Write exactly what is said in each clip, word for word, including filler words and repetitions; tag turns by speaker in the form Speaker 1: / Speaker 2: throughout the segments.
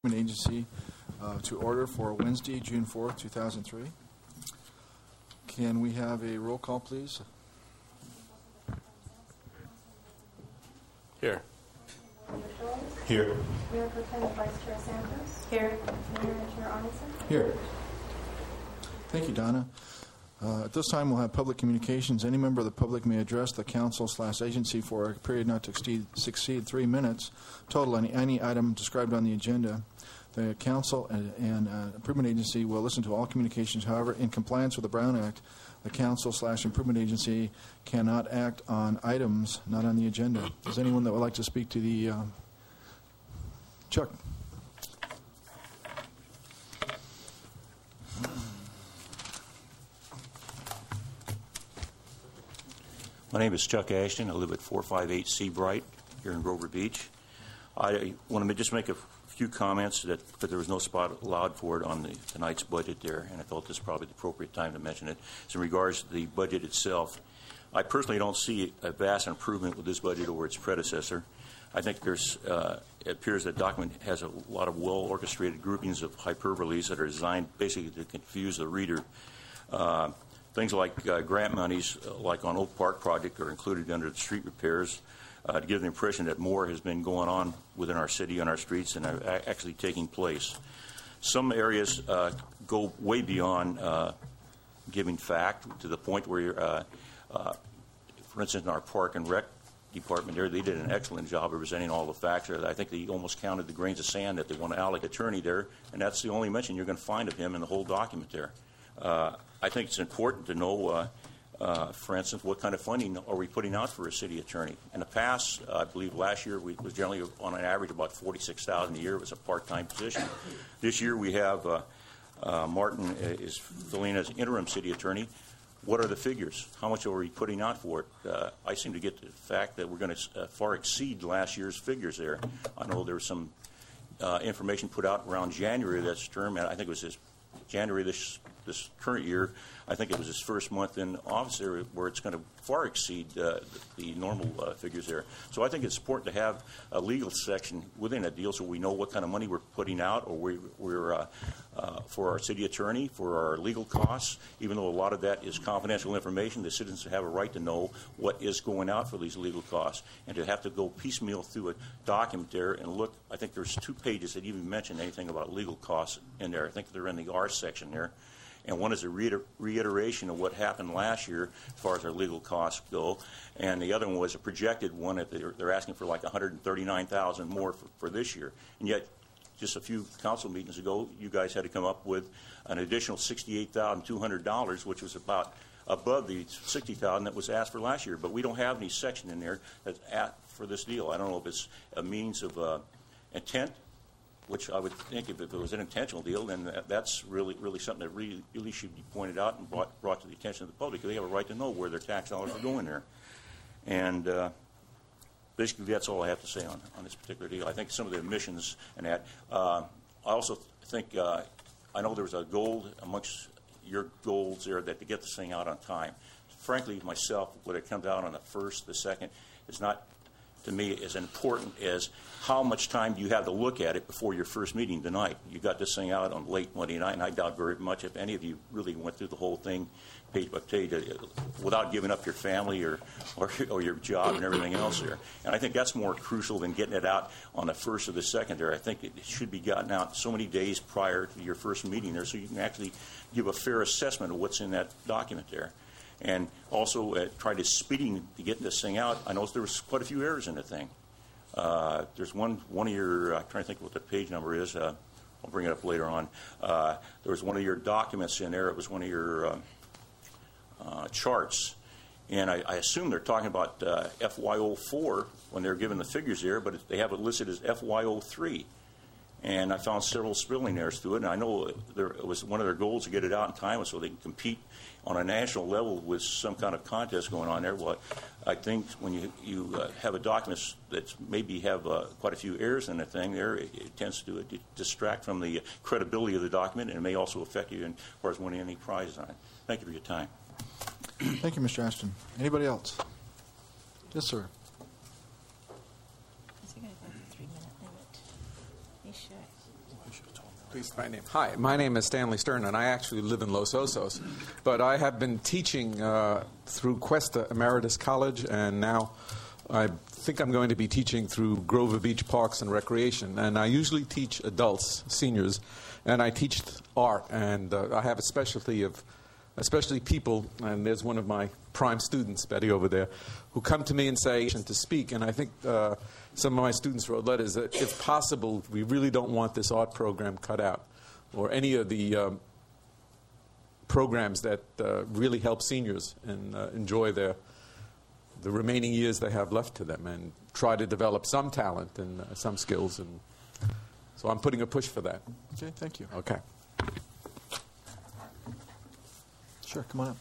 Speaker 1: Agency uh, to order for Wednesday, June fourth, two thousand three. Can we have a roll call, please?
Speaker 2: Here.
Speaker 3: Here.
Speaker 4: Mayor Pro Tem Vice Chair Santos.
Speaker 5: Here.
Speaker 4: Mayor and Chair Arneson.
Speaker 1: Here. Thank you, Donna. Uh, at this time, we'll have public communications. Any member of the public may address the council slash agency for a period not to exceed, exceed three minutes total on any item described on the agenda. The council and, and uh, improvement agency will listen to all communications. However, in compliance with the Brown Act, the council slash improvement agency cannot act on items not on the agenda. Is anyone that would like to speak to the uh, Chuck?
Speaker 3: My name is Chuck Ashton. I live at four five eight Seabright here in Grover Beach. I want to just make a few comments that, that there was no spot allowed for it on the, tonight's budget there, and I felt this is probably the appropriate time to mention it. So in regards to the budget itself, I personally don't see a vast improvement with this budget over its predecessor. I think there's, uh, it appears that document has a lot of well-orchestrated groupings of hyperboles that are designed basically to confuse the reader. Uh, things like uh, grant monies, uh, like on Oak Park project, are included under the street repairs uh, to give the impression that more has been going on within our city, on our streets, and are actually taking place. Some areas uh, go way beyond uh, giving fact to the point where, uh, uh, for instance, in our park and rec department there, they did an excellent job of presenting all the facts there. I think they almost counted the grains of sand that they want to allocate attorney there, and that's the only mention you're going to find of him in the whole document there. Uh, I think it's important to know, uh, uh, for instance, what kind of funding are we putting out for a city attorney. In the past, uh, I believe last year we was generally on an average about forty-six thousand dollars a year. It was a part-time position. This year we have uh, uh, Martin is filling as interim city attorney. What are the figures? How much are we putting out for it? Uh, I seem to get the fact that we're going to uh, far exceed last year's figures there. I know there was some uh, information put out around January of this term, and I think it was this January this this current year. I think it was his first month in office there where it's going to far exceed uh, the, the normal uh, figures there. So I think it's important to have a legal section within a deal so we know what kind of money we're putting out or we, we're uh, uh, for our city attorney, for our legal costs. Even though a lot of that is confidential information, the citizens have a right to know what is going out for these legal costs. And to have to go piecemeal through a document there and look, I think there's two pages that even mention anything about legal costs in there. I think they're in the R section there. And one is a reiter reiteration of what happened last year as far as our legal costs go. And the other one was a projected one that they're, they're asking for like one hundred thirty-nine thousand dollars more for, for this year. And yet, just a few council meetings ago, you guys had to come up with an additional sixty-eight thousand two hundred dollars, which was about above the sixty thousand dollars that was asked for last year. But we don't have any section in there that's at for this deal. I don't know if it's a means of uh, intent, which I would think if it was an intentional deal, then that's really, really something that really, really should be pointed out and brought, brought to the attention of the public. They have a right to know where their tax dollars are going there. And uh, basically, that's all I have to say on, on this particular deal. I think some of the omissions and that. Uh, I also think, uh, I know there was a goal amongst your goals there that to get this thing out on time. Frankly, myself, whether it comes out on the first, the second, is not, to me, as important as how much time do you have to look at it before your first meeting tonight. You got this thing out on late Monday night, and I doubt very much if any of you really went through the whole thing page by page without giving up your family or, or, or your job and everything else there. And I think that's more crucial than getting it out on the first or the second there. I think it should be gotten out so many days prior to your first meeting there so you can actually give a fair assessment of what's in that document there. And also uh, try to speeding to get this thing out. I noticed there was quite a few errors in the thing. Uh, there's one one of your, I'm trying to think what the page number is. Uh, I'll bring it up later on. Uh, there was one of your documents in there. It was one of your uh, uh, charts. And I, I assume they're talking about uh, F Y oh four when they're given the figures there, but they have it listed as F Y oh three. And I found several spelling errors to it. And I know there, it was one of their goals to get it out in time so they can compete on a national level with some kind of contest going on there. Well, I think when you, you uh, have a document that maybe have uh, quite a few errors in the thing there, it, it tends to uh, distract from the credibility of the document, and it may also affect you as far as winning any prizes on it. Thank you for your time.
Speaker 1: Thank you, Mister Ashton. Anybody else? Yes, sir.
Speaker 5: Is he going to go the three-minute limit? He should.
Speaker 2: Please, my name. Hi, my name is Stanley Stern, and I actually live in Los Osos. But I have been teaching uh, through Cuesta Emeritus College, and now I think I'm going to be teaching through Grover Beach Parks and Recreation. And I usually teach adults, seniors, and I teach art. And uh, I have a specialty of, especially people, and there's one of my prime students, Betty, over there, who come to me and say, to speak. And I think uh, some of my students wrote letters that, if possible, we really don't want this art program cut out, or any of the um, programs that uh, really help seniors and uh, enjoy their the remaining years they have left to them, and try to develop some talent and uh, some skills. And so I'm putting a push for that.
Speaker 1: Okay, thank you.
Speaker 2: Okay.
Speaker 1: Sure, come on up.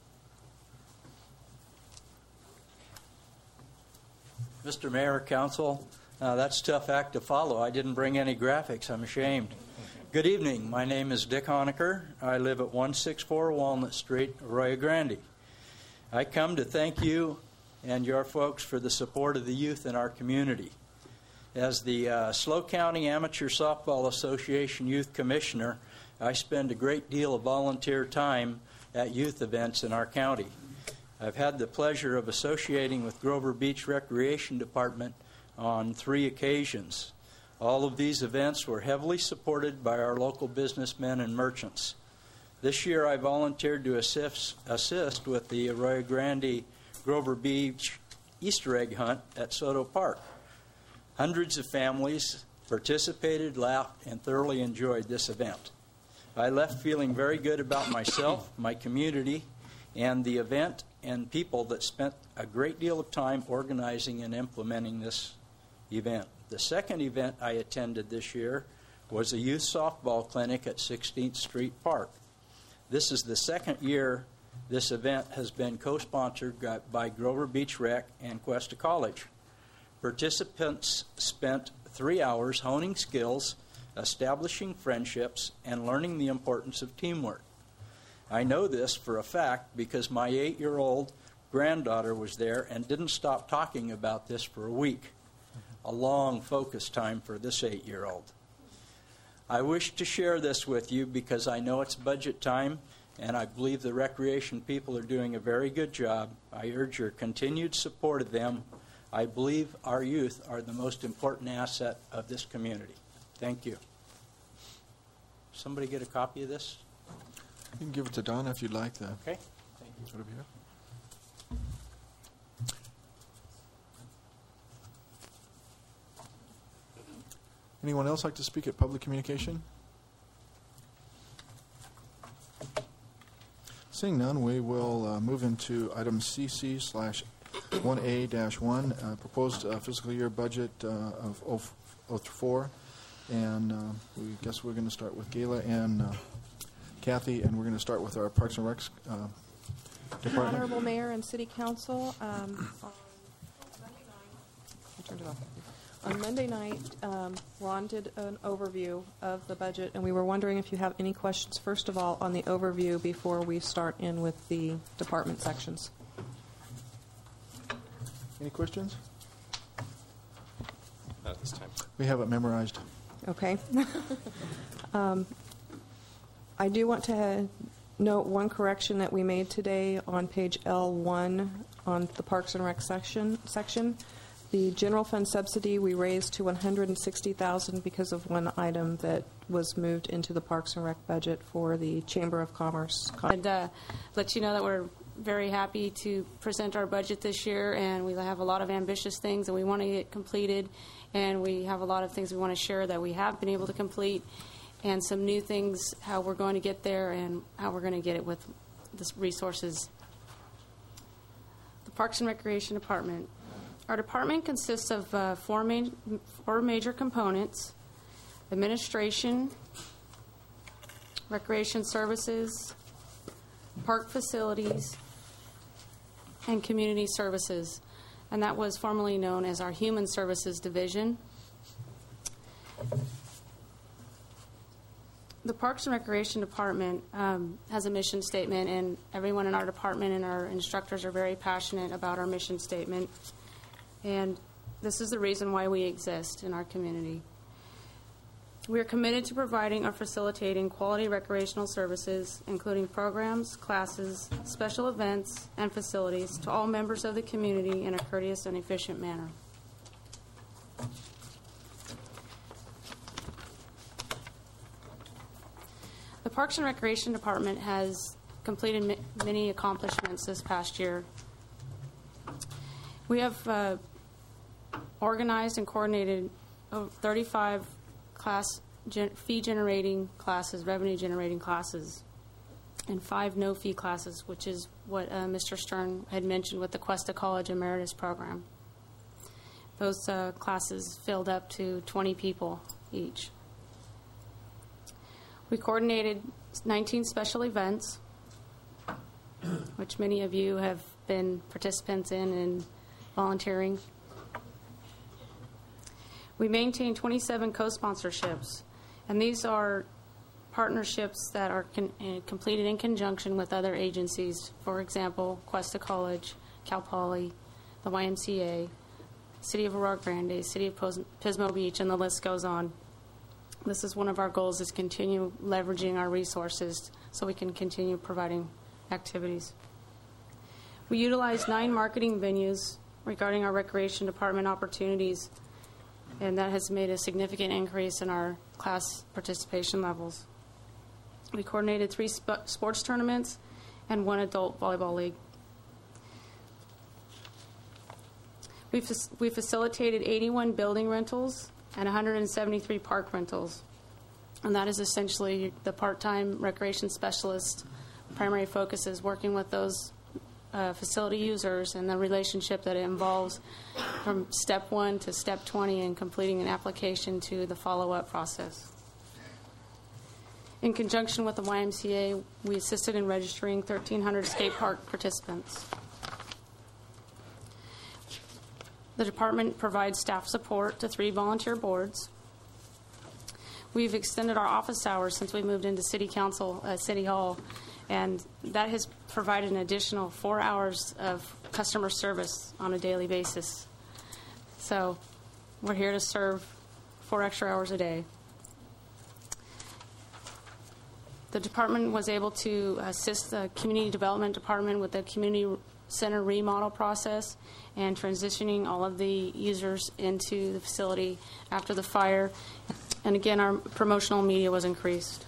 Speaker 5: Mister Mayor, Council, uh, that's a tough act to follow. I didn't bring any graphics. I'm ashamed. Good evening. My name is Dick Honecker. I live at one sixty-four Walnut Street, Arroyo Grande. I come to thank you and your folks for the support of the youth in our community. As the uh, SLO County Amateur Softball Association Youth Commissioner, I spend a great deal of volunteer time at youth events in our county. I've had the pleasure of associating with Grover Beach Recreation Department on three occasions. All of these events were heavily supported by our local businessmen and merchants. This year I volunteered to assist, assist with the Arroyo Grande Grover Beach Easter egg hunt at Soto Park. Hundreds of families participated, laughed, and thoroughly enjoyed this event. I left feeling very good about myself, my community, and the event, and people that spent a great deal of time organizing and implementing this event. The second event I attended this year was a youth softball clinic at sixteenth Street Park. This is the second year this event has been co-sponsored by Grover Beach Rec and Cuesta College. Participants spent three hours honing skills, establishing friendships, and learning the importance of teamwork. I know this for a fact because my eight-year-old granddaughter was there and didn't stop talking about this for a week. A long focus time for this eight-year-old. I wish to share this with you because I know it's budget time, and I believe the recreation people are doing a very good job. I urge your continued support of them. I believe our youth are the most important asset of this community. Thank you. Somebody get a copy of this?
Speaker 1: You can give it to Donna if you'd like that.
Speaker 5: Okay. Thank you.
Speaker 1: Right over here. Anyone else like to speak at public communication? Seeing none, we will uh, move into item C C slash one A dash one, uh, proposed uh, fiscal year budget uh, of oh four. And uh, we guess we're going to start with Gayla and uh, Kathy, and we're going to start with our Parks and Recs uh, department.
Speaker 6: Honorable Mayor and City Council, um, on Monday night, I turned it off. On Monday night, um, Ron did an overview of the budget, and we were wondering if you have any questions, first of all, on the overview before we start in with the department sections.
Speaker 1: Any questions?
Speaker 7: Not this time.
Speaker 1: We have it memorized.
Speaker 6: Okay. um, I do want to note one correction that we made today on page L one on the Parks and Rec section. section. The general fund subsidy we raised to one hundred sixty thousand dollars because of one item that was moved into the Parks and Rec budget for the Chamber of Commerce.
Speaker 8: And uh, let you know that we're very happy to present our budget this year, and we have a lot of ambitious things that we want to get completed, and we have a lot of things we want to share that we have been able to complete, and some new things, how we're going to get there and how we're going to get it with the resources. The Parks and Recreation Department. Our department consists of uh, four, main, four major components: administration, recreation services, park facilities, and community services. And that was formerly known as our Human Services Division. The Parks and Recreation Department um, has a mission statement, and everyone in our department and our instructors are very passionate about our mission statement. And this is the reason why we exist in our community. We are committed to providing or facilitating quality recreational services, including programs, classes, special events, and facilities to all members of the community in a courteous and efficient manner. The Parks and Recreation Department has completed ma- many accomplishments this past year. We have uh, organized and coordinated over thirty-five class gen- fee-generating classes, revenue-generating classes, and five no-fee classes, which is what uh, Mister Stern had mentioned with the Cuesta College Emeritus Program. Those uh, classes filled up to twenty people each. We coordinated nineteen special events, which many of you have been participants in and volunteering. We maintain twenty-seven co-sponsorships, and these are partnerships that are con- uh, completed in conjunction with other agencies. For example, Cuesta College, Cal Poly, the Y M C A, City of Aurora Grande, City of Pos- Pismo Beach, and the list goes on. This is one of our goals, is continue leveraging our resources so we can continue providing activities. We utilize nine marketing venues regarding our recreation department opportunities, and that has made a significant increase in our class participation levels. We coordinated three sp- sports tournaments and one adult volleyball league. We, fa- we facilitated eighty-one building rentals and one hundred seventy-three park rentals. And that is essentially the part-time recreation specialist. Primary focus is working with those uh, facility users and the relationship that it involves from step one to step twenty and completing an application to the follow-up process. In conjunction with the Y M C A, we assisted in registering thirteen hundred skate park participants. The department provides staff support to three volunteer boards. We've extended our office hours since we moved into City Council, uh, City Hall, and that has provided an additional four hours of customer service on a daily basis. So we're here to serve four extra hours a day. The department was able to assist the community development department with the community center remodel process and transitioning all of the users into the facility after the fire. And again, our promotional media was increased.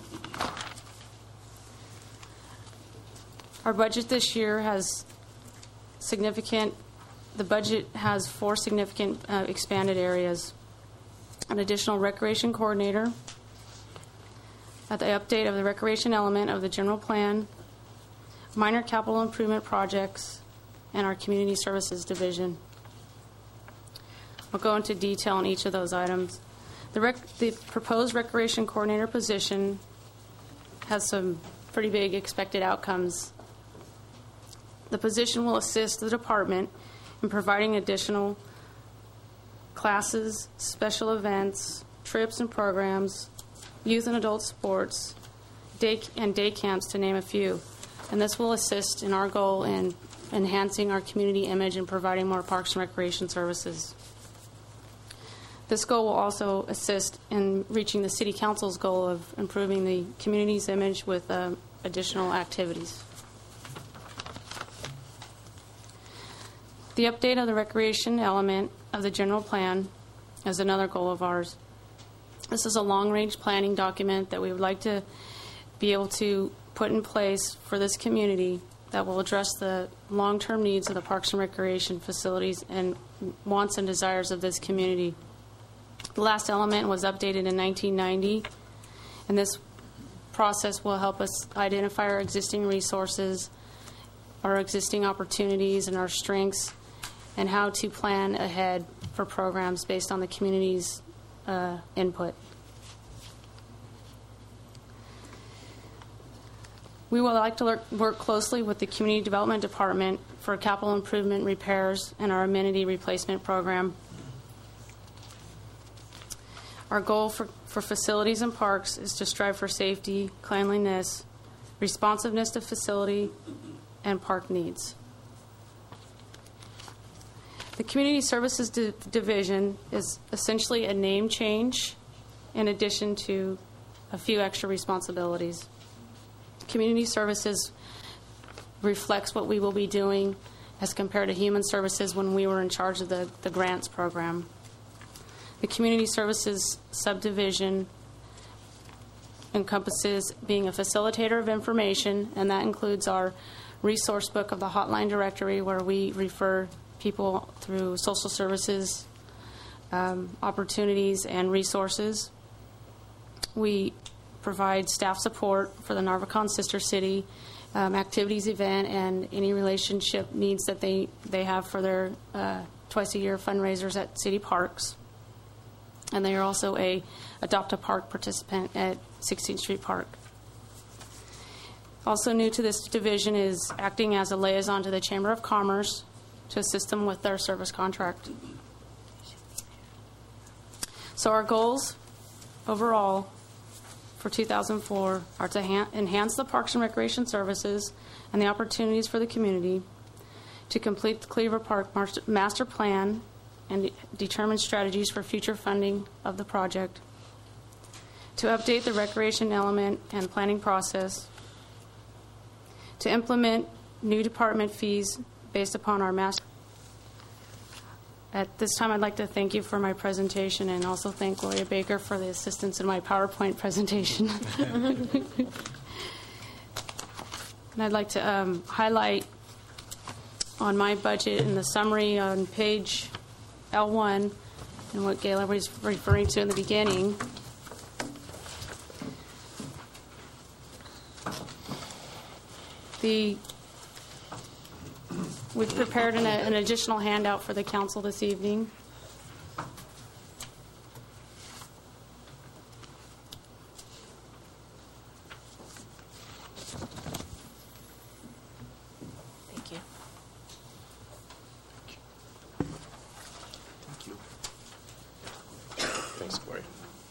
Speaker 8: Our budget this year has significant, the budget has four significant uh, expanded areas. An additional recreation coordinator, at the update of the recreation element of the general plan, minor capital improvement projects, and our community services division. I'll go into detail on each of those items. The, rec- the proposed recreation coordinator position has some pretty big expected outcomes. The position will assist the department in providing additional classes, special events, trips and programs, youth and adult sports, day and day camps, to name a few. And this will assist in our goal in enhancing our community image and providing more parks and recreation services. This goal will also assist in reaching the City Council's goal of improving the community's image with uh, additional activities. The update of the recreation element of the general plan is another goal of ours. This is a long-range planning document that we would like to be able to put in place for this community that will address the long-term needs of the parks and recreation facilities and wants and desires of this community. The last element was updated in nineteen ninety, and this process will help us identify our existing resources, our existing opportunities, and our strengths, and how to plan ahead for programs based on the community's uh, input. We would like to work closely with the Community Development Department for capital improvement repairs and our amenity replacement program. Our goal for, for facilities and parks is to strive for safety, cleanliness, responsiveness to facility, and park needs. The Community Services Di- Division is essentially a name change in addition to a few extra responsibilities. Community services reflects what we will be doing as compared to human services when we were in charge of the, the grants program. The community services subdivision encompasses being a facilitator of information, and that includes our resource book of the hotline directory, where we refer people through social services um, opportunities and resources. We provide staff support for the Narvacon Sister City um, activities event and any relationship needs that they, they have for their uh, twice-a-year fundraisers at city parks. And they are also a Adopt a Park participant at sixteenth Street Park. Also new to this division is acting as a liaison to the Chamber of Commerce to assist them with their service contract. So our goals overall for two thousand four are to ha- enhance the Parks and Recreation services and the opportunities for the community, to complete the Cleaver Park master plan and de- determine strategies for future funding of the project, to update the recreation element and planning process, to implement new department fees based upon our master. At this time, I'd like to thank you for my presentation and also thank Gloria Baker for the assistance in my PowerPoint presentation. And I'd like to um, highlight on my budget in the summary on page L one and what Gayla was referring to in the beginning. The We've prepared an, an additional handout for the council this evening.
Speaker 7: Thank you.
Speaker 3: Thank you.
Speaker 7: Thanks, Gloria.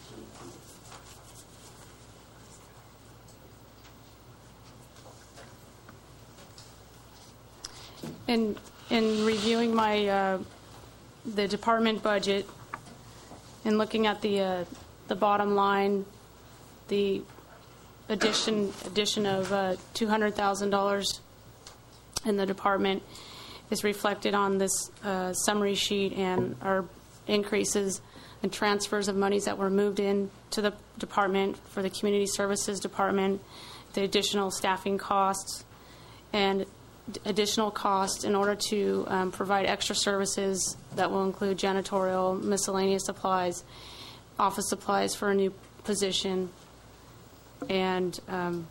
Speaker 8: In in reviewing my uh, the department budget and looking at the uh, the bottom line, the addition addition of uh, two hundred thousand dollars in the department is reflected on this uh, summary sheet, and our increases and transfers of monies that were moved in to the department for the community services department, the additional staffing costs, and additional costs in order to um, provide extra services that will include janitorial, miscellaneous supplies, office supplies for a new position, and um,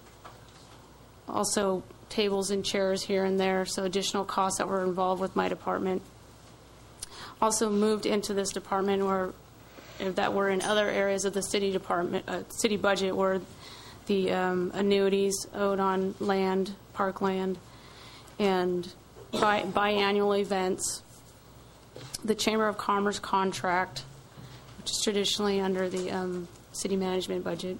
Speaker 8: also tables and chairs here and there, so additional costs that were involved with my department. Also moved into this department or that were in other areas of the city department, uh, city budget, were the um, annuities owed on land, park land, and bi- biannual events, the Chamber of Commerce contract, which is traditionally under the um, city management budget.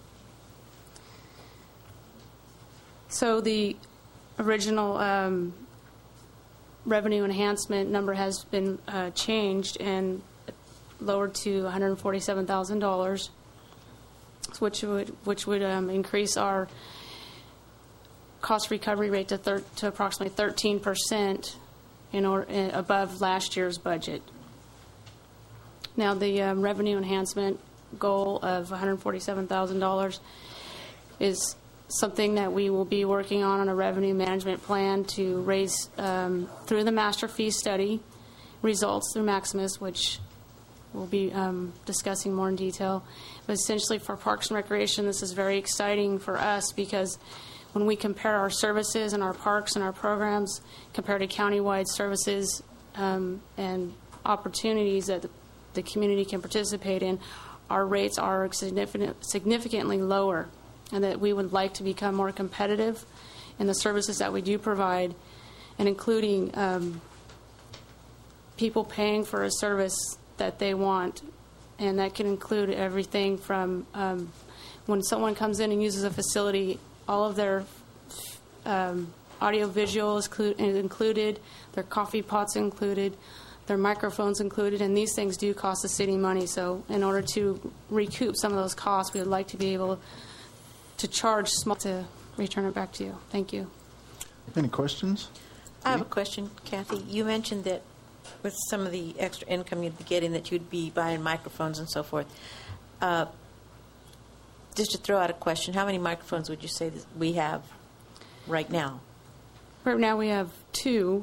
Speaker 8: So the original um, revenue enhancement number has been uh, changed and lowered to one hundred forty-seven thousand dollars, which would which would um, increase our cost recovery rate to, thir- to approximately thirteen percent in or, in, above last year's budget. Now, the um, revenue enhancement goal of one hundred forty-seven thousand dollars is something that we will be working on on a revenue management plan to raise um, through the master fee study results through Maximus, which we'll be um, discussing more in detail. But essentially for Parks and Recreation, this is very exciting for us because when we compare our services and our parks and our programs compared to countywide services um, and opportunities that the, the community can participate in, our rates are significant, significantly lower, and that we would like to become more competitive in the services that we do provide, and including um, people paying for a service that they want. And that can include everything from um, when someone comes in and uses a facility, all of their um, audio visual is clu- included, their coffee pots included, There are microphones included, and these things do cost the city money. So in order to recoup some of those costs, we would like to be able to charge small to return it back to you. Thank you.
Speaker 1: Any questions?
Speaker 7: I have a question, Kathy. You mentioned that with some of the extra income you'd be getting, that you'd be buying microphones and so forth. Uh, just to throw out a question, how many microphones would you say that we have right now?
Speaker 8: Right now we have two,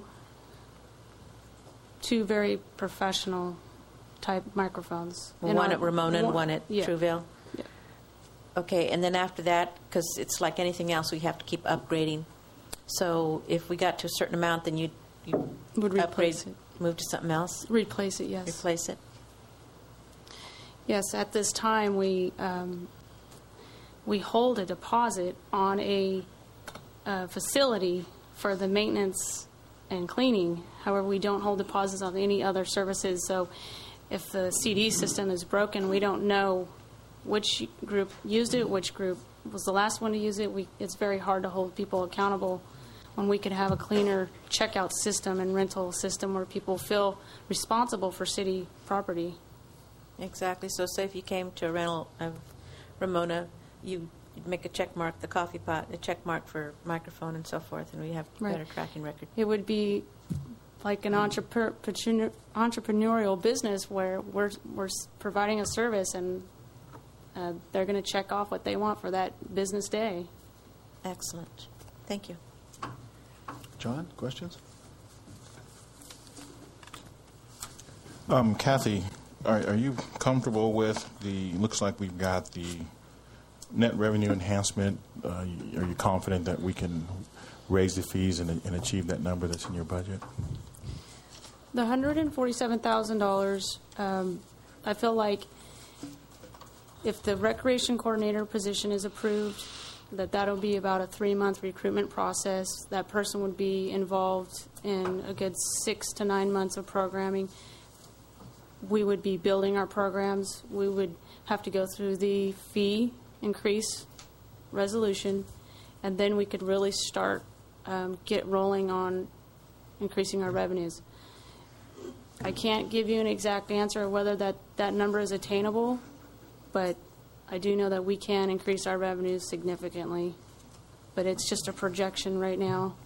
Speaker 8: two very professional type microphones.
Speaker 7: One
Speaker 8: And our-
Speaker 7: at Ramona and one at
Speaker 8: yeah.
Speaker 7: Trouville?
Speaker 8: Yeah.
Speaker 7: Okay, and then after that, because it's like anything else, we have to keep upgrading. So if we got to a certain amount, then you'd, you'd
Speaker 8: Would
Speaker 7: upgrade,
Speaker 8: replace it.
Speaker 7: move to something else,
Speaker 8: Replace it, yes.
Speaker 7: replace it?
Speaker 8: Yes, at this time, we, um, we hold a deposit on a uh, facility for the maintenance and cleaning. However, we don't hold deposits on any other services. So if the C D system is broken, we don't know which group used it, which group was the last one to use it. We, it's very hard to hold people accountable when we could have a cleaner checkout system and rental system where people feel responsible for city property.
Speaker 7: Exactly. So say if you came to a rental of Ramona, you- you'd make a check mark, the coffee pot, a check mark for microphone and so forth, and we have
Speaker 8: Right.
Speaker 7: better tracking record.
Speaker 8: It would be like an entrepreneur, entrepreneurial business where we're, we're s- providing a service and uh, they're going to check off what they want for that business day.
Speaker 7: Excellent. Thank you.
Speaker 1: John, questions?
Speaker 9: Um, Kathy, are, are you comfortable with the, looks like we've got the net revenue enhancement. Uh, are you confident that we can raise the fees and, and achieve that number that's in your budget?
Speaker 8: The one hundred forty-seven thousand dollars, um, I feel like if the recreation coordinator position is approved, that that'll be about a three-month recruitment process. That person would be involved in a good six to nine months of programming. We would be building our programs. We would have to go through the fee increase resolution, and then we could really start, um, get rolling on increasing our revenues. I can't give you an exact answer of whether that, that number is attainable, but I do know that we can increase our revenues significantly. But it's just a projection right now.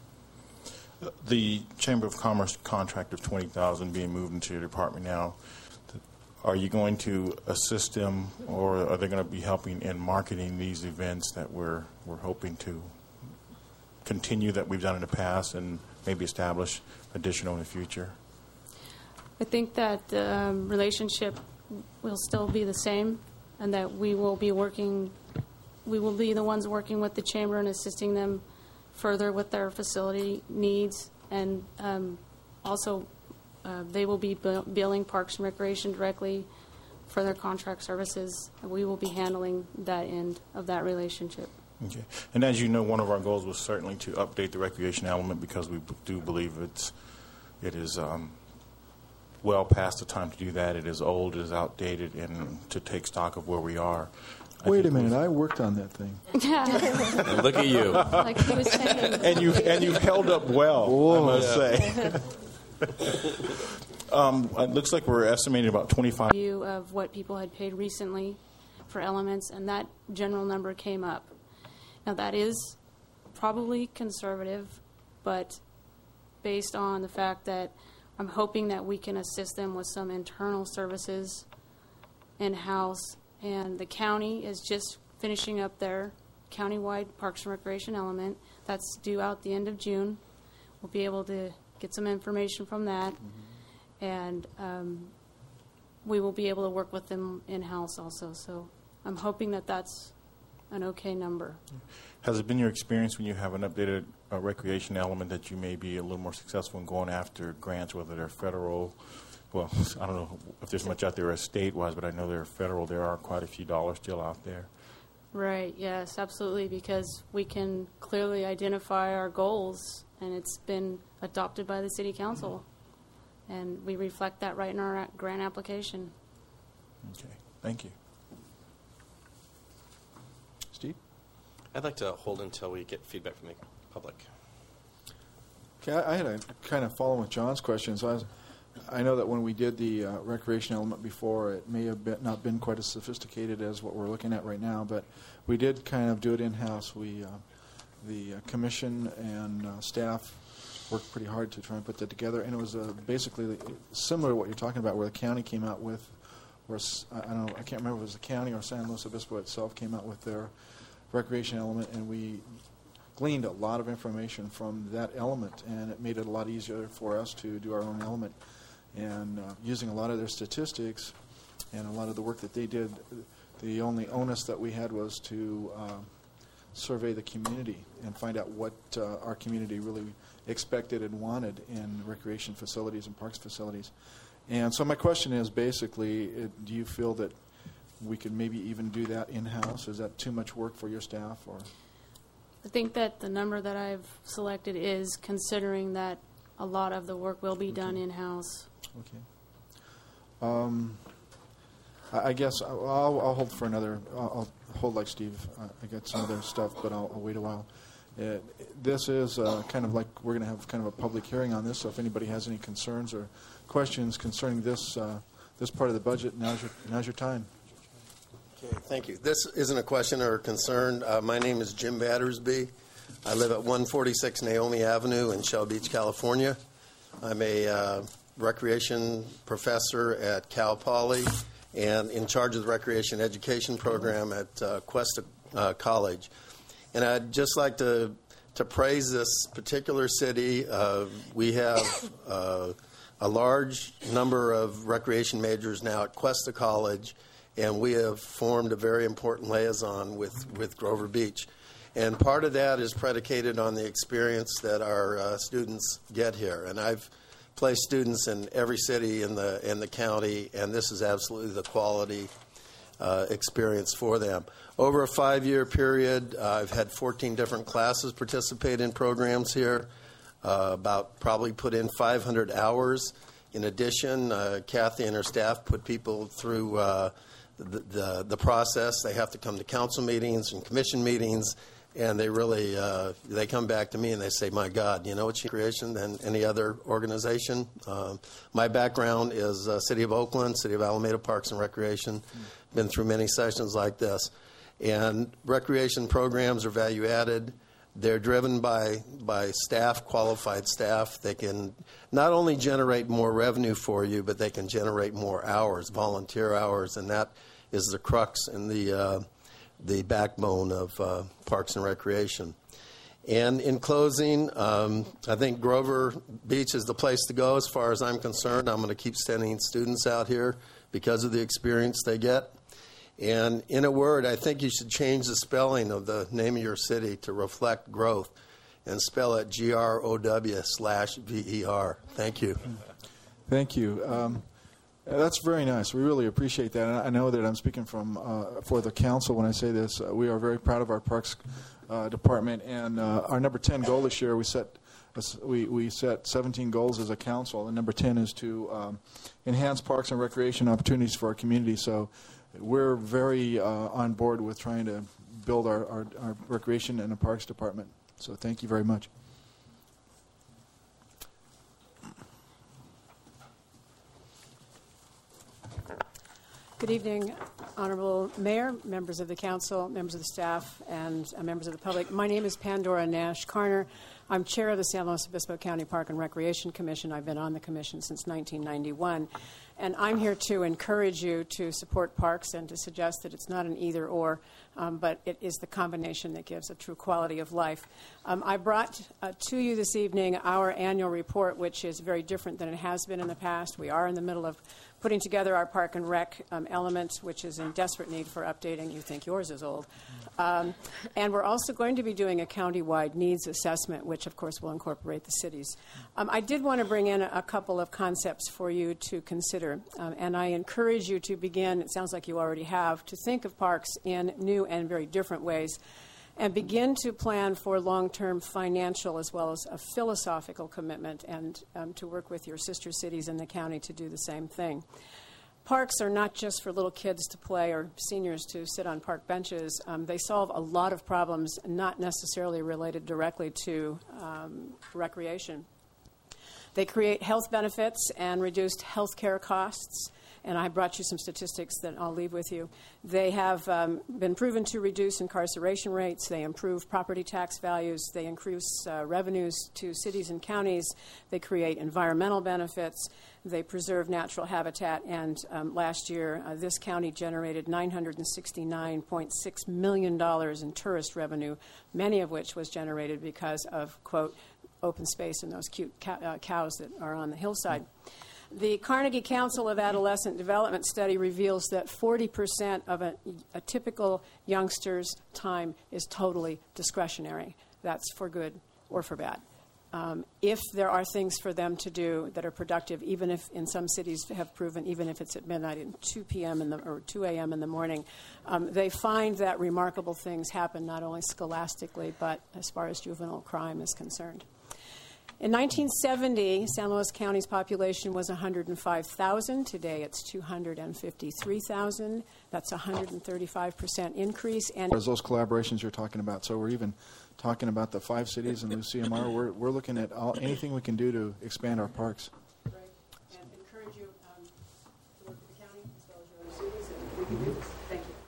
Speaker 9: The Chamber of Commerce contract of twenty thousand dollars being moved into your department now, are you going to assist them, or are they going to be helping in marketing these events that we're we're hoping to continue that we've done in the past and maybe establish additional in the future?
Speaker 8: I think that the um, relationship will still be the same, and that we will be working, we will be the ones working with the chamber and assisting them further with their facility needs, and um, also uh, they will be bill- billing Parks and Recreation directly for their contract services. We will be handling that end of that relationship.
Speaker 9: Okay. And as you know, one of our goals was certainly to update the recreation element, because we b- do believe it's it is um, well past the time to do that. It is old, it is outdated, and to take stock of where we are. I
Speaker 1: Wait a
Speaker 9: think
Speaker 1: minute,
Speaker 9: we've-
Speaker 1: I worked on that thing.
Speaker 10: Look at you.
Speaker 8: Like he was saying.
Speaker 9: and you've and you've held up well, I must say. um, it looks like we're estimating about twenty-five.
Speaker 8: View of what people had paid recently for elements, and that general number came up. Now, that is probably conservative, but based on the fact that I'm hoping that we can assist them with some internal services in-house, and the county is just finishing up their countywide Parks and Recreation element. That's due out the end of June. We'll be able to get some information from that, mm-hmm. and um, we will be able to work with them in-house also. So I'm hoping that that's an okay number.
Speaker 9: Has it been your experience when you have an updated uh, recreation element that you may be a little more successful in going after grants, whether they're federal? Well, I don't know if there's much out there as state-wise, but I know they're federal. There are quite a few dollars still out there.
Speaker 8: Right, yes, absolutely, because we can clearly identify our goals, and it's been adopted by the City Council, and we reflect that right in our grant application.
Speaker 9: Okay, thank you.
Speaker 1: Steve?
Speaker 10: I'd like to hold until we get feedback from the public.
Speaker 1: Okay, I I had a kind of follow with John's questions. I was, I know that when we did the uh, recreation element before, it may have been, not been quite as sophisticated as what we're looking at right now, but we did kind of do it in-house. We, uh, the uh, commission and uh, staff worked pretty hard to try and put that together, and it was uh, basically similar to what you're talking about, where the county came out with, or s- I don't know, I can't remember if it was the county or San Luis Obispo itself came out with their recreation element, and we gleaned a lot of information from that element, and it made it a lot easier for us to do our own element. And uh, using a lot of their statistics and a lot of the work that they did, the only onus that we had was to uh, survey the community and find out what uh, our community really expected and wanted in recreation facilities and parks facilities. And so my question is basically, it, do you feel that we could maybe even do that in-house? Is that too much work for your staff? Or
Speaker 8: I think that the number that I've selected is considering that a lot of the work will be
Speaker 1: Okay.
Speaker 8: done in-house.
Speaker 1: Okay. Um, I, I guess I'll, I'll, I'll hold for another. I'll, I'll hold like Steve. Uh, I got some other stuff, but I'll, I'll wait a while. Uh, this is uh, kind of like we're going to have kind of a public hearing on this. So if anybody has any concerns or questions concerning this uh, this part of the budget, now's your now's your time.
Speaker 11: Okay, thank you. This isn't a question or a concern. Uh, my name is Jim Battersby. I live at one forty-six Naomi Avenue in Shell Beach, California. I'm a uh, recreation professor at Cal Poly and in charge of the recreation education program at uh, Cuesta uh, College. And I'd just like to to praise this particular city. Uh, we have uh, a large number of recreation majors now at Cuesta College, and we have formed a very important liaison with, with Grover Beach. And part of that is predicated on the experience that our uh, students get here. And I've placed students in every city in the in the county, and this is absolutely the quality uh, experience for them. Over a five-year period, uh, I've had fourteen different classes participate in programs here, uh, about probably put in five hundred hours. In addition, uh, Kathy and her staff put people through uh, the, the, the process. They have to come to council meetings and commission meetings, and they really, uh, they come back to me and they say, my God, you know what creation than any other organization. Uh, my background is uh, City of Oakland, City of Alameda Parks and Recreation. Mm. Been through many sessions like this. And recreation programs are value added. They're driven by, by staff, qualified staff. They can not only generate more revenue for you, but they can generate more hours, volunteer hours, and that is the crux and the uh, the backbone of uh, Parks and Recreation. And in closing, um, I think Grover Beach is the place to go as far as I'm concerned. I'm going to keep sending students out here because of the experience they get. And in a word, I think you should change the spelling of the name of your city to reflect growth and spell it G R O W slash V E R. Thank you.
Speaker 1: Thank you. Um, that's very nice. We really appreciate that. And I know that I'm speaking from uh, for the council when I say this. Uh, we are very proud of our parks uh, department. And uh, our number ten goal this year, we set we, we set seventeen goals as a council. And number ten is to um, enhance parks and recreation opportunities for our community. So we're very uh, on board with trying to build our, our, our recreation and the parks department. So thank you very much.
Speaker 12: Good evening, Honorable Mayor, members of the council, members of the staff, and uh, members of the public. My name is Pandora Nash Carner. I'm chair of the San Luis Obispo County Park and Recreation Commission. I've been on the commission since nineteen ninety-one. And I'm here to encourage you to support parks and to suggest that it's not an either-or, um, but it is the combination that gives a true quality of life. Um, I brought uh, to you this evening our annual report, which is very different than it has been in the past. We are in the middle of putting together our Park and Rec um, element, which is in desperate need for updating. You think yours is old. Um, and we're also going to be doing a county-wide needs assessment, which, of course, will incorporate the cities. Um, I did want to bring in a, a couple of concepts for you to consider, um, and I encourage you to begin, it sounds like you already have, to think of parks in new and very different ways, and begin to plan for long-term financial as well as a philosophical commitment, and um, to work with your sister cities in the county to do the same thing. Parks are not just for little kids to play or seniors to sit on park benches. Um, they solve a lot of problems not necessarily related directly to um, recreation. They create health benefits and reduced health care costs. And I brought you some statistics that I'll leave with you. They have um, been proven to reduce incarceration rates. They improve property tax values. They increase uh, revenues to cities and counties. They create environmental benefits. They preserve natural habitat. And um, last year, uh, this county generated nine hundred sixty-nine point six million dollars in tourist revenue, many of which was generated because of, quote, open space and those cute cow- uh, cows that are on the hillside. The Carnegie Council of Adolescent Development study reveals that forty percent of a, a typical youngster's time is totally discretionary. That's for good or for bad. Um, if there are things for them to do that are productive, even if in some cities have proven, even if it's at midnight and two p.m. in the, or two a.m. in the morning, um, they find that remarkable things happen not only scholastically, but as far as juvenile crime is concerned. In nineteen seventy, San Luis County's population was one hundred five thousand. Today it's two hundred fifty-three thousand. That's a one hundred thirty-five percent increase. And
Speaker 1: As those collaborations you're talking about, so we're even talking about the five cities in the C M R. We're, we're looking at all, anything we can do to expand our parks.
Speaker 12: Right. And encourage you um, to work with the county as well as your other cities, and we can do this. Thank you.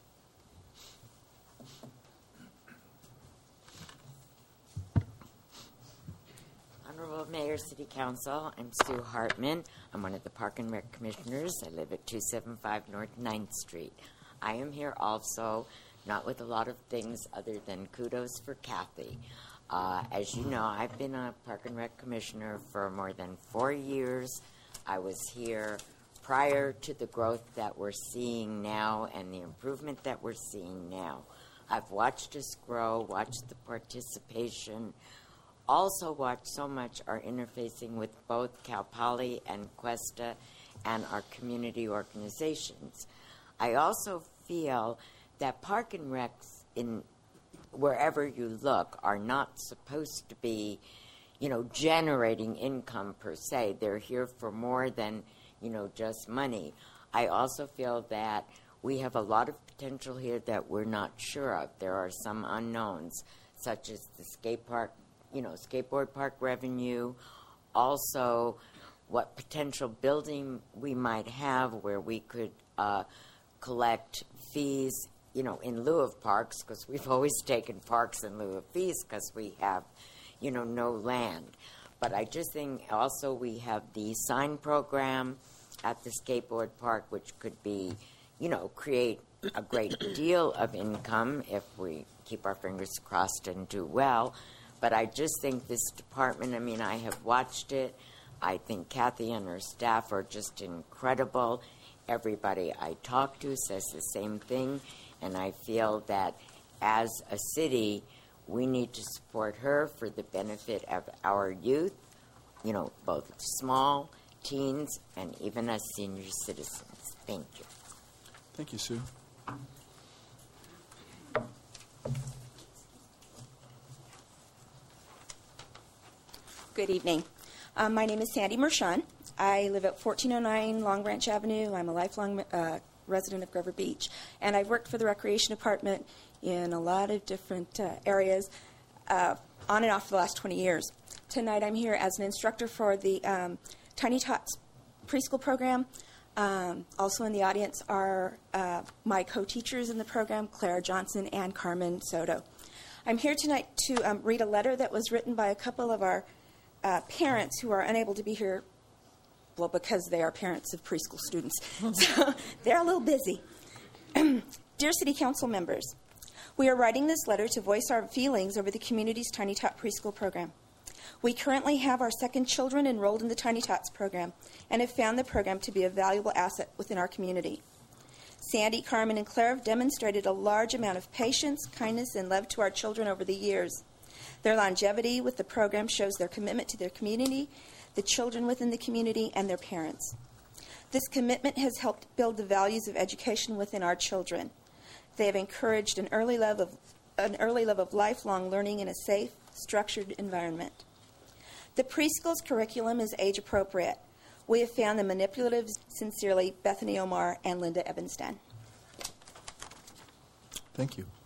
Speaker 13: Honorable Mayor, City Council, I'm Sue Hartman. I'm one of the Park and Rec Commissioners. I live at two seventy-five North ninth Street. I am here also, not with a lot of things other than kudos for Kathy. Uh, as you know, I've been a Park and Rec Commissioner for more than four years. I was here prior to the growth that we're seeing now and the improvement that we're seeing now. I've watched us grow, watched the participation, also watch so much our interfacing with both Cal Poly and Cuesta and our community organizations. I also feel that Park and Recs, in wherever you look, are not supposed to be, you know, generating income per se. They're here for more than, you know, just money. I also feel that we have a lot of potential here that we're not sure of. There are some unknowns, such as the skate park, you know, skateboard park revenue, also what potential building we might have where we could uh, collect fees, you know, in lieu of parks, because we've always taken parks in lieu of fees because we have, you know, no land. But I just think also we have the sign program at the skateboard park, which could be, you know, create a great deal of income if we keep our fingers crossed and do well. But I just think this department, I mean, I have watched it. I think Kathy and her staff are just incredible. Everybody I talk to says the same thing. And I feel that as a city, we need to support her for the benefit of our youth, you know, both small, teens, and even us senior citizens. Thank you.
Speaker 1: Thank you, Sue.
Speaker 14: Good evening. Um, my name is Sandy Mershon. I live at fourteen oh nine Long Branch Avenue. I'm a lifelong uh, resident of Grover Beach, and I've worked for the Recreation Department in a lot of different uh, areas uh, on and off for the last twenty years. Tonight I'm here as an instructor for the um, Tiny Tots preschool program. Um, also in the audience are uh, my co-teachers in the program, Clara Johnson and Carmen Soto. I'm here tonight to um, read a letter that was written by a couple of our uh, parents who are unable to be here, well, because they are parents of preschool students. So they're a little busy. Dear City Council members, we are writing this letter to voice our feelings over the community's Tiny Tot preschool program. We currently have our second children enrolled in the Tiny Tots program and have found the program to be a valuable asset within our community. Sandy, Carmen, and Claire have demonstrated a large amount of patience, kindness, and love to our children over the years. Their longevity with the program shows their commitment to their community, the children within the community, and their parents. This commitment has helped build the values of education within our children. They have encouraged an early love of, an early love of lifelong learning in a safe, structured environment. The preschool's curriculum is age-appropriate. We have found the manipulative, sincerely, Bethany Omar and Linda Ebenstein.
Speaker 1: Thank you.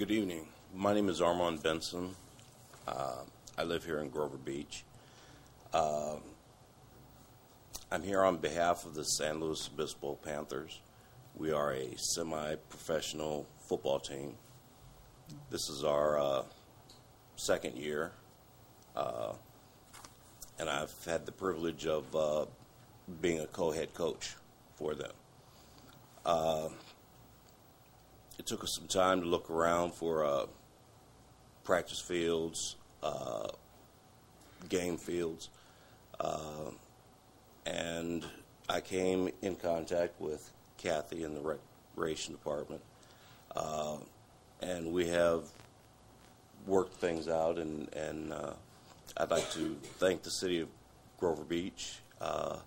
Speaker 15: Good evening. My name is Armand Benson. Uh, I live here in Grover Beach. Uh, I'm here on behalf of the San Luis Obispo Panthers. We are a semi-professional football team. This is our uh, second year, uh, and I've had the privilege of uh, being a co-head coach for them. Uh, it took us some time to look around for uh, practice fields, uh, game fields, uh, and I came in contact with Kathy in the recreation department, uh, and we have worked things out, and, and uh, I'd like to thank the city of Grover Beach uh,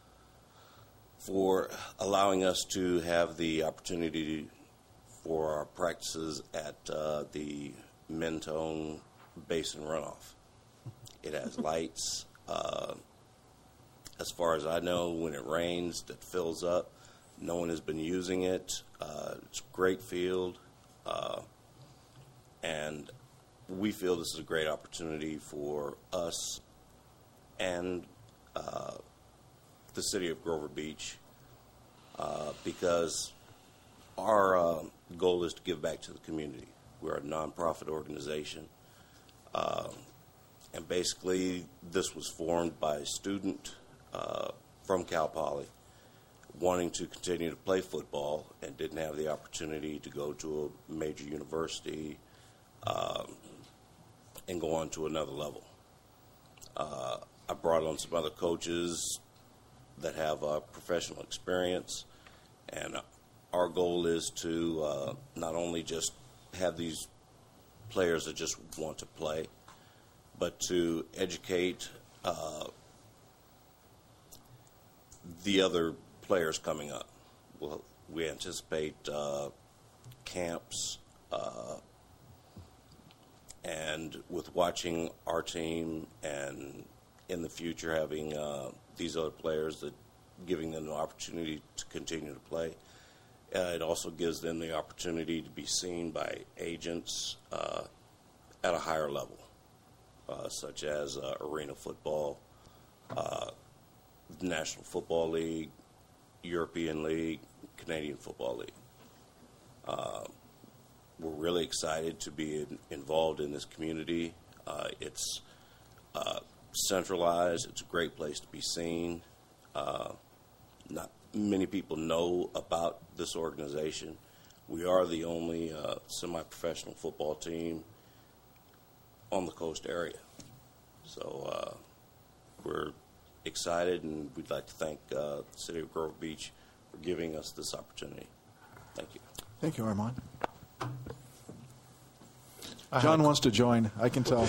Speaker 15: for allowing us to have the opportunity for our practices at uh, the Mentone Basin Runoff. It has lights. Uh, as far as I know, when it rains, it fills up. No one has been using it. Uh, it's a great field. Uh, and we feel this is a great opportunity for us and uh, the city of Grover Beach uh, because our uh, goal is to give back to the community. We're a nonprofit organization. Uh, and basically, this was formed by a student uh, from Cal Poly wanting to continue to play football and didn't have the opportunity to go to a major university um, and go on to another level. Uh, I brought on some other coaches that have uh, professional experience, and our goal is to uh, not only just have these players that just want to play, but to educate uh, the other players coming up. Well, we anticipate uh, camps, uh, and with watching our team and in the future having uh, these other players, that giving them the opportunity to continue to play. Uh, it also gives them the opportunity to be seen by agents uh, at a higher level, uh, such as uh, arena football, uh, the National Football League, European League, Canadian Football League. Uh, we're really excited to be in, involved in this community. Uh, it's uh, centralized. It's a great place to be seen. Uh, not many people know about this organization. We are the only uh, semi-professional football team on the coast area. So uh, we're excited, and we'd like to thank uh, the City of Grover Beach for giving us this opportunity. Thank you.
Speaker 1: Thank you, Armand. John wants to join. I can tell.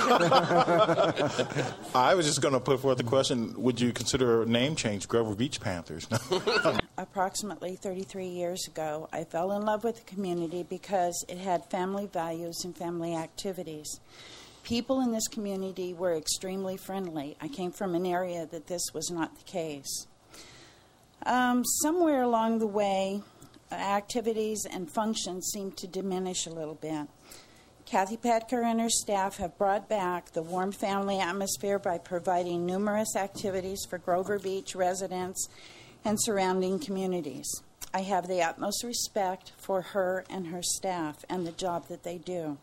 Speaker 9: I was just going to put forth the question, would you consider a name change, Grover Beach Panthers?
Speaker 16: Approximately thirty-three years ago, I fell in love with the community because it had family values and family activities. People in this community were extremely friendly. I came from an area that this was not the case. Um, somewhere along the way, activities and functions seemed to diminish a little bit. Kathy Petker and her staff have brought back the warm family atmosphere by providing numerous activities for Grover Beach residents and surrounding communities. I have the utmost respect for her and her staff and the job that they do.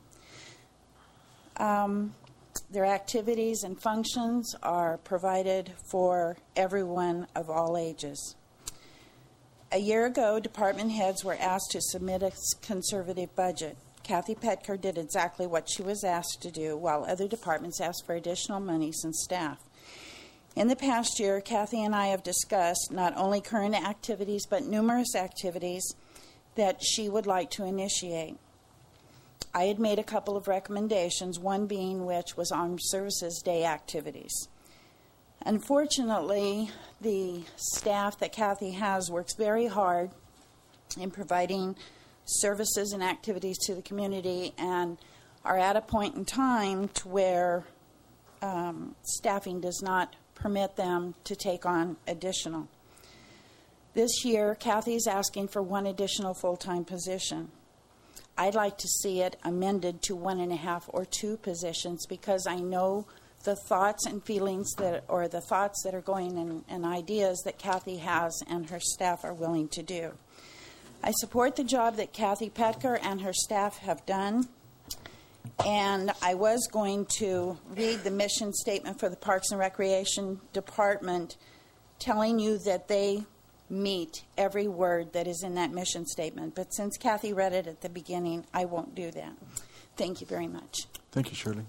Speaker 16: Um, their activities and functions are provided for everyone of all ages. A year ago, department heads were asked to submit a conservative budget. Kathy Petker did exactly what she was asked to do, while other departments asked for additional monies and staff. In the past year, Kathy and I have discussed not only current activities, but numerous activities that she would like to initiate. I had made a couple of recommendations, one being which was Armed Services Day activities. Unfortunately, the staff that Kathy has works very hard in providing services and activities to the community, and are at a point in time to where um, staffing does not permit them to take on additional. This year, Kathy is asking for one additional full-time position. I'd like to see it amended to one and a half or two positions, because I know the thoughts and feelings that, or the thoughts that are going in, and ideas that Kathy has and her staff are willing to do. I support the job that Kathy Petker and her staff have done, and I was going to read the mission statement for the Parks and Recreation Department, telling you that they meet every word that is in that mission statement. But since Kathy read it at the beginning, I won't do that. Thank you very much.
Speaker 1: Thank you, Shirley.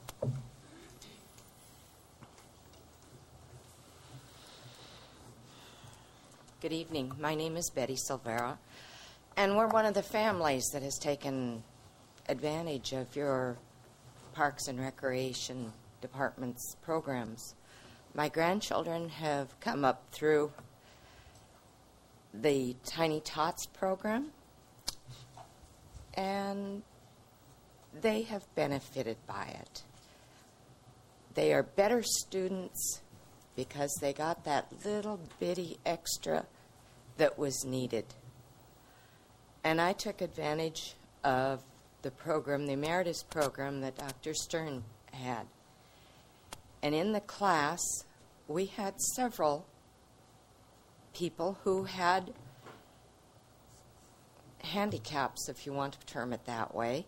Speaker 13: Good evening. My name is Betty Silvera, and we're one of the families that has taken advantage of your Parks and Recreation Department's programs. My grandchildren have come up through the Tiny Tots program, and they have benefited by it. They are better students because they got that little bitty extra that was needed. And I took advantage of the program, the Emeritus program that Doctor Stern had. And in the class, we had several people who had handicaps, if you want to term it that way,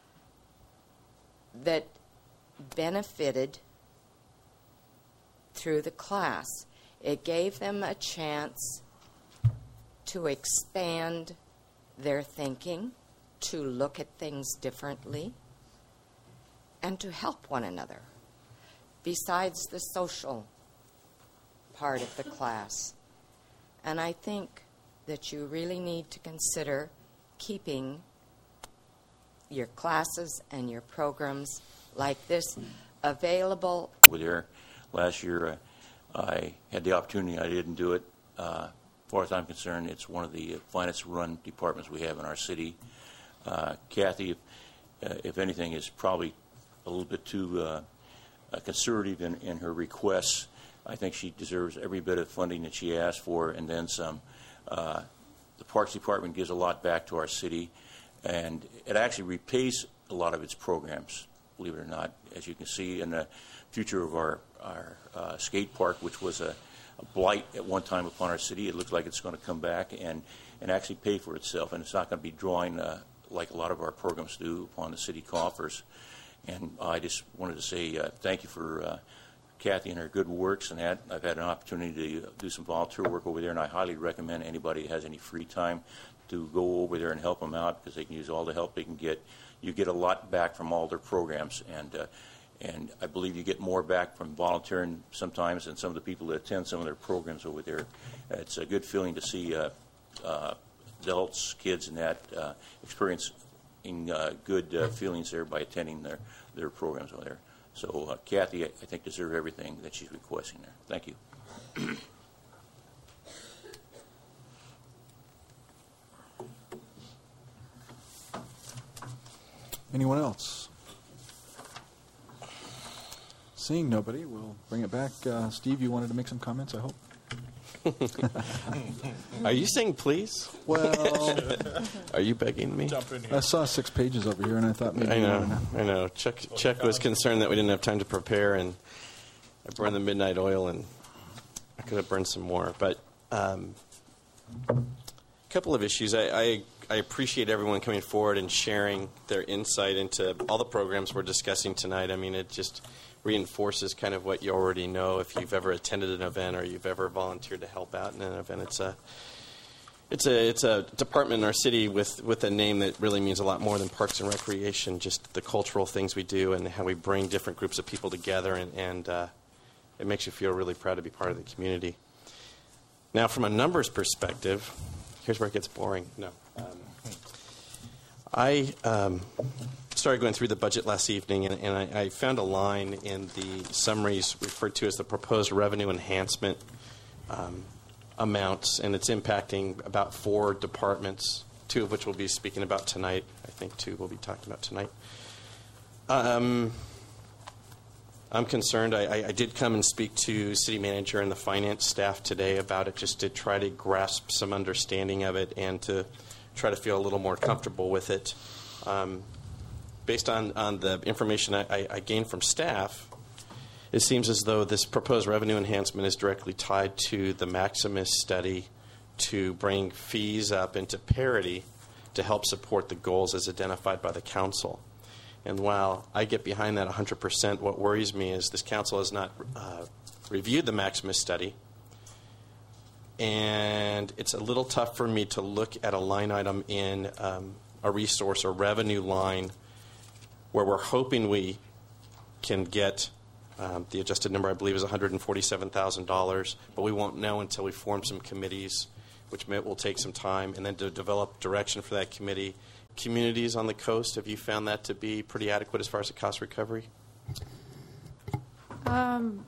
Speaker 13: that benefited through the class. It gave them a chance to expand their thinking, to look at things differently, and to help one another, besides the social part of the class. And I think that you really need to consider keeping your classes and your programs like this available.
Speaker 3: Over there last year, uh, I had the opportunity. I didn't do it. Uh, as far as I'm concerned, it's one of the finest run departments we have in our city. Uh, Kathy, if, uh, if anything, is probably a little bit too uh, uh, conservative in, in her requests. I think she deserves every bit of funding that she asked for, and then some. Uh, the Parks Department gives a lot back to our city, and it actually repays a lot of its programs, believe it or not. As you can see in the future of our, our uh, skate park, which was a, a blight at one time upon our city, it looks like it's going to come back and, and actually pay for itself, and it's not going to be drawing uh, like a lot of our programs do upon the city coffers. And I just wanted to say uh, thank you for uh, Kathy and her good works and that. I've had an opportunity to do some volunteer work over there, and I highly recommend anybody who has any free time to go over there and help them out, because they can use all the help they can get. You get a lot back from all their programs, and uh, and I believe you get more back from volunteering sometimes than some of the people that attend some of their programs over there. It's a good feeling to see uh, uh, adults, kids, and that uh, experiencing uh, good uh, feelings there by attending their, their programs over there. So, uh, Kathy, I think, deserves everything that she's requesting there. Thank you.
Speaker 1: Anyone else? Seeing nobody, we'll bring it back. Uh, Steve, you wanted to make some comments, I hope?
Speaker 10: Are you saying please?
Speaker 1: Well,
Speaker 10: are you begging me?
Speaker 1: I saw six pages over here, and I thought maybe.
Speaker 10: I know, I know. Chuck, Chuck was concerned that we didn't have time to prepare, and I burned the midnight oil, and I could have burned some more. But um, a couple of issues. I, I, I appreciate everyone coming forward and sharing their insight into all the programs we're discussing tonight. I mean, it just reinforces kind of what you already know if you've ever attended an event or you've ever volunteered to help out in an event. It's a it's a it's a department in our city with, with a name that really means a lot more than Parks and Recreation, just the cultural things we do and how we bring different groups of people together, and, and uh, it makes you feel really proud to be part of the community. Now, from a numbers perspective, here's where it gets boring. No. Um, I um, started going through the budget last evening, and, and I, I found a line in the summaries referred to as the proposed revenue enhancement um, amounts, and it's impacting about four departments, two of which we'll be speaking about tonight. I think two we'll be talking about tonight. Um, I'm concerned. I, I, I did come and speak to city manager and the finance staff today about it, just to try to grasp some understanding of it and to try to feel a little more comfortable with it. Um, based on, on the information I, I, I gained from staff, it seems as though this proposed revenue enhancement is directly tied to the Maximus study to bring fees up into parity to help support the goals as identified by the council. And while I get behind that one hundred percent, what worries me is this council has not uh, reviewed the Maximus study, and it's a little tough for me to look at a line item in um, a resource or revenue line where we're hoping we can get um, the adjusted number, I believe, is one hundred forty-seven thousand dollars, but we won't know until we form some committees, which may, will take some time, and then to develop direction for that committee. Communities on the coast, have you found that to be pretty adequate as far as the cost recovery?
Speaker 8: Um,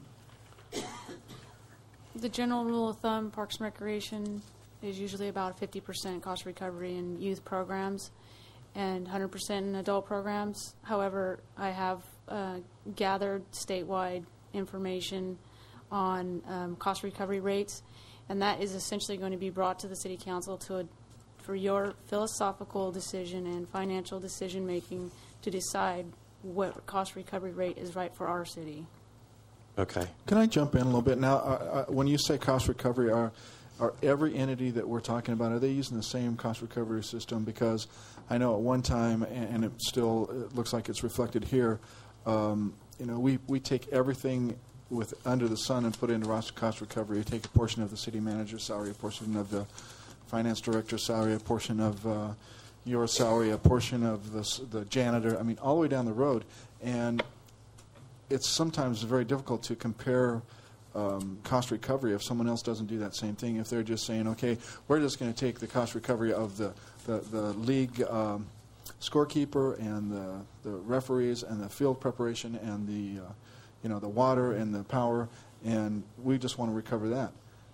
Speaker 8: the general rule of thumb, Parks and Recreation is usually about fifty percent cost recovery in youth programs and one hundred percent in adult programs. However, I have uh, gathered statewide information on um, cost recovery rates, and that is essentially going to be brought to the City Council to a, for your philosophical decision and financial decision making to decide what cost recovery rate is right for our city.
Speaker 10: Okay.
Speaker 1: Can I jump in a little bit now? Uh, uh, when you say cost recovery, are are every entity that we're talking about, are they using the same cost recovery system? Because I know at one time, and, and it still it looks like it's reflected here, um, you know, we, we take everything with under the sun and put it into cost recovery. We take a portion of the city manager's salary, a portion of the finance director's salary, a portion of uh, your salary, a portion of the, the janitor, I mean, all the way down the road. And it's sometimes very difficult to compare um, cost recovery if someone else doesn't do that same thing. If they're just saying, okay, we're just going to take the cost recovery of the, the, the league um, scorekeeper and the, the referees and the field preparation and the, uh, you know, the water and the power, and we just want to recover that.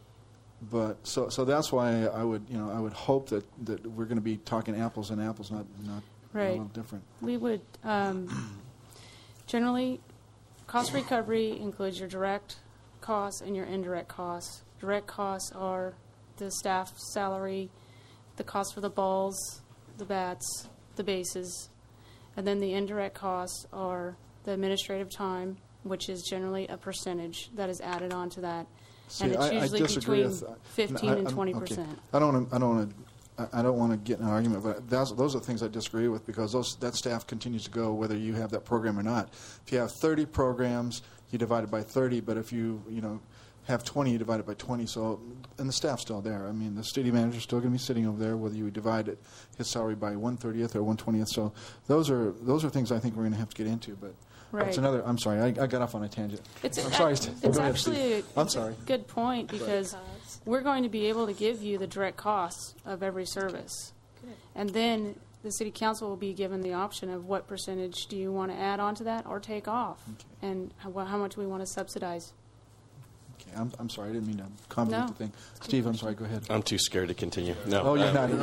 Speaker 1: But so so that's why I would you know I would hope that, that we're going to be talking apples and apples, not not
Speaker 8: right.
Speaker 1: a little different.
Speaker 8: We would um, generally cost recovery includes your direct costs and your indirect costs. Direct costs are the staff salary, the cost for the balls, the bats, the bases, and then the indirect costs are the administrative time, which is generally a percentage that is added onto that.
Speaker 1: See,
Speaker 8: and it's
Speaker 1: I,
Speaker 8: usually
Speaker 1: I disagree
Speaker 8: between
Speaker 1: with,
Speaker 8: fifteen
Speaker 1: I,
Speaker 8: and
Speaker 1: I'm-
Speaker 8: twenty
Speaker 1: okay.
Speaker 8: percent.
Speaker 1: I don't want to. I don't want to. I don't want to get in an argument, but that's, those are things I disagree with because those that staff continues to go whether you have that program or not. If you have thirty programs, you divide it by thirty. But if you you know have twenty, you divide it by twenty. So and the staff's still there. I mean, the city manager's still going to be sitting over there, whether you divide it his salary by one thirtieth or one twentieth. So those are those are things I think we're going to have to get into, but.
Speaker 8: Right.
Speaker 1: It's another. I'm sorry. I, I got off on a tangent.
Speaker 8: It's,
Speaker 1: I'm
Speaker 8: a-
Speaker 1: sorry.
Speaker 8: it's
Speaker 1: Go ahead,
Speaker 8: actually
Speaker 1: Steve.
Speaker 8: a,
Speaker 1: I'm
Speaker 8: it's
Speaker 1: sorry.
Speaker 8: a good point because we're going to be able to give you the direct costs of every service.
Speaker 7: Good.
Speaker 8: And then the city council will be given the option of what percentage do you want to add on to that or take off,
Speaker 1: Okay.
Speaker 8: and how, how much we want to subsidize.
Speaker 1: Okay, I'm, I'm sorry. I didn't mean to convolute
Speaker 8: No.
Speaker 1: the thing. Steve, I'm sorry. Go ahead.
Speaker 10: I'm too scared to continue. No.
Speaker 1: Oh, you're
Speaker 10: Um,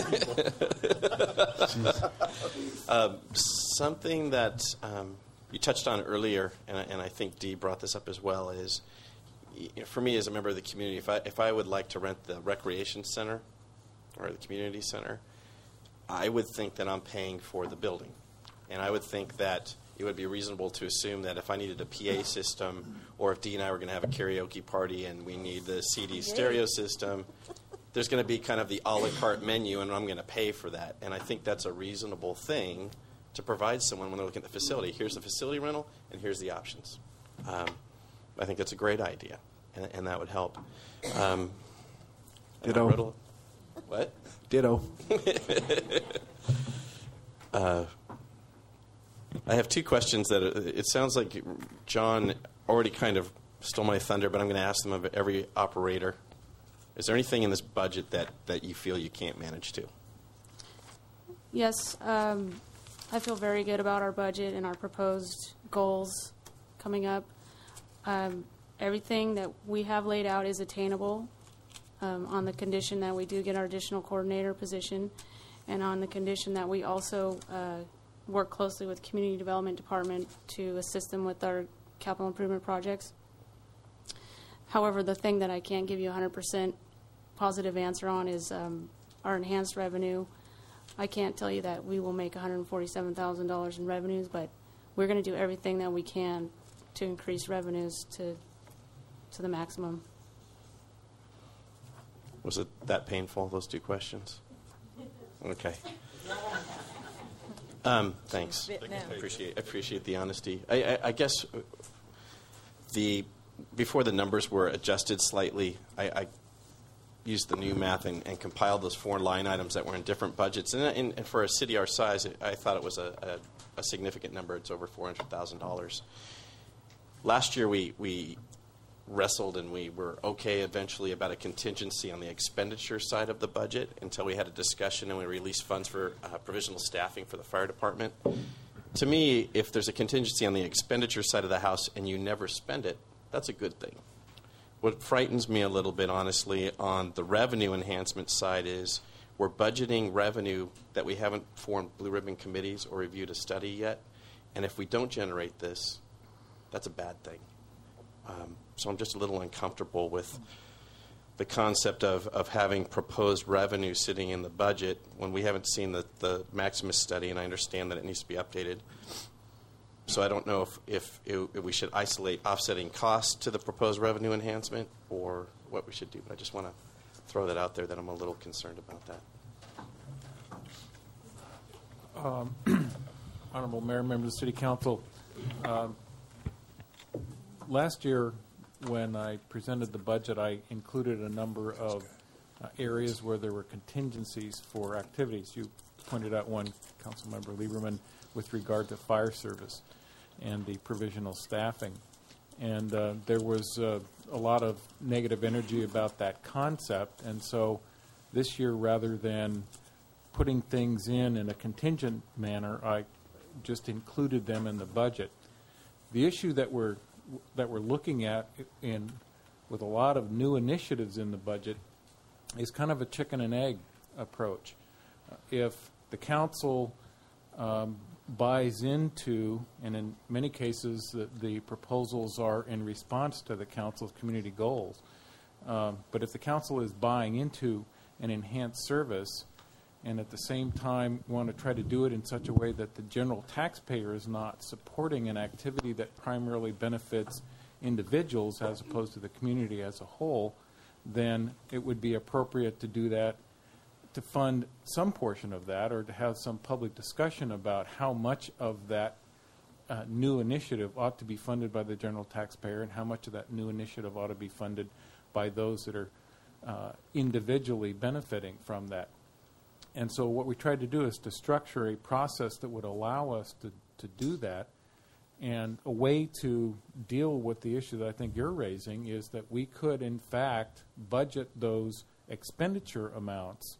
Speaker 1: not.
Speaker 10: um, something that um, you touched on earlier, and I, and I think Dee brought this up as well, is y- for me as a member of the community, if I, if I would like to rent the recreation center or the community center, I would think that I'm paying for the building. And I would think that it would be reasonable to assume that if I needed a P A system or if Dee and I were going to have a karaoke party and we need the C D stereo system, there's going to be kind of the a la carte menu, and I'm going to pay for that. And I think that's a reasonable thing to provide someone when they're looking at the facility. Here's the facility rental, and here's the options. Um, I think that's a great idea, and, and that would help. Um, and I
Speaker 1: Ditto.
Speaker 10: wrote a- What?
Speaker 1: Ditto.
Speaker 10: uh, I have two questions that uh, it sounds like John already kind of stole my thunder, but I'm going to ask them of every operator. Is there anything in this budget that, that you feel you can't manage to?
Speaker 8: Yes, um, I feel very good about our budget and our proposed goals coming up. Um, everything that we have laid out is attainable um, on the condition that we do get our additional coordinator position and on the condition that we also uh, work closely with Community Development Department to assist them with our capital improvement projects. However, the thing that I can't give you a one hundred percent positive answer on is um, our enhanced revenue. I can't tell you that we will make one hundred forty-seven thousand dollars in revenues, but we're going to do everything that we can to increase revenues to to the maximum.
Speaker 10: Was it that painful, those two questions? Okay. Um, thanks. I appreciate, appreciate the honesty. I, I, I guess the before the numbers were adjusted slightly, I, I used the new math and, and compiled those four line items that were in different budgets. And, and, and for a city our size, I thought it was a, a, a significant number. It's over four hundred thousand dollars. Last year we, we wrestled and we were okay eventually about a contingency on the expenditure side of the budget until we had a discussion and we released funds for uh, provisional staffing for the fire department. To me, if there's a contingency on the expenditure side of the house and you never spend it, that's a good thing. What frightens me a little bit, honestly, on the revenue enhancement side is we're budgeting revenue that we haven't formed blue ribbon committees or reviewed a study yet. And if we don't generate this, that's a bad thing. Um, so I'm just a little uncomfortable with the concept of, of having proposed revenue sitting in the budget when we haven't seen the, the Maximus study, and I understand that it needs to be updated. So I don't know if, if, it, if we should isolate offsetting costs to the proposed revenue enhancement or what we should do. But I just want to throw that out there that I'm a little concerned about that.
Speaker 17: Um, Honorable Mayor, members of the City Council, um, last year when I presented the budget, I included a number of uh, areas where there were contingencies for activities. You pointed out one, Councilmember Lieberman, with regard to fire service and the provisional staffing. And uh, there was uh, a lot of negative energy about that concept. And so this year, rather than putting things in in a contingent manner, I just included them in the budget. The issue that we're that we're looking at in with a lot of new initiatives in the budget is kind of a chicken and egg approach. Uh, if the council um, buys into, and in many cases the, the proposals are in response to the council's community goals, um, but if the council is buying into an enhanced service and at the same time want to try to do it in such a way that the general taxpayer is not supporting an activity that primarily benefits individuals as opposed to the community as a whole, then it would be appropriate to do that, to fund some portion of that, or to have some public discussion about how much of that uh, new initiative ought to be funded by the general taxpayer and how much of that new initiative ought to be funded by those that are uh, individually benefiting from that. And so what we tried to do is to structure a process that would allow us to, to do that. And a way to deal with the issue that I think you're raising is that we could, in fact, budget those expenditure amounts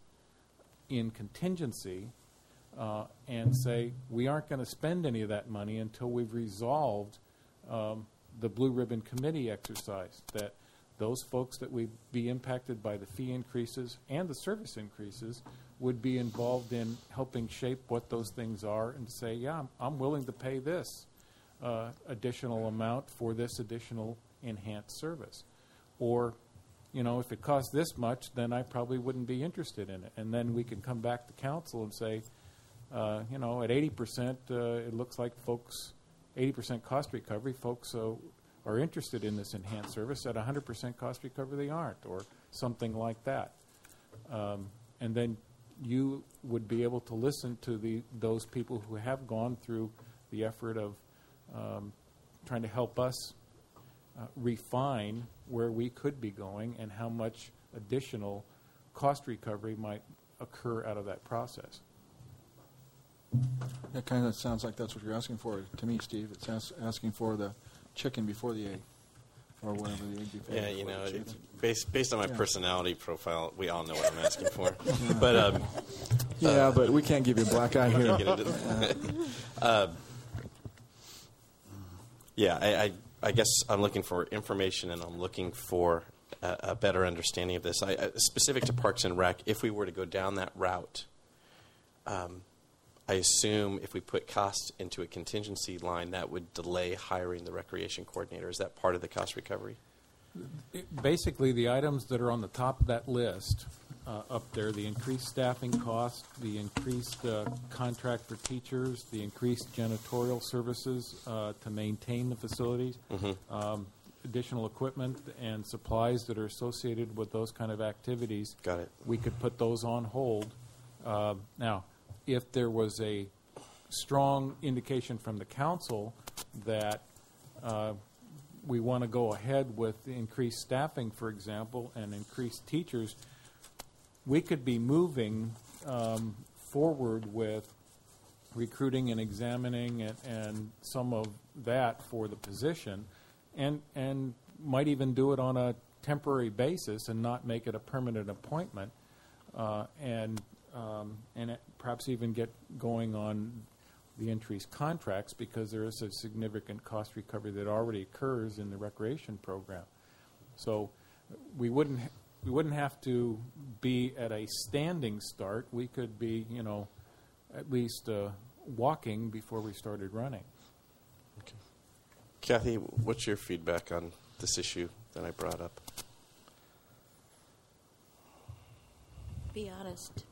Speaker 17: in contingency uh, and say we aren't going to spend any of that money until we've resolved um, the Blue Ribbon Committee exercise, that those folks that would be impacted by the fee increases and the service increases would be involved in helping shape what those things are and say, yeah, I'm, I'm willing to pay this uh, additional amount for this additional enhanced service. Or, you know, if it costs this much, then I probably wouldn't be interested in it. And then we can come back to council and say, uh, you know, at eighty percent, uh, it looks like folks, eighty percent cost recovery, folks uh, are interested in this enhanced service. At one hundred percent cost recovery, they aren't, or something like that. Um, and then you would be able to listen to the those people who have gone through the effort of um, trying to help us uh, refine where we could be going and how much additional cost recovery might occur out of that process.
Speaker 1: That kind of sounds like that's what you're asking for to me, Steve. It's as- asking for the chicken before the egg, or whatever the egg before.
Speaker 10: Yeah, you know, it, based based on my
Speaker 1: yeah.
Speaker 10: personality profile, we all know what I'm asking for. But um,
Speaker 1: yeah, uh, but we can't give you a black eye here.
Speaker 10: Get into uh, yeah, I, I I guess I'm looking for information, and I'm looking for a, a better understanding of this. I, uh, specific to Parks and Rec, if we were to go down that route, um, I assume if we put costs into a contingency line, that would delay hiring the recreation coordinator. Is that part of the cost recovery?
Speaker 17: It, basically, the items that are on the top of that list uh, up there, the increased staffing cost, the increased uh, contract for teachers, the increased janitorial services uh, to maintain the facilities,
Speaker 10: Mm-hmm.
Speaker 17: um, additional equipment and supplies that are associated with those kind of activities.
Speaker 10: Got it.
Speaker 17: We could put those on hold. Uh, now, if there was a strong indication from the council that uh, we want to go ahead with increased staffing, for example, and increased teachers, we could be moving um, forward with recruiting and examining and, and some of that for the position, and and might even do it on a temporary basis and not make it a permanent appointment, uh, and um, and it perhaps even get going on the increased contracts, because there is a significant cost recovery that already occurs in the recreation program. So we wouldn't ha- we wouldn't have to be at a standing start. We could be, you know, at least uh, walking before we started running.
Speaker 10: Okay. Kathy, what's your feedback on this issue that I brought up?
Speaker 7: Be honest.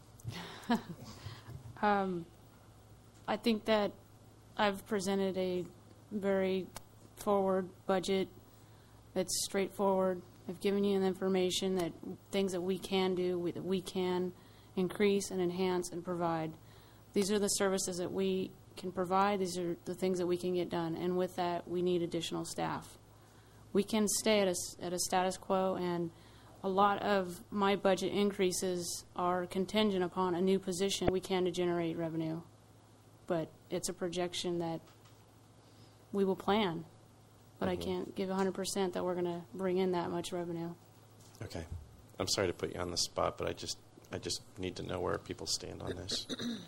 Speaker 8: um, I think that I've presented a very forward budget that's straightforward. I've given you the information that things that we can do, we, that we can increase and enhance and provide. These are the services that we can provide. These are the things that we can get done. And with that, we need additional staff. We can stay at a, at a status quo, and a lot of my budget increases are contingent upon a new position we can to generate revenue. But it's a projection that we will plan. But
Speaker 10: Mm-hmm.
Speaker 8: I can't give one hundred percent that we're going to bring in that much revenue.
Speaker 10: Okay. I'm sorry to put you on the spot, but I just I just need to know where people stand on this.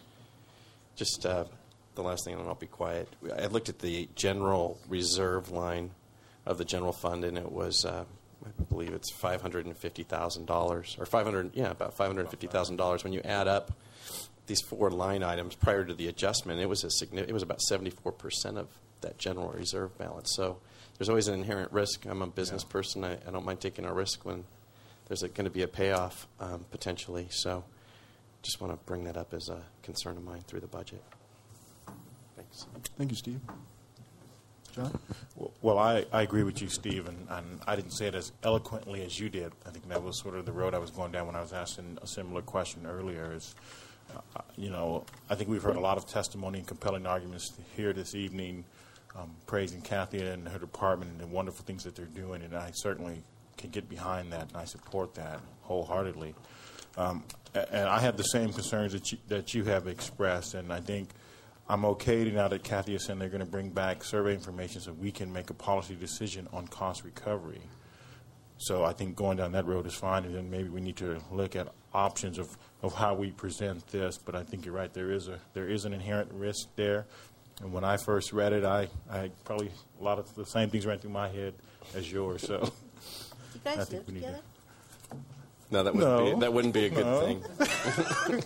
Speaker 10: Just uh, the last thing, and I'll be quiet. I looked at the general reserve line of the general fund, and it was, uh, I believe it's five hundred fifty thousand dollars, or five hundred, yeah, about five hundred fifty thousand dollars. When you add up these four line items prior to the adjustment, it was a significant, it was about seventy-four percent of that general reserve balance. So there's always an inherent risk. I'm a business yeah. person. I, I don't mind taking a risk when there's going to be a payoff um, potentially. So just want to bring that up as a concern of mine through the budget. Thanks.
Speaker 1: Thank you, Steve. John?
Speaker 9: Well, I, I agree with you, Steve, and, and I didn't say it as eloquently as you did. I think that was sort of the road I was going down when I was asking a similar question earlier. Is, uh, you know, I think we've heard a lot of testimony and compelling arguments here this evening, um, praising Kathy and her department and the wonderful things that they're doing, and I certainly can get behind that, and I support that wholeheartedly. Um, and I have the same concerns that you, that you have expressed, and I think I'm okay now that Kathy is saying they're going to bring back survey information so we can make a policy decision on cost recovery. So I think going down that road is fine, and then maybe we need to look at options of, of how we present this. But I think you're right. There is a there is an inherent risk there. And when I first read it, I, I probably a lot of the same things ran through my head as yours. So
Speaker 7: you guys
Speaker 9: I think
Speaker 7: live
Speaker 9: we need
Speaker 7: together?
Speaker 9: to.
Speaker 10: No, that wouldn't
Speaker 9: No.
Speaker 10: be that wouldn't be a good
Speaker 9: No.
Speaker 10: thing.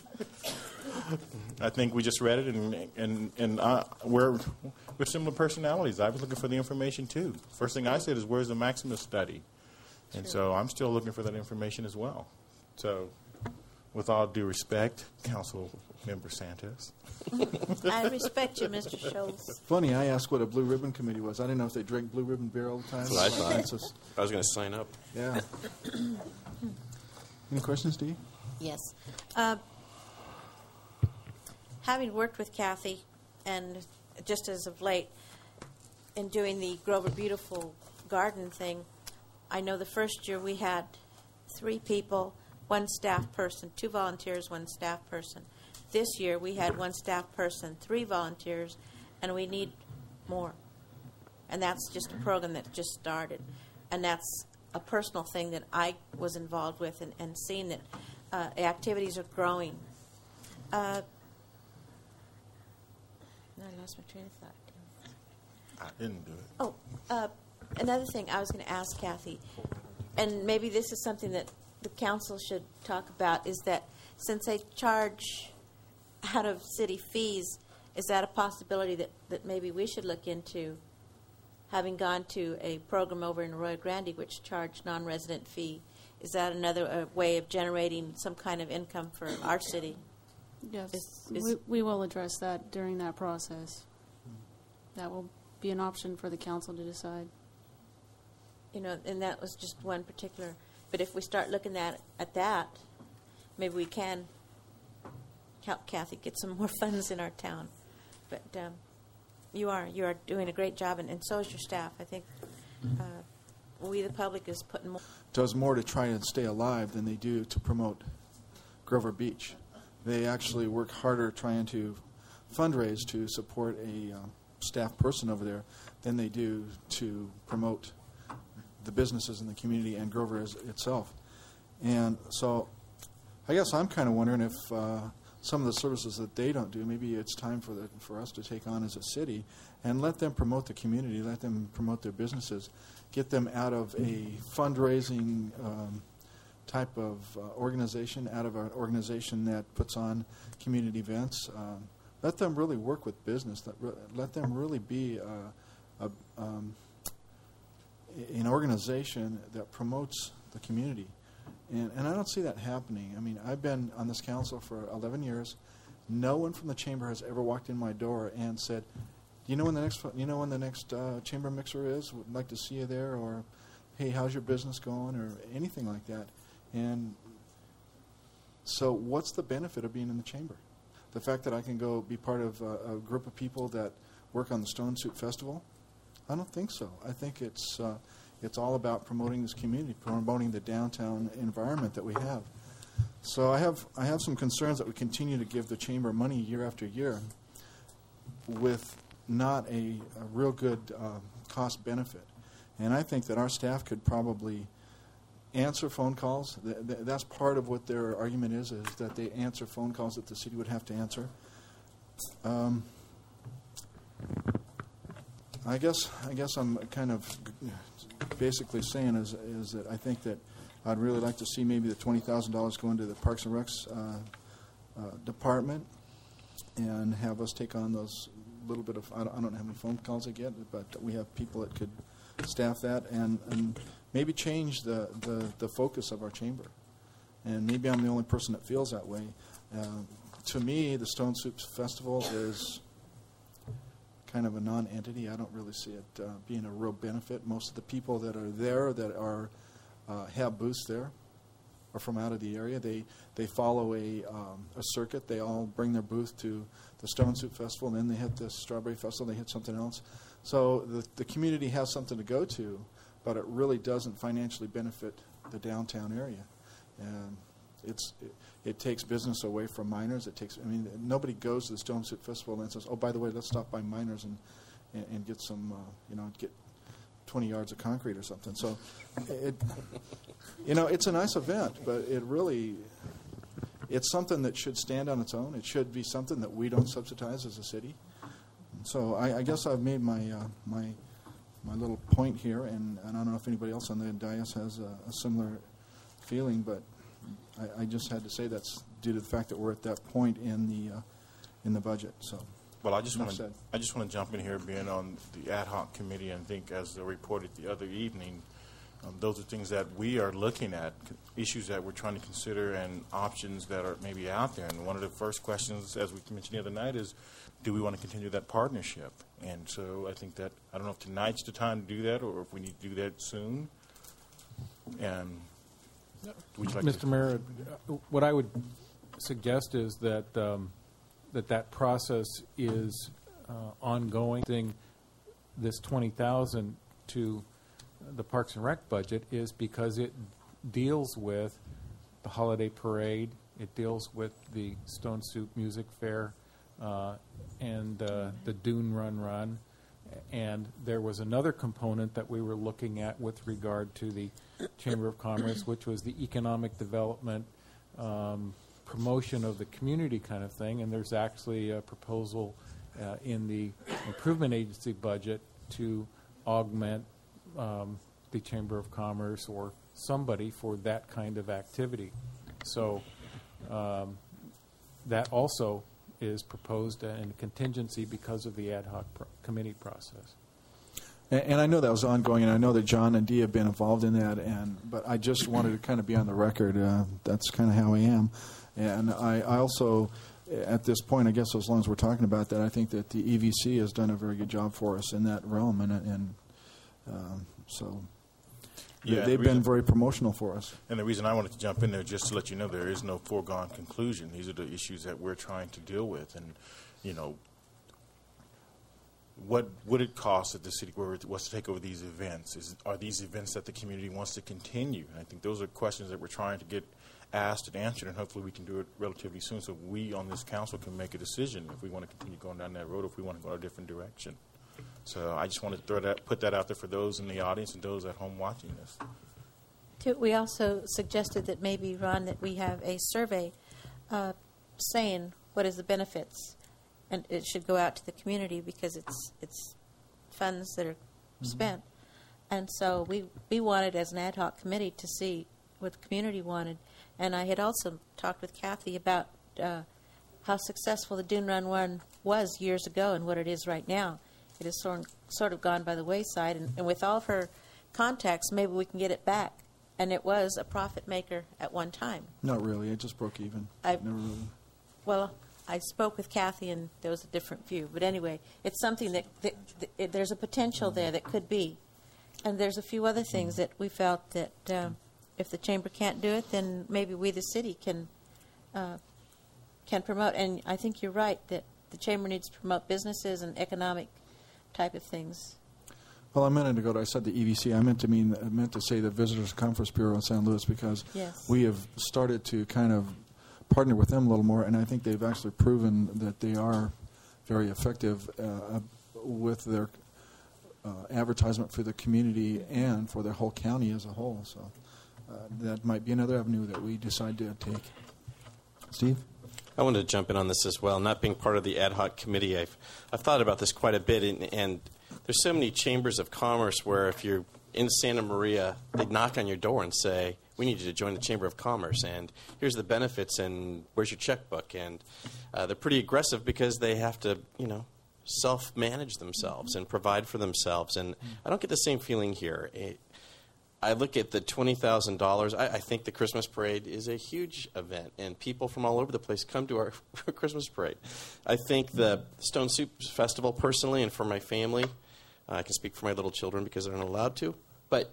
Speaker 9: I think we just read it, and and and I, we're we're similar personalities. I was looking for the information too. First thing I said is, "Where's the Maximus study?" And so I'm still looking for that information as well. So, with all due respect, Council Member Santos.
Speaker 7: I respect you, Mister Schultz.
Speaker 1: Funny, I asked what a Blue Ribbon Committee was. I didn't know if they drank Blue Ribbon beer all the time.
Speaker 10: That's what I thought.
Speaker 1: It's just-
Speaker 10: I was going to sign up.
Speaker 1: yeah. Any questions, Dee?
Speaker 7: Yes. Uh, having worked with Kathy, and just as of late, in doing the Grover Beautiful Garden thing, I know the first year we had three people, one staff person, two volunteers, one staff person. This year we had one staff person, three volunteers, and we need more. And that's just a program that just started. And that's a personal thing that I was involved with, and, and seeing that uh, activities are growing. Uh, I lost my train of thought.
Speaker 9: I didn't do it.
Speaker 7: Oh, uh, another thing I was going to ask Kathy, and maybe this is something that the council should talk about, is that since they charge out of city fees, is that a possibility that, that maybe we should look into, having gone to a program over in Arroyo Grande which charged non-resident fee is that another uh, way of generating some kind of income for our city?
Speaker 8: Yes,
Speaker 7: Is- is-
Speaker 8: we, we will address that during that process. That will be an option for the council to decide.
Speaker 7: You know, and that was just one particular. But if we start looking at at that, maybe we can help Kathy get some more funds in our town. But um, you are you are doing a great job, and, and so is your staff. I think uh, we, the public, is putting more.
Speaker 1: Does more to try and stay alive than they do to promote Grover Beach. They actually work harder trying to fundraise to support a um, staff person over there than they do to promote the businesses in the community and Grover as, itself. And so I guess I'm kind of wondering if uh, some of the services that they don't do, maybe it's time for the, for us to take on as a city and let them promote the community, let them promote their businesses, get them out of a fundraising um, type of uh, organization, out of an organization that puts on community events. Um, let them really work with business. Let, re- let them really be uh, a, um, an organization that promotes the community. And, and I don't see that happening. I mean, I've been on this council for eleven years. No one from the chamber has ever walked in my door and said, "Do you know when the next you know when the next uh, chamber mixer is? Would like to see you there," or "Hey, how's your business going?" or anything like that. And so, what's the benefit of being in the chamber? The fact that I can go be part of a, a group of people that work on the Stone Soup Festival? I don't think so. I think it's uh, it's all about promoting this community, promoting the downtown environment that we have. So I have I have some concerns that we continue to give the chamber money year after year with not a, a real good uh, cost benefit. And I think that our staff could probably answer phone calls. Th- th- that's part of what their argument is, is that they answer phone calls that the city would have to answer. Um, I guess I guess I'm kind of basically saying is is that I think that I'd really like to see maybe the twenty thousand dollars go into the Parks and Recs uh, uh, department and have us take on those little bit of, I don't, I don't know how many phone calls I get, but we have people that could staff that and, and maybe change the, the, the focus of our chamber. And maybe I'm the only person that feels that way. Uh, to me, the Stone Soup Festival is kind of a non-entity. I don't really see it uh, being a real benefit. Most of the people that are there that are uh, have booths there are from out of the area. They they follow a um, a circuit. They all bring their booth to the Stone Soup Festival, and then they hit the Strawberry Festival. They hit something else. So the the community has something to go to, but it really doesn't financially benefit the downtown area. And it's it, it takes business away from miners. It takes. I mean, nobody goes to the Stone Soup Festival and says, "Oh, by the way, let's stop by miners and and, and get some, uh, you know, get twenty yards of concrete or something." So, it, you know, it's a nice event, but it really, it's something that should stand on its own. It should be something that we don't subsidize as a city. So I, I guess I've made my uh, my my little point here, and, and I don't know if anybody else on the dais has a, a similar feeling, but I, I just had to say that's due to the fact that we're at that point in the uh, in the budget. So,
Speaker 9: well, I just
Speaker 1: enough
Speaker 9: want to
Speaker 1: said.
Speaker 9: I just want to jump in here, being on the ad hoc committee, and think as I reported the other evening, um, those are things that we are looking at, c- issues that we're trying to consider, and options that are maybe out there. And one of the first questions, as we mentioned the other night, is, do we want to continue that partnership? And so I think that I don't know if tonight's the time to do that, or if we need to do that soon. And would you like
Speaker 17: Mister
Speaker 9: to?
Speaker 17: Mayor, uh, what I would suggest is that um, that that process is uh, ongoing. Thing, this twenty thousand to the Parks and Rec budget is because it deals with the holiday parade. It deals with the Stone Soup Music Fair uh, and uh, the Dune Run Run. And there was another component that we were looking at with regard to the Chamber of Commerce, which was the economic development, um, promotion of the community kind of thing. And there's actually a proposal uh, in the Improvement Agency budget to augment um, the Chamber of Commerce or somebody for that kind of activity. So um, that also is proposed in contingency because of the ad hoc pro- committee process.
Speaker 1: And, and I know that was ongoing, and I know that John and Dee have been involved in that. And but I just wanted to kind of be on the record. Uh, that's kind of how I am. And I, I also, at this point, I guess as long as we're talking about that, I think that the E V C has done a very good job for us in that realm, and and um, so.
Speaker 9: Yeah,
Speaker 1: They've
Speaker 9: the
Speaker 1: been
Speaker 9: reason-
Speaker 1: very promotional for us.
Speaker 9: And the reason I wanted to jump in there just to let you know there is no foregone conclusion. These are the issues that we're trying to deal with. And, you know, what would it cost if the city were to, was to take over these events? Is, are these events that the community wants to continue? And I think those are questions that we're trying to get asked and answered, and hopefully we can do it relatively soon so we on this council can make a decision if we want to continue going down that road or if we want to go a different direction. So I just wanted to throw that, put that out there for those in the audience and those at home watching this.
Speaker 7: We also suggested that maybe, Ron, that we have a survey uh, saying what is the benefits, and it should go out to the community because it's it's funds that are
Speaker 18: Mm-hmm.
Speaker 7: spent. And so we, we wanted, as an ad hoc committee, to see what the community wanted. And I had also talked with Kathy about uh, how successful the Dune Run One was years ago and what it is right now. It has sort sort of gone by the wayside, and, and with all of her contacts, maybe we can get it back. And it was a profit maker at one time.
Speaker 1: Not really. It just broke even.
Speaker 7: I,
Speaker 1: Never really.
Speaker 7: Well, I spoke with Kathy, and there was a different view. But anyway, it's something that, that, that it, there's a potential there that could be. And there's a few other things that we felt that um, if the chamber can't do it, then maybe we, the city, can uh, can promote. And I think you're right that the chamber needs to promote businesses and economic type of things.
Speaker 1: Well, I meant to go to, I said the E V C. I meant to mean, I meant to say the Visitors Conference Bureau in San Luis because
Speaker 7: Yes.
Speaker 1: we have started to kind of partner with them a little more, and I think they've actually proven that they are very effective uh, with their uh, advertisement for the community and for the whole county as a whole. So uh, that might be another avenue that we decide to take. Steve?
Speaker 10: I wanted to jump in on this as well. Not being part of the ad hoc committee, I've, I've thought about this quite a bit, and, and there's so many chambers of commerce where if you're in Santa Maria, they'd knock on your door and say, we need you to join the Chamber of Commerce, and here's the benefits, and where's your checkbook? And uh, they're pretty aggressive because they have to, you know, self-manage themselves and provide for themselves. And I don't get the same feeling here. It, I look at the twenty thousand dollars. I, I think the Christmas parade is a huge event, and people from all over the place come to our Christmas parade. I think the Stone Soup Festival, personally, and for my family, uh, I can speak for my little children because they're not allowed to, but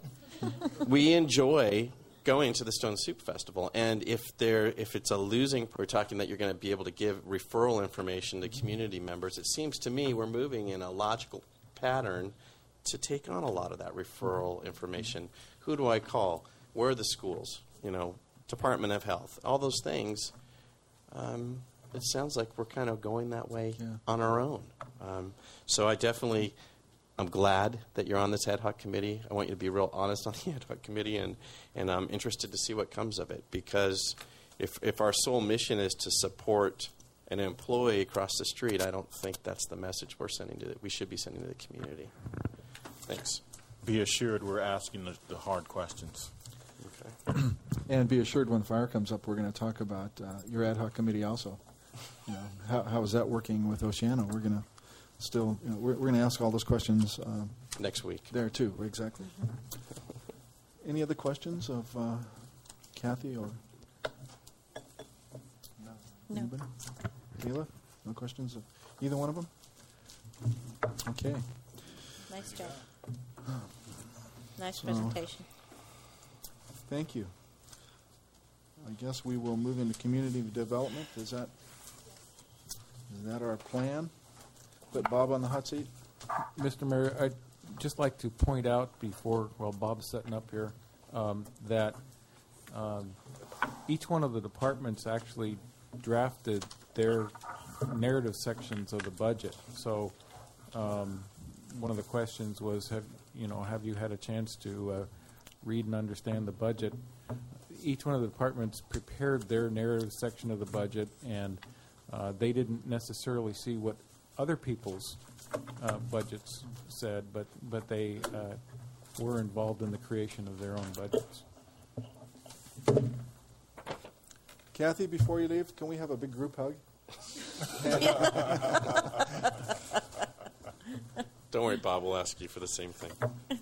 Speaker 10: we enjoy going to the Stone Soup Festival. And if there, if it's a losing, we're talking that you're going to be able to give referral information to community members. It seems to me we're moving in a logical pattern to take on a lot of that referral information. Who do I call? Where are the schools? You know, Department of Health, all those things. Um, it sounds like we're kind of going that way yeah. on our own. Um, so I definitely, I'm glad that you're on this ad hoc committee. I want you to be real honest on the ad hoc committee, and, and I'm interested to see what comes of it. Because if, if our sole mission is to support an employee across the street, I don't think that's the message we're sending to the, we should be sending to the community. Thanks.
Speaker 9: Be assured we're asking the, the hard questions.
Speaker 10: Okay.
Speaker 1: And be assured when fire comes up, we're going to talk about uh, your ad hoc committee also. You know, how, how is that working with Oceano? We're going to still, you know, we're, we're going to ask all those questions uh,
Speaker 10: next week.
Speaker 1: There too, exactly. Any other questions of uh, Kathy or
Speaker 7: no.
Speaker 1: anybody? Kayla? No questions of either one of them? Okay.
Speaker 7: Nice job. Nice presentation.
Speaker 1: Uh, thank you. I guess we will move into community development. Is that is that our plan? Put Bob on the hot seat?
Speaker 17: Mister Mayor, I'd just like to point out before, while Bob's setting up here, um, that um, each one of the departments actually drafted their narrative sections of the budget. So um, one of the questions was, have you know, have you had a chance to uh, read and understand the budget? Each one of the departments prepared their narrative section of the budget, and uh, they didn't necessarily see what other people's uh, budgets said, but but they uh, were involved in the creation of their own budgets.
Speaker 1: Kathy, before you leave, can we have a big group hug?
Speaker 10: Don't worry, Bob. We'll ask you for the same thing.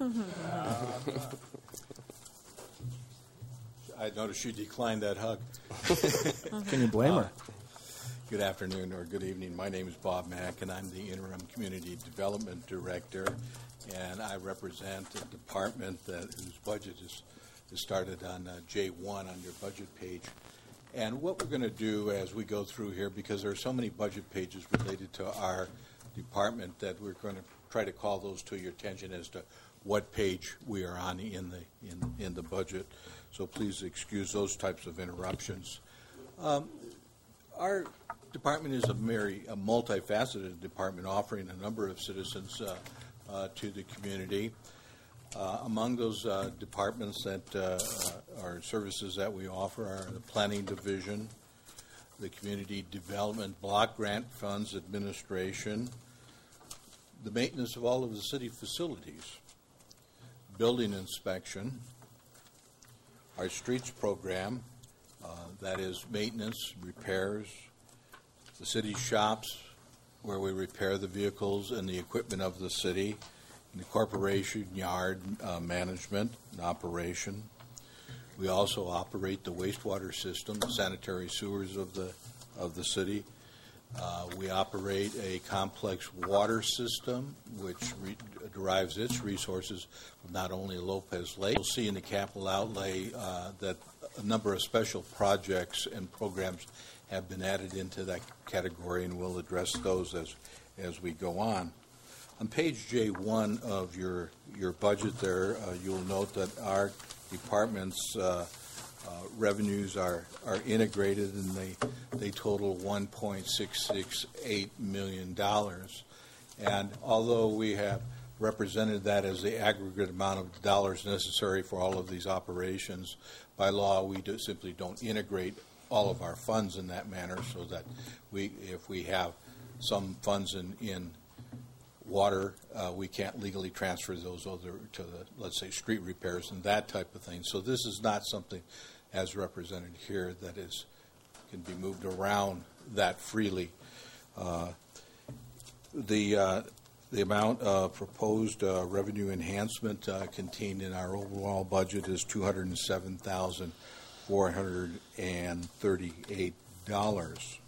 Speaker 18: I noticed you declined that hug.
Speaker 1: Can you blame her?
Speaker 18: Uh, good afternoon or good evening. My name is Bob Mack, and I'm the Interim Community Development Director, and I represent a department that whose budget is, is started on uh, J one on your budget page. And what we're going to do as we go through here, because there are so many budget pages related to our department, that we're going to try to call those to your attention as to what page we are on in the in, in the budget. So please excuse those types of interruptions. Um, our department is a very a multifaceted department, offering a number of citizens uh, uh, to the community. Uh, among those uh, departments that uh, are services that we offer are the Planning Division, the Community Development Block Grant Funds Administration, the maintenance of all of the city facilities, building inspection, our streets program, uh, that is maintenance, repairs, the city shops where we repair the vehicles and the equipment of the city, the corporation yard uh, management and operation. We also operate the wastewater system, the sanitary sewers of the of the city. Uh, we operate a complex water system which re- derives its resources from not only Lopez Lake. You'll see in the capital outlay uh, that a number of special projects and programs have been added into that category, and we'll address those as as we go on. On page J one of your your budget there, uh, you'll note that our department's uh, uh, revenues are, are integrated, and they they total one point six six eight million dollars. And although we have represented that as the aggregate amount of dollars necessary for all of these operations, by law we do, simply don't integrate all of our funds in that manner, so that we, if we have some funds in, in water, uh, we can't legally transfer those other to the, let's say, street repairs and that type of thing. So this is not something as represented here that is can be moved around that freely. Uh, the uh, the amount of proposed uh, revenue enhancement uh, contained in our overall budget is two hundred seven thousand four hundred thirty-eight dollars.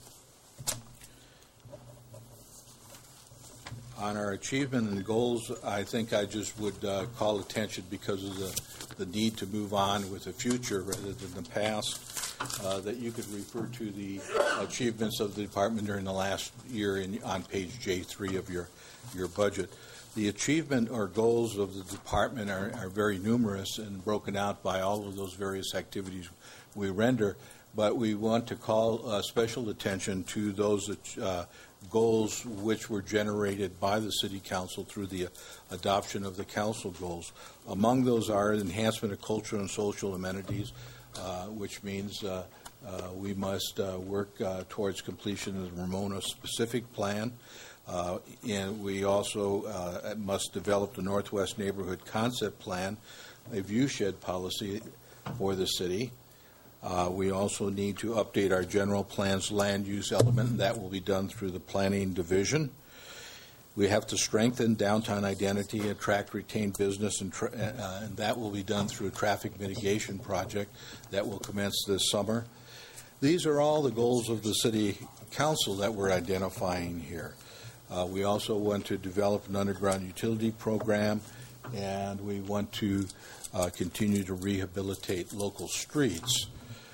Speaker 18: On our achievement and goals, I think I just would uh, call attention because of the, the need to move on with the future rather than the past, uh, that you could refer to the achievements of the department during the last year in, on page J three of your, your budget. The achievement or goals of the department are, are very numerous and broken out by all of those various activities we render, but we want to call uh, special attention to those uh, goals which were generated by the City Council through the uh, adoption of the council goals. Among those are enhancement of cultural and social amenities, uh, which means uh, uh, we must uh, work uh, towards completion of the Ramona-specific plan. Uh, and we also uh, must develop the Northwest Neighborhood Concept Plan, a viewshed policy for the city. Uh, we also need to update our general plan's land use element, and that will be done through the planning division. We have to strengthen downtown identity, attract, retain business, and, tra- uh, and that will be done through a traffic mitigation project that will commence this summer. These are all the goals of the City Council that we're identifying here. Uh, we also want to develop an underground utility program, and we want to uh, continue to rehabilitate local streets.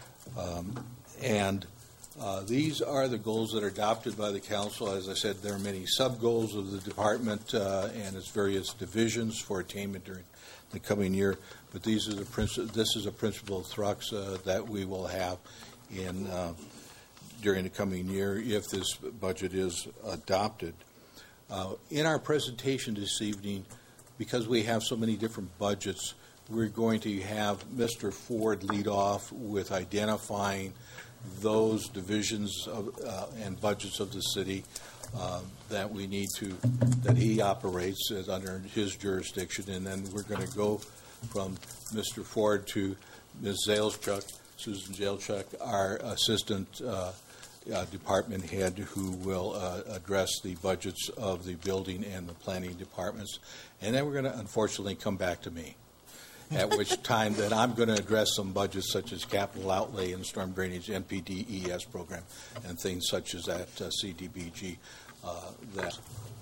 Speaker 18: Um, and uh, these are the goals that are adopted by the council. As I said, there are many sub-goals of the department uh, and its various divisions for attainment during the coming year. But these are the princi- this is a principal thrust uh, that we will have in uh, during the coming year if this budget is adopted. Uh, in our presentation this evening, because we have so many different budgets, we're going to have Mister Ford lead off with identifying those divisions of, uh, and budgets of the city uh, that we need to, that he operates as under his jurisdiction. And then we're going to go from Mister Ford to Miz Zalechuk, Susan Zalechuk, our assistant uh, uh, department head who will uh, address the budgets of the building and the planning departments. And then we're going to unfortunately come back to me, at which time that I'm going to address some budgets such as capital outlay and storm drainage, N P D E S program, and things such as that uh, C D B G. Uh, that.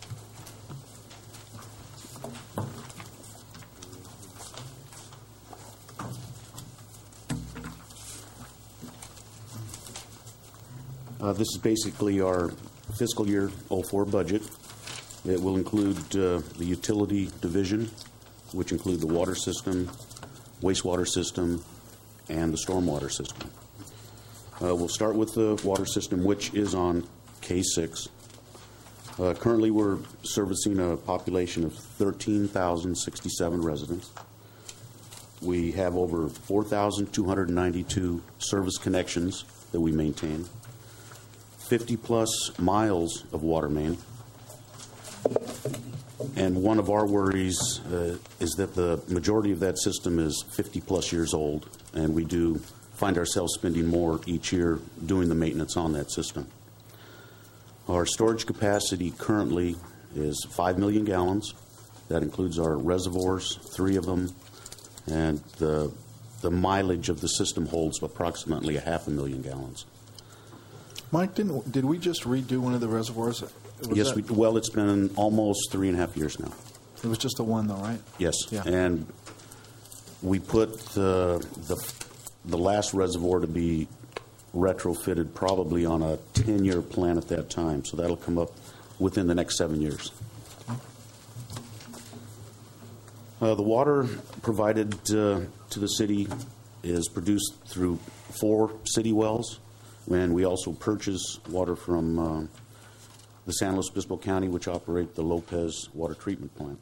Speaker 19: Uh, this is basically our fiscal year oh four budget. It will include uh, the utility division, which include the water system, wastewater system, and the stormwater system. Uh, we'll start with the water system, which is on K six. Uh, currently, we're servicing a population of thirteen thousand sixty-seven residents. We have over four thousand two hundred ninety-two service connections that we maintain, fifty plus miles of water main. And one of our worries uh, is that the majority of that system is fifty plus years old, and we do find ourselves spending more each year doing the maintenance on that system. Our storage capacity currently is five million gallons. That includes our reservoirs, three of them, and the, the mileage of the system holds approximately a half a million gallons.
Speaker 1: Mike, didn't, did we just redo one of the reservoirs? Was
Speaker 19: yes,
Speaker 1: that,
Speaker 19: we, well, it's been almost three and a half years now.
Speaker 1: It was just the one, though, right?
Speaker 19: Yes,
Speaker 1: Yeah.
Speaker 19: and we put uh, the the last reservoir to be retrofitted probably on a ten-year plan at that time, so that'll come up within the next seven years. Uh, the water provided uh, to the city is produced through four city wells, and we also purchase water from uh, the San Luis Obispo County, which operate the Lopez Water Treatment Plant.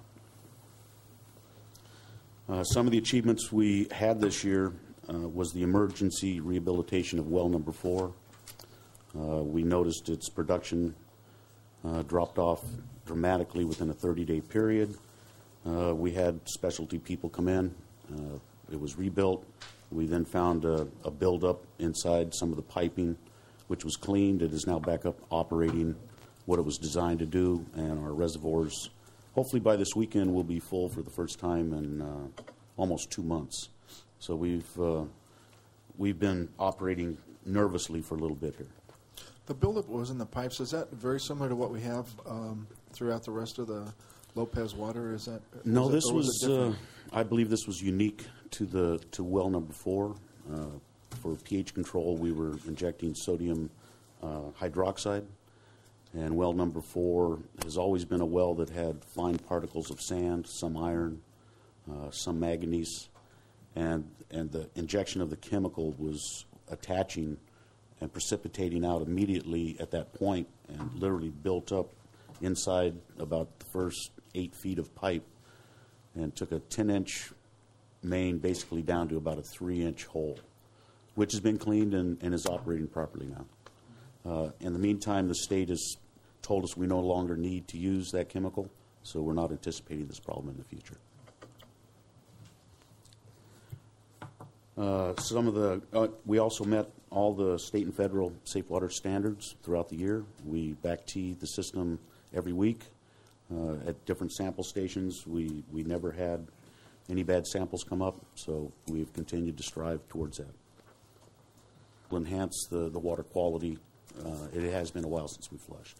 Speaker 19: Uh, some of the achievements we had this year uh, was the emergency rehabilitation of well number four. Uh, we noticed its production uh, dropped off dramatically within a thirty-day period. Uh, we had specialty people come in. Uh, it was rebuilt. We then found a, a buildup inside some of the piping, which was cleaned. It is now back up operating what it was designed to do, and our reservoirs, hopefully by this weekend, will be full for the first time in uh, almost two months. So we've uh, we've been operating nervously for a little bit here.
Speaker 1: The buildup was in the pipes. Is that very similar to what we have um, throughout the rest of the Lopez water? Is that
Speaker 19: no?
Speaker 1: Was
Speaker 19: this
Speaker 1: it,
Speaker 19: was,
Speaker 1: was
Speaker 19: uh, I believe, this was unique to the to well number four. Uh, for pH control, we were injecting sodium uh, hydroxide, and well number four has always been a well that had fine particles of sand, some iron, uh, some manganese, and and the injection of the chemical was attaching and precipitating out immediately at that point, and literally built up inside about the first eight feet of pipe, and took a ten-inch main basically down to about a three-inch hole, which has been cleaned and, and is operating properly now. Uh, in the meantime, the state has told us we no longer need to use that chemical, so we're not anticipating this problem in the future. Uh, some of the, uh, we also met all the state and federal safe water standards throughout the year. We back-teed the system every week uh, at different sample stations. We, we never had any bad samples come up, so we've continued to strive towards that. We'll enhance the, the water quality. Uh, it has been a while since we flushed.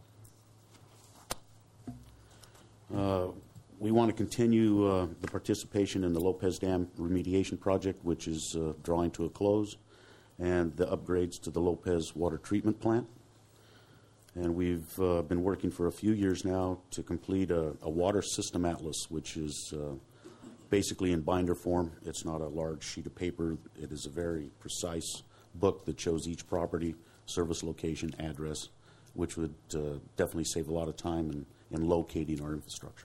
Speaker 19: Uh, we want to continue uh, the participation in the Lopez Dam remediation project, which is uh, drawing to a close, and the upgrades to the Lopez water treatment plant. And we've uh, been working for a few years now to complete a, a water system atlas, which is uh, basically in binder form. It's not a large sheet of paper. It is a very precise book that shows each property, service location, address, which would uh, definitely save a lot of time in, in locating our infrastructure.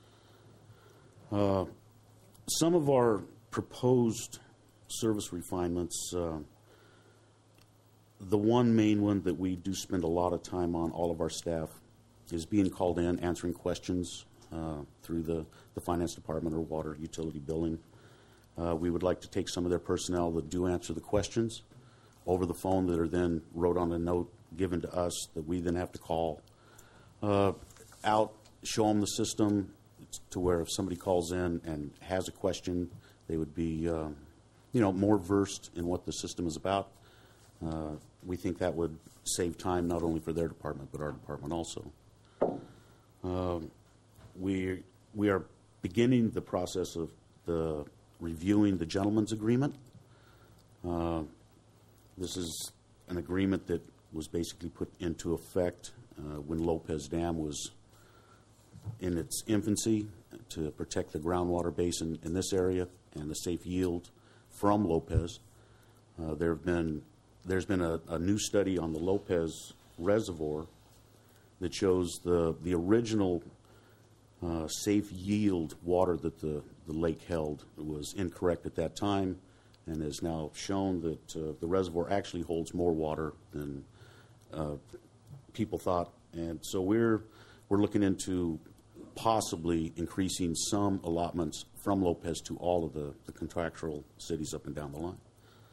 Speaker 19: Uh, some of our proposed service refinements, uh, the one main one that we do spend a lot of time on, all of our staff, is being called in, answering questions uh, through the, the finance department or water utility billing. Uh, we would like to take some of their personnel that do answer the questions over the phone that are then wrote on a note given to us that we then have to call uh, out, show them the system to where if somebody calls in and has a question, they would be, uh, you know, more versed in what the system is about. Uh, we think that would save time not only for their department but our department also. Uh, we we are beginning the process of the reviewing the gentleman's agreement. Uh, this is an agreement that was basically put into effect uh, when Lopez Dam was in its infancy to protect the groundwater basin in this area and the safe yield from Lopez. Uh, there have been, there's been a, a new study on the Lopez Reservoir that shows the, the original uh, safe yield water that the, the lake held was incorrect at that time and has now shown that uh, the reservoir actually holds more water than uh, people thought. And so we're, we're looking into possibly increasing some allotments from Lopez to all of the, the contractual cities up and down the line.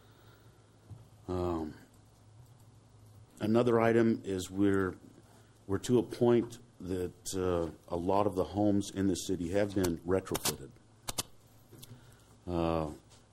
Speaker 19: Um, another item is we're, we're to a point that uh, a lot of the homes in the city have been retrofitted. Uh,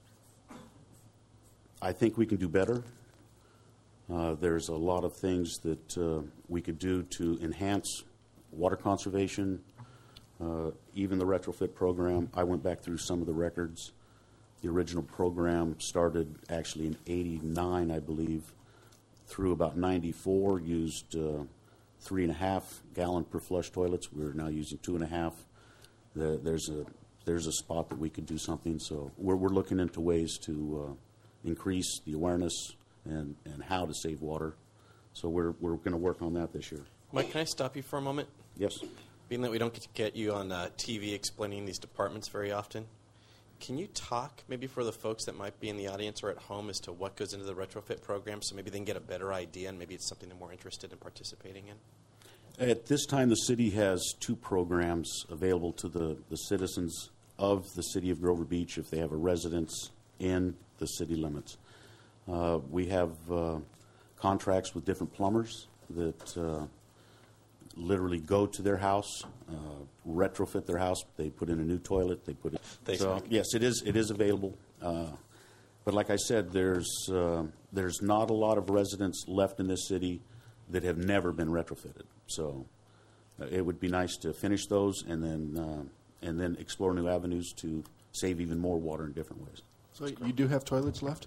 Speaker 19: I think we can do better. Uh, there's a lot of things that uh, we could do to enhance water conservation, uh, even the retrofit program. I went back through some of the records. The original program started actually in eighty-nine, I believe, through about ninety-four, used uh, three and a half gallon per flush toilets. We're now using two and a half. The, there's a there's a spot that we could do something. So we're we're looking into ways to uh, increase the awareness and, and how to save water. So we're we're going to work on that this year.
Speaker 10: Mike, can I stop you for a moment?
Speaker 19: Yes.
Speaker 10: Being that we don't get to get you on uh, T V explaining these departments very often, can you talk maybe for the folks that might be in the audience or at home as to what goes into the retrofit program so maybe they can get a better idea and maybe it's something they're more interested in participating in?
Speaker 19: At this time, the city has two programs available to the, the citizens of the city of Grover Beach if they have a residence in the city limits. Uh, we have uh, contracts with different plumbers that uh, literally go to their house, uh, retrofit their house. They put in a new toilet. They put it.
Speaker 10: Thanks,
Speaker 19: so,
Speaker 10: Mike.
Speaker 19: yes, it is. It is available. Uh, but like I said, there's uh, there's not a lot of residents left in this city that have never been retrofitted. So uh, it would be nice to finish those and then uh, and then explore new avenues to save even more water in different ways.
Speaker 1: So you do have toilets left?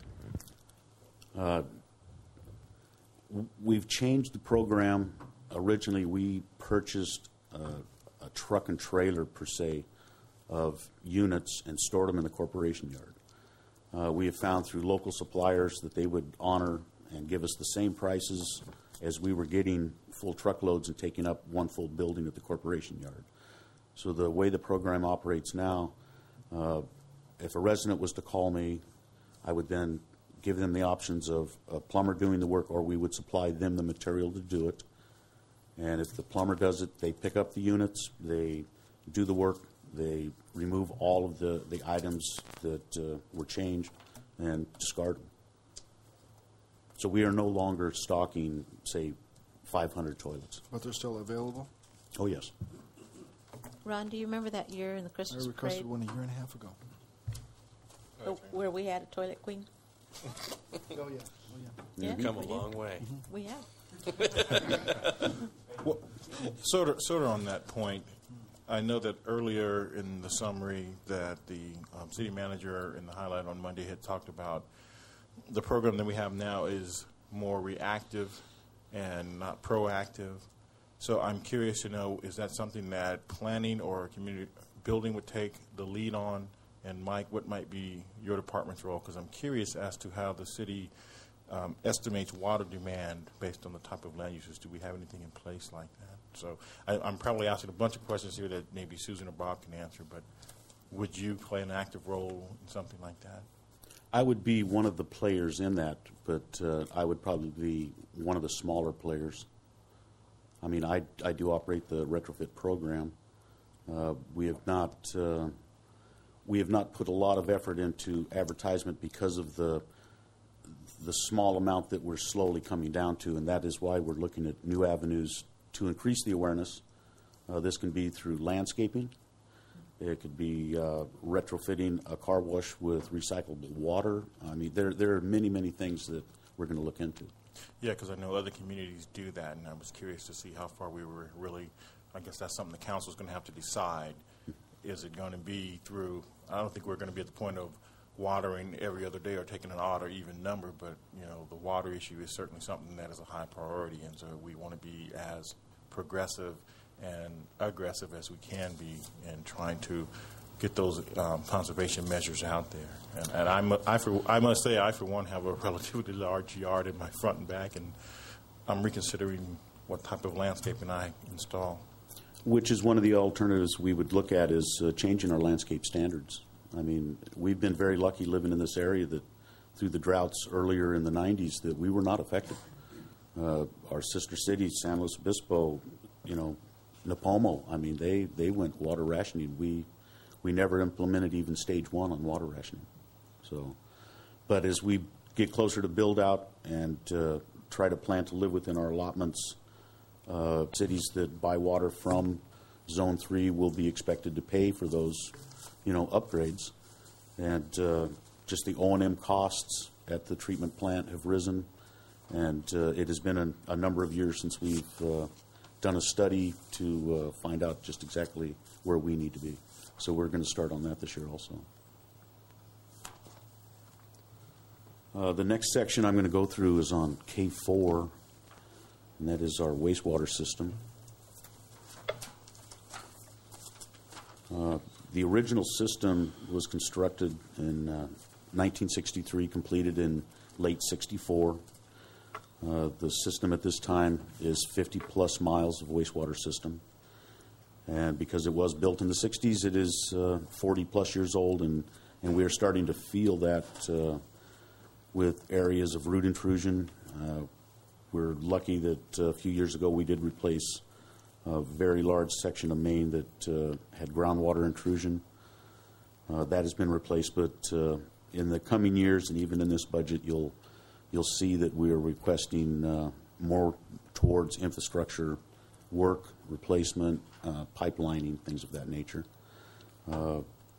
Speaker 19: Uh, w- we've changed the program. Originally, we purchased uh, a truck and trailer, per se, of units and stored them in the corporation yard. Uh, we have found through local suppliers that they would honor and give us the same prices as we were getting full truckloads and taking up one full building at the corporation yard. So the way the program operates now, uh, if a resident was to call me, I would then give them the options of a plumber doing the work, or we would supply them the material to do it. And if the plumber does it, they pick up the units, they do the work, they remove all of the, the items that uh, were changed and discard them. So we are no longer stocking, say, five hundred toilets.
Speaker 1: But they're still available?
Speaker 19: Oh, yes.
Speaker 7: Ron, do you remember that year in the
Speaker 1: I
Speaker 7: Christmas
Speaker 1: requested
Speaker 7: parade
Speaker 1: one a year and a half ago.
Speaker 7: oh, where we had a toilet queen?
Speaker 1: Oh, yeah. Oh, yeah.
Speaker 10: You've
Speaker 7: Yeah,
Speaker 10: come
Speaker 7: we
Speaker 10: a
Speaker 7: did.
Speaker 10: long way.
Speaker 7: We have.
Speaker 9: Well, sort of, sort of on that point, I know that earlier in the summary that the um, city manager in the highlight on Monday had talked about the program that we have now is more reactive and not proactive. So I'm curious to know, is that something that planning or community building would take the lead on? And Mike, what might be your department's role? Because I'm curious as to how the city um, estimates water demand based on the type of land uses. Do we have anything in place like that? So I, I'm probably asking a bunch of questions here that maybe Susan or Bob can answer, but would you play an active role in something like that?
Speaker 19: I would be one of the players in that, but uh, I would probably be one of the smaller players. I mean, I, I do operate the retrofit program. Uh, we have not uh, we have not put a lot of effort into advertisement because of the the small amount that we're slowly coming down to, and that is why we're looking at new avenues to increase the awareness. Uh, this can be through landscaping. It could be uh, retrofitting a car wash with recyclable water. I mean, there there are many, many things that we're going to look into.
Speaker 9: Yeah, because I know other communities do that, and I was curious to see how far we were really. I guess that's something the council is going to have to decide. Is it going to be through? I don't think we're going to be at the point of watering every other day or taking an odd or even number, but you know, the water issue is certainly something that is a high priority, and so we want to be as progressive and aggressive as we can be in trying to get those um, conservation measures out there. And, and I'm, I, for, I must say, I, for one, have a relatively large yard in my front and back, and I'm reconsidering what type of landscaping I install.
Speaker 19: Which is one of the alternatives we would look at is uh, changing our landscape standards. I mean, we've been very lucky living in this area that through the droughts earlier in the nineties that we were not affected. Uh, our sister cities, San Luis Obispo, you know, Napomo, I mean, they, they went water rationing. We we never implemented even stage one on water rationing. So, but as we get closer to build out and uh, try to plan to live within our allotments, uh, cities that buy water from Zone three will be expected to pay for those, you know, upgrades. And uh, just the O and M costs at the treatment plant have risen. And uh, it has been a, a number of years since we've uh, done a study to uh, find out just exactly where we need to be. So we're going to start on that this year also. Uh, the next section I'm going to go through is on K four, and that is our wastewater system. Uh, the original system was constructed in uh, nineteen sixty-three, completed in late sixty-four. Uh, the system at this time is fifty plus miles of wastewater system. And because it was built in the sixties, it is uh, forty plus years old, and, and we are starting to feel that uh, with areas of root intrusion. Uh, we're lucky that uh, a few years ago we did replace a very large section of main that uh, had groundwater intrusion. Uh, that has been replaced, but uh, in the coming years and even in this budget, you'll you'll see that we are requesting uh, more towards infrastructure work, replacement, uh, pipelining, things of that nature. Uh,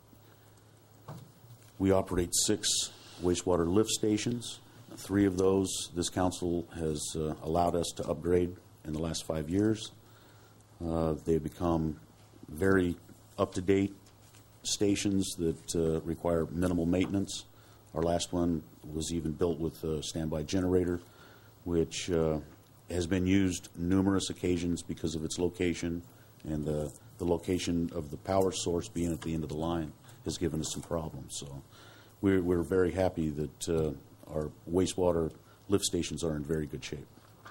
Speaker 19: we operate six wastewater lift stations. Three of those this council has uh, allowed us to upgrade in the last five years. Uh, they've become very up-to-date stations that uh, require minimal maintenance. Our last one was even built with a standby generator, which uh, has been used numerous occasions because of its location, and the, the location of the power source being at the end of the line has given us some problems. So we're, we're very happy that uh, our wastewater lift stations are in very good shape.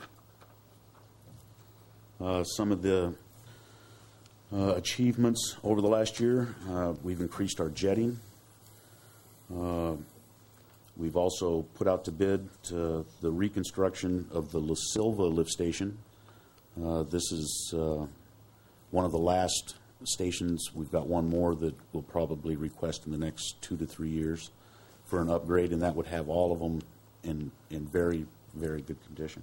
Speaker 19: Uh, some of the uh, achievements over the last year, uh, we've increased our jetting. Uh, we've also put out to bid uh, the reconstruction of the La Silva lift station. Uh, this is uh, one of the last stations. We've got one more that we'll probably request in the next two to three years for an upgrade, and that would have all of them in, in very, very good condition.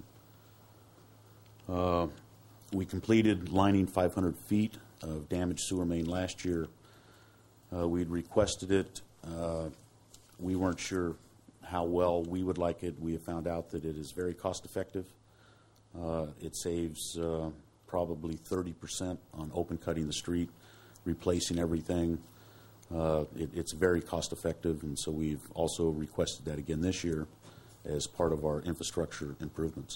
Speaker 19: Uh, we completed lining five hundred feet of damaged sewer main last year. Uh, we'd requested it. Uh, we weren't sure how well we would like it. We have found out that it is very cost effective. Uh, it saves uh, probably thirty percent on open cutting the street, replacing everything. Uh, it, it's very cost effective, and so we've also requested that again this year as part of our infrastructure improvements.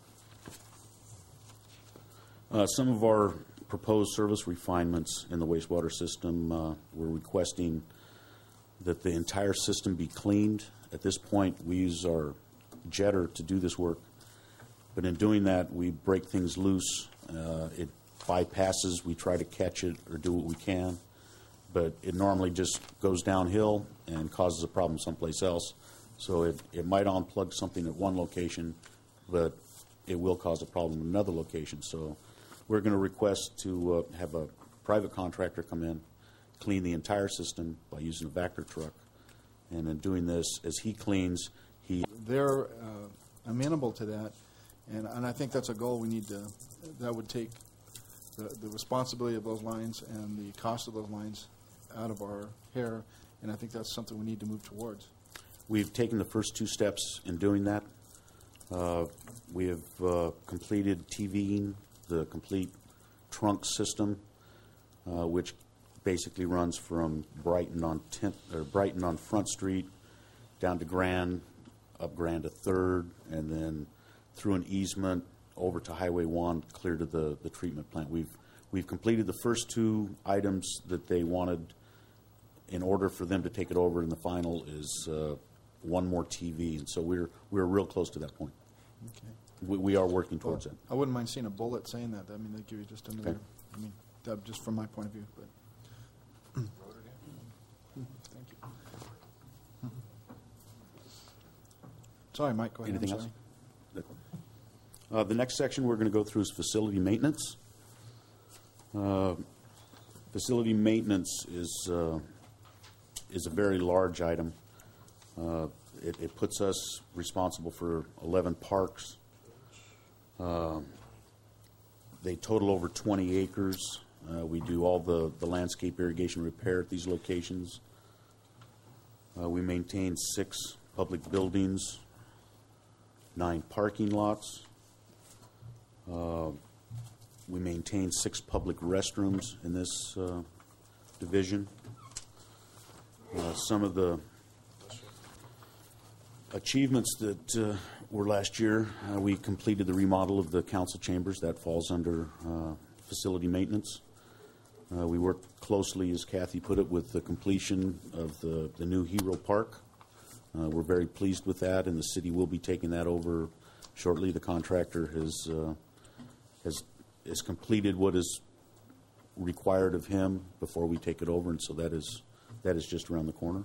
Speaker 19: Uh, some of our proposed service refinements in the wastewater system, uh, we're requesting that the entire system be cleaned. At this point, we use our jetter to do this work, but in doing that, we break things loose. Uh, it bypasses. We try to catch it or do what we can, but it normally just goes downhill and causes a problem someplace else. So it, it might unplug something at one location, but it will cause a problem in another location. So we're going to request to uh, have a private contractor come in, clean the entire system by using a Vector truck. And in doing this, as he cleans, he
Speaker 1: they're uh, amenable to that, and, and I think that's a goal we need to, that would take the, the responsibility of those lines and the cost of those lines out of our hair, and I think that's something we need to move towards.
Speaker 19: We've taken the first two steps in doing that. Uh, we have uh, completed TVing the complete trunk system, uh, which basically runs from Brighton on tenth, or Brighton on Front Street down to Grand, up Grand to Third, and then through an easement over to Highway one, clear to the, the treatment plant. We've we've completed the first two items that they wanted. In order for them to take it over in the final is uh, one more T V, and so we're we're real close to that point.
Speaker 1: Okay.
Speaker 19: We, we are working towards
Speaker 1: well,
Speaker 19: that.
Speaker 1: I wouldn't mind seeing a bullet saying that. I mean, they give you just another.
Speaker 19: Okay.
Speaker 1: I mean, that just from my point of view, but. Thank you. Sorry, Mike. Go ahead.
Speaker 19: Anything
Speaker 1: I'm
Speaker 19: else?
Speaker 1: sorry.
Speaker 19: Uh, the next section we're going to go through is facility maintenance. Uh, facility maintenance is uh, is a very large item. Uh, it, it puts us responsible for eleven parks. Uh, they total over twenty acres. Uh, we do all the, the landscape irrigation repair at these locations. Uh, we maintain six public buildings, nine parking lots. Uh, we maintain six public restrooms in this uh, division. Uh, some of the achievements that uh, were last year, uh, we completed the remodel of the council chambers. That falls under uh, facility maintenance. Uh, we worked closely, as Kathy put it, with the completion of the, the new Hero Park. Uh, we're very pleased with that, and the city will be taking that over shortly. The contractor has uh, has has completed what is required of him before we take it over, and so that is that is just around the corner.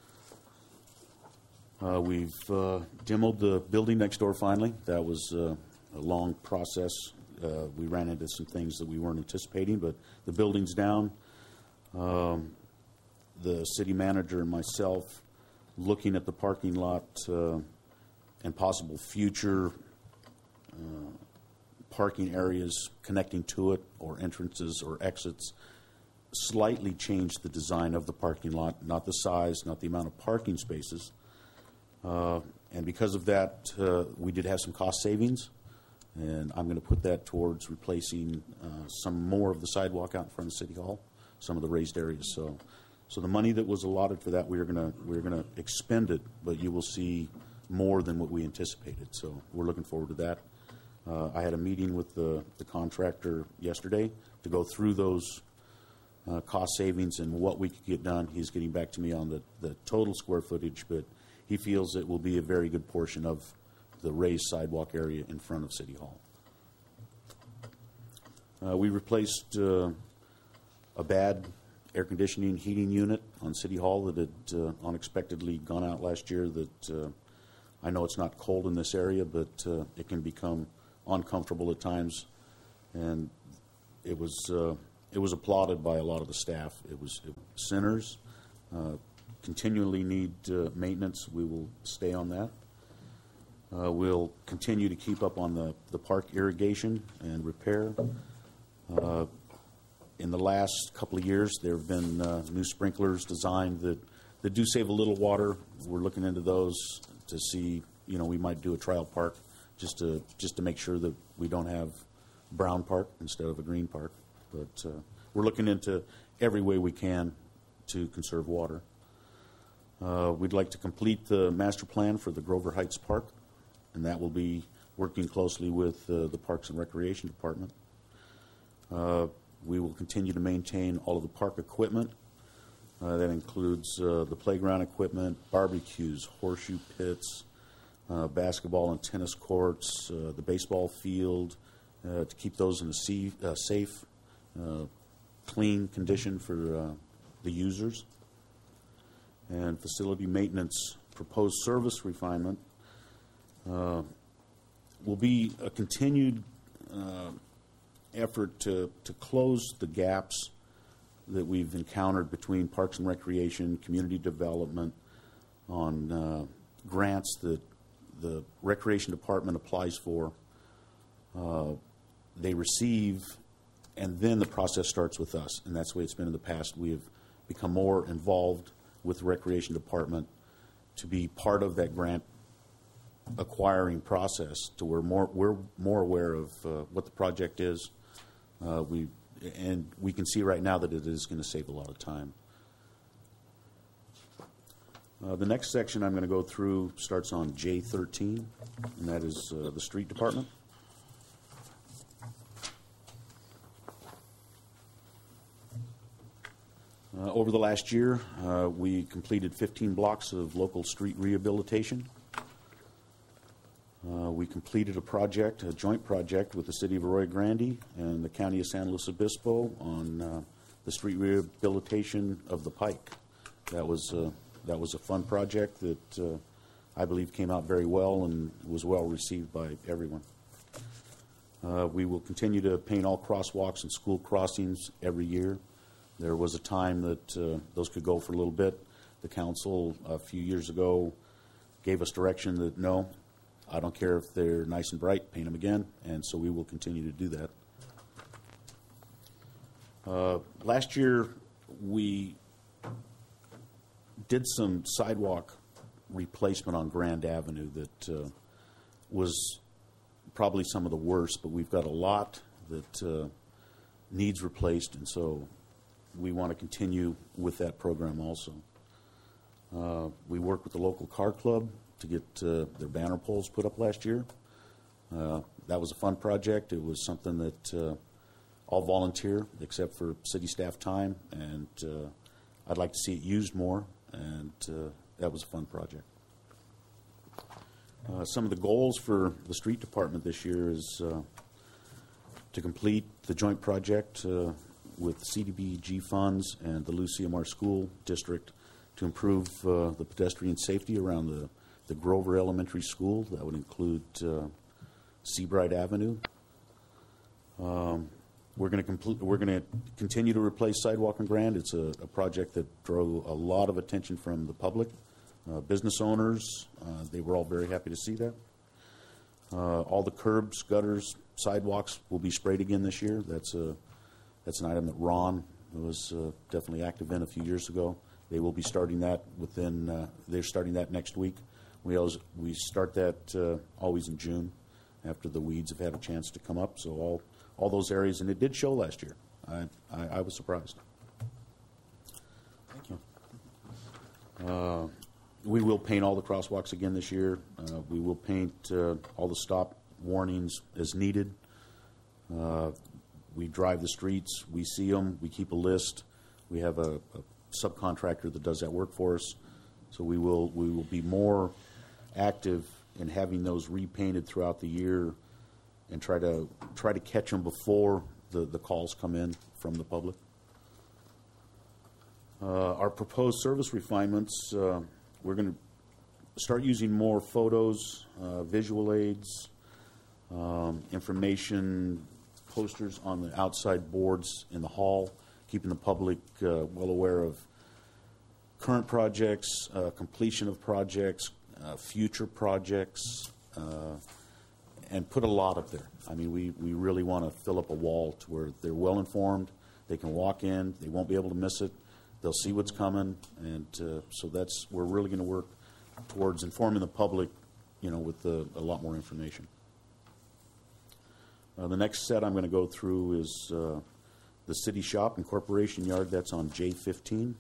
Speaker 19: Uh, we've uh, demoed the building next door finally. That was uh, a long process. Uh, we ran into some things that we weren't anticipating, but the building's down. Um, the city manager and myself looking at the parking lot uh, and possible future uh, parking areas connecting to it, or entrances or exits, slightly changed the design of the parking lot, not the size, not the amount of parking spaces. Uh, and because of that, uh, we did have some cost savings. And I'm going to put that towards replacing uh, some more of the sidewalk out in front of City Hall, some of the raised areas. So, so the money that was allotted for that, we are going to we're going to expend it, but you will see more than what we anticipated. So we're looking forward to that. Uh, I had a meeting with the, the contractor yesterday to go through those uh, cost savings and what we could get done. He's getting back to me on the, the total square footage, but he feels it will be a very good portion of the raised sidewalk area in front of City Hall. Uh, we replaced uh, a bad air conditioning heating unit on City Hall that had uh, unexpectedly gone out last year. That uh, I know it's not cold in this area, but uh, it can become uncomfortable at times, and it was uh, it was applauded by a lot of the staff. It was, it was sinners, uh, continually need uh, maintenance. We will stay on that. Uh, we'll continue to keep up on the, the park irrigation and repair. Uh, in the last couple of years, there have been uh, new sprinklers designed that, that do save a little water. We're looking into those to see, you know, we might do a trial park just to just to make sure that we don't have brown park instead of a green park. But uh, we're looking into every way we can to conserve water. Uh, we'd like to complete the master plan for the Grover Heights Park, and that will be working closely with uh, the Parks and Recreation Department. Uh, we will continue to maintain all of the park equipment. Uh, that includes uh, the playground equipment, barbecues, horseshoe pits, uh, basketball and tennis courts, uh, the baseball field, uh, to keep those in a see, uh, safe, uh, clean condition for uh, the users. And facility maintenance, proposed service refinement, Uh, will be a continued uh, effort to, to close the gaps that we've encountered between Parks and Recreation, community development, on uh, grants that the Recreation Department applies for, uh, they receive, and then the process starts with us. And that's the way it's been in the past. We have become more involved with the Recreation Department to be part of that grant acquiring process, to where more we're more aware of uh, what the project is. Uh, we and we can see right now that it is going to save a lot of time. Uh, the next section I'm going to go through starts on J thirteen, and that is uh, the street department. Uh, over the last year, uh, we completed fifteen blocks of local street rehabilitation. Uh, we completed a project, a joint project with the City of Arroyo Grande and the County of San Luis Obispo on uh, the street rehabilitation of the Pike. That was, uh, that was a fun project that uh, I believe came out very well and was well received by everyone. Uh, we will continue to paint all crosswalks and school crossings every year. There was a time that uh, those could go for a little bit. The council a few years ago gave us direction that no, I don't care if they're nice and bright, paint them again, and so we will continue to do that. Uh, last year, we did some sidewalk replacement on Grand Avenue that uh, was probably some of the worst, but we've got a lot that uh, needs replaced, and so we want to continue with that program also. Uh, we worked with the local car club to get uh, their banner poles put up last year. Uh, that was a fun project. It was something that uh, all volunteer except for city staff time, and uh, I'd like to see it used more, and uh, that was a fun project. Uh, some of the goals for the street department this year is uh, to complete the joint project uh, with C D B G funds and the Lou C M R School District to improve uh, the pedestrian safety around the, the Grover Elementary School. That would include uh, Seabright Avenue. Um, we're going to complete. We're going to continue to replace Sidewalk and Grand. It's a, a project that drew a lot of attention from the public, uh, business owners. Uh, they were all very happy to see that. Uh, all the curbs, gutters, sidewalks will be sprayed again this year. That's a That's an item that Ron was uh, definitely active in a few years ago. They will be starting that within, uh, they're starting that next week. We always, we start that uh, always in June after the weeds have had a chance to come up. So all, all those areas, and it did show last year. I, I, I was surprised.
Speaker 1: Thank you.
Speaker 19: Uh, we will paint all the crosswalks again this year. Uh, we will paint uh, all the stop warnings as needed. Uh, We drive the streets, we see them, we keep a list. We have a, a subcontractor that does that work for us. So we will we will be more active in having those repainted throughout the year and try to try to catch them before the, the calls come in from the public. Uh, our proposed service refinements, uh, we're going to start using more photos, uh, visual aids, um, information, posters on the outside boards in the hall, keeping the public uh, well aware of current projects, uh, completion of projects, uh, future projects, uh, and put a lot up there. I mean, we, we really want to fill up a wall to where they're well informed, they can walk in, they won't be able to miss it, they'll see what's coming, and uh, so that's, we're really going to work towards informing the public, you know, with uh, a lot more information. Uh, the next set I'm going to go through is uh, the City Shop and Corporation Yard. That's on J fifteen.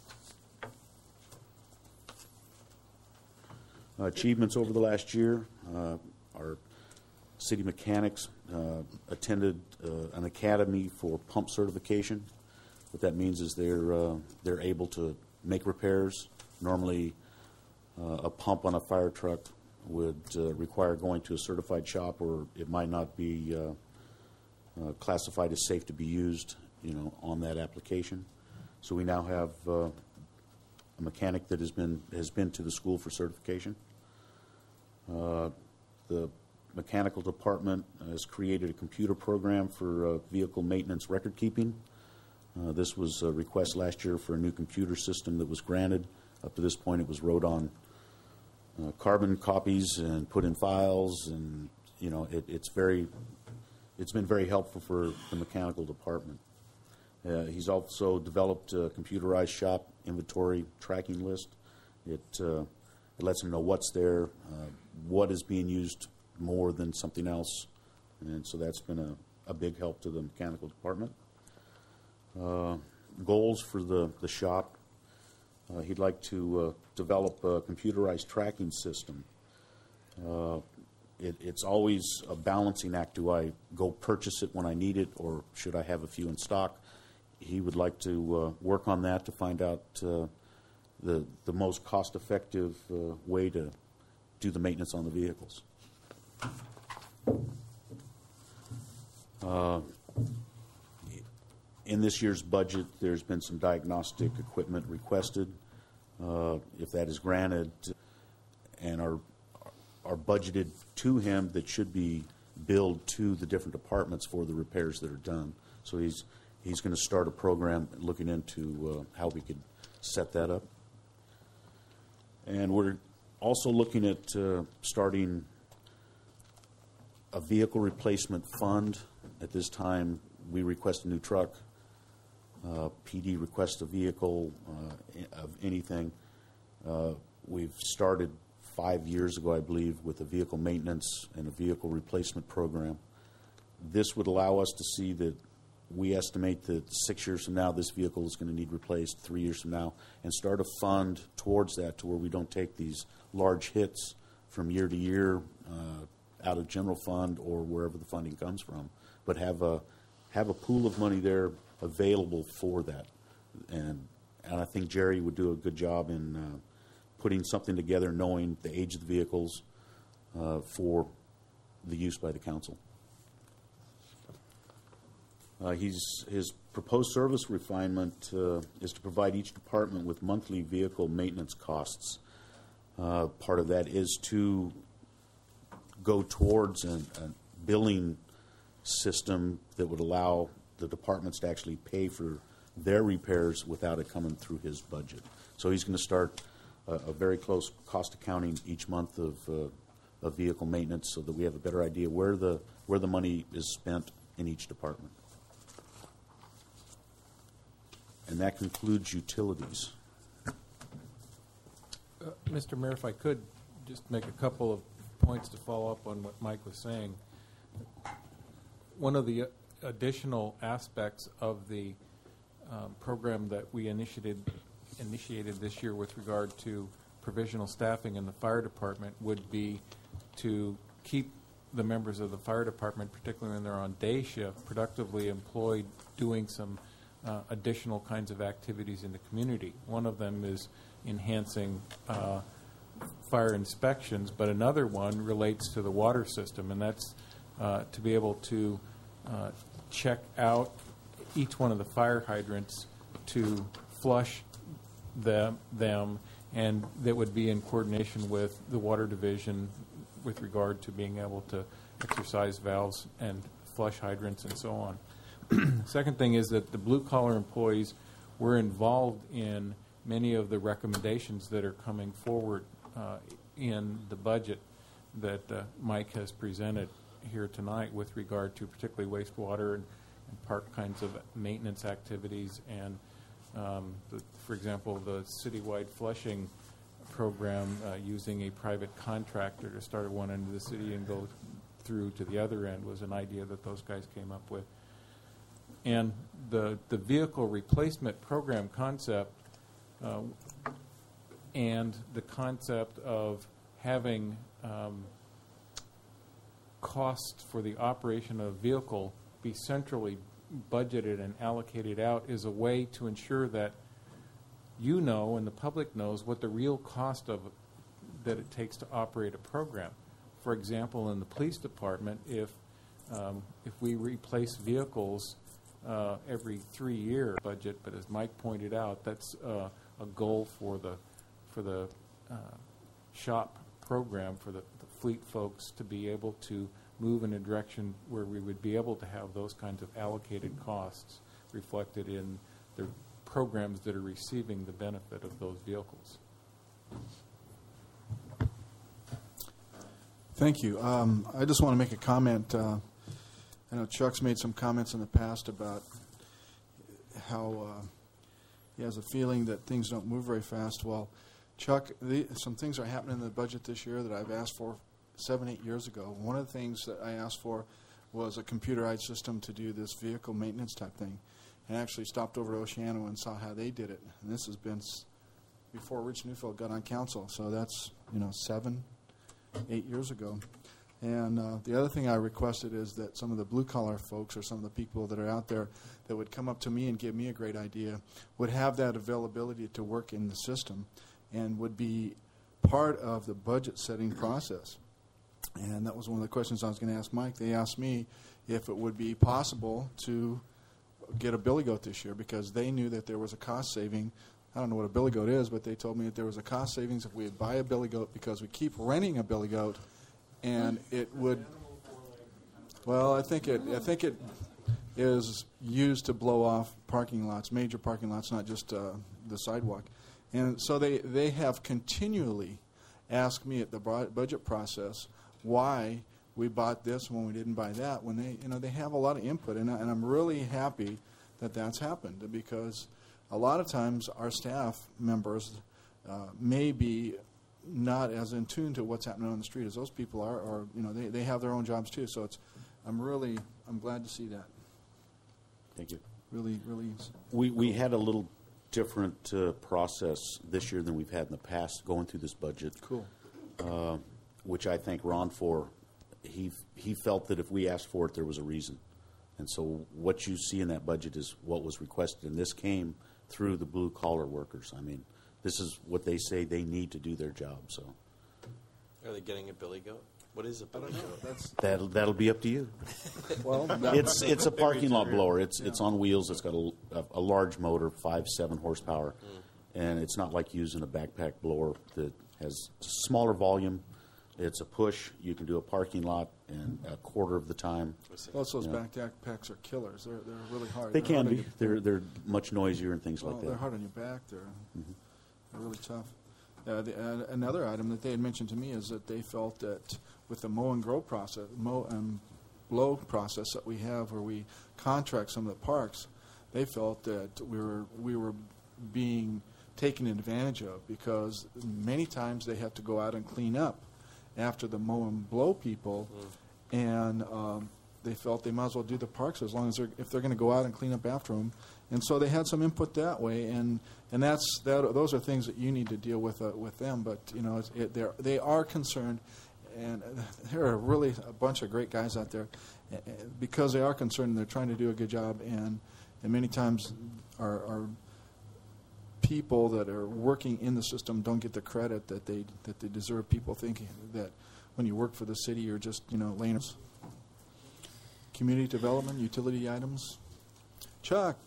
Speaker 19: Uh, achievements over the last year. Uh, our city mechanics uh, attended uh, an academy for pump certification. What that means is they're, uh, they're able to make repairs. Normally, uh, a pump on a fire truck would uh, require going to a certified shop, or it might not be uh, uh, classified as safe to be used, you know, on that application. So we now have uh, a mechanic that has been has been to the school for certification. Uh, the mechanical department has created a computer program for uh, vehicle maintenance record keeping. Uh, this was a request last year for a new computer system that was granted. Up to this point, it was Rodon uh, carbon copies and put in files, and you know it, it's very, it's been very helpful for the mechanical department. Uh, he's also developed a computerized shop inventory tracking list. It, uh, it lets him know what's there, uh, what is being used more than something else, and so that's been a, a big help to the mechanical department. Uh, goals for the, the shop. Uh, he'd like to uh, develop a computerized tracking system. Uh, it, it's always a balancing act. Do I go purchase it when I need it, or should I have a few in stock? He would like to uh, work on that to find out uh, the, the most cost-effective uh, way to do the maintenance on the vehicles. Uh, in this year's budget, there's been some diagnostic equipment requested. Uh, if that is granted and are, are budgeted to him, that should be billed to the different departments for the repairs that are done. So he's he's going to start a program looking into uh, how we could set that up. And we're also looking at uh, starting a vehicle replacement fund. At this time, we request a new truck. Uh, P D requests a vehicle uh, of anything. Uh, we've started five years ago, I believe, with a vehicle maintenance and a vehicle replacement program. This would allow us to see that we estimate that six years from now this vehicle is going to need replaced, three years from now, and start a fund towards that to where we don't take these large hits from year to year uh, out of general fund or wherever the funding comes from, but have a have a pool of money there available for that. And and I think Jerry would do a good job in uh, putting something together, knowing the age of the vehicles uh, for the use by the council. Uh, he's, his proposed service refinement uh, is to provide each department with monthly vehicle maintenance costs. Uh, part of that is to go towards an, a billing system that would allow the departments to actually pay for their repairs without it coming through his budget. So he's going to start a, a very close cost accounting each month of, uh, of vehicle maintenance so that we have a better idea where the, where the money is spent in each department. And that concludes utilities.
Speaker 17: Uh, Mister Mayor, if I could just make a couple of points to follow up on what Mike was saying. One of the additional aspects of the um, program that we initiated initiated this year with regard to provisional staffing in the fire department would be to keep the members of the fire department, particularly when they're on day shift, productively employed doing some uh, additional kinds of activities in the community. One of them is enhancing uh, fire inspections, but another one relates to the water system, and that's uh, to be able to uh, check out each one of the fire hydrants to flush them, them, and that would be in coordination with the water division with regard to being able to exercise valves and flush hydrants and so on. Second thing is that the blue-collar employees were involved in many of the recommendations that are coming forward uh, in the budget that uh, Mike has presented here tonight with regard to particularly wastewater and, and park kinds of maintenance activities and, um, the, for example, the citywide flushing program uh, using a private contractor to start at one end of the city and go through to the other end was an idea that those guys came up with. And the, the vehicle replacement program concept uh, and the concept of having um, costs for the operation of a vehicle be centrally budgeted and allocated out is a way to ensure that you know and the public knows what the real cost of that it takes to operate a program. For example, in the police department, if um, if we replace vehicles uh, every three-year budget, but as Mike pointed out, that's uh, a goal for the for the uh, shop program for the, the fleet folks to be able to move in a direction where we would be able to have those kinds of allocated costs reflected in the programs that are receiving the benefit of those vehicles.
Speaker 1: Thank you. Um, I just want to make a comment. Uh, I know Chuck's made some comments in the past about how uh, he has a feeling that things don't move very fast. Well, Chuck, the, some things are happening in the budget this year that I've asked for seven, eight years ago. One of the things that I asked for was a computerized system to do this vehicle maintenance type thing. And I actually stopped over to Oceano and saw how they did it. And this has been s- before Rich Neufeld got on council. So that's, you know, seven, eight years ago. And uh, the other thing I requested is that some of the blue-collar folks or some of the people that are out there that would come up to me and give me a great idea would have that availability to work in the system and would be part of the budget-setting process. And that was one of the questions I was going to ask Mike. They asked me if it would be possible to get a billy goat this year because they knew that there was a cost saving. I don't know what a billy goat is, but they told me that there was a cost savings if we would buy a billy goat because we keep renting a billy goat, and it would. Well, I think it. I think it is used to blow off parking lots, major parking lots, not just uh, the sidewalk. And so they they have continually asked me at the budget process why we bought this when we didn't buy that. When they, you know, they have a lot of input, and, I, and I'm really happy that that's happened because a lot of times our staff members uh, may be not as in tune to what's happening on the street as those people are, or you know, they, they have their own jobs too. So it's, I'm really, I'm glad to see that.
Speaker 19: Thank you.
Speaker 1: Really, really.
Speaker 19: We we had a little different uh, process this year than we've had in the past going through this budget.
Speaker 1: Cool.
Speaker 19: Uh, which I thank Ron for. He he felt that if we asked for it, there was a reason. And so what you see in that budget is what was requested, and this came through the blue-collar workers. I mean, this is what they say they need to do their job. So,
Speaker 10: Are they getting a billy goat? What is a billy goat?
Speaker 1: That's
Speaker 19: that'll that'll be up to you.
Speaker 1: Well,
Speaker 19: it's it's a parking lot blower. It's it's on wheels. It's got a, a, a large motor, five seven horsepower, mm. and it's not like using a backpack blower that has smaller volume. It's a push. You can do a parking lot in a quarter of the time.
Speaker 1: Plus, those
Speaker 19: you know.
Speaker 1: backpacks are killers. They're they're really hard.
Speaker 19: They
Speaker 1: they're
Speaker 19: can
Speaker 1: hard
Speaker 19: be.
Speaker 1: Your,
Speaker 19: they're they're much noisier and things
Speaker 1: well,
Speaker 19: like that.
Speaker 1: They're hard on your back. They're
Speaker 19: mm-hmm.
Speaker 1: they're really tough. Uh, the, uh, another item that they had mentioned to me is that they felt that with the mow and grow process, mow and blow process that we have, where we contract some of the parks, they felt that we were we were being taken advantage of because many times they have to go out and clean up after the mow and blow people, mm. and um, they felt they might as well do the parks as long as they're if they're going to go out and clean up after them, and so they had some input that way, and and that's that. Those are things that you need to deal with uh, with them, but you know it's, it, they're they are concerned, and there are really a bunch of great guys out there, uh, because they are concerned. They're trying to do a good job, and and many times our, our people that are working in the system don't get the credit that they that they deserve. People thinking that when you work for the city, you're just you know laying community development, utility items. Chuck.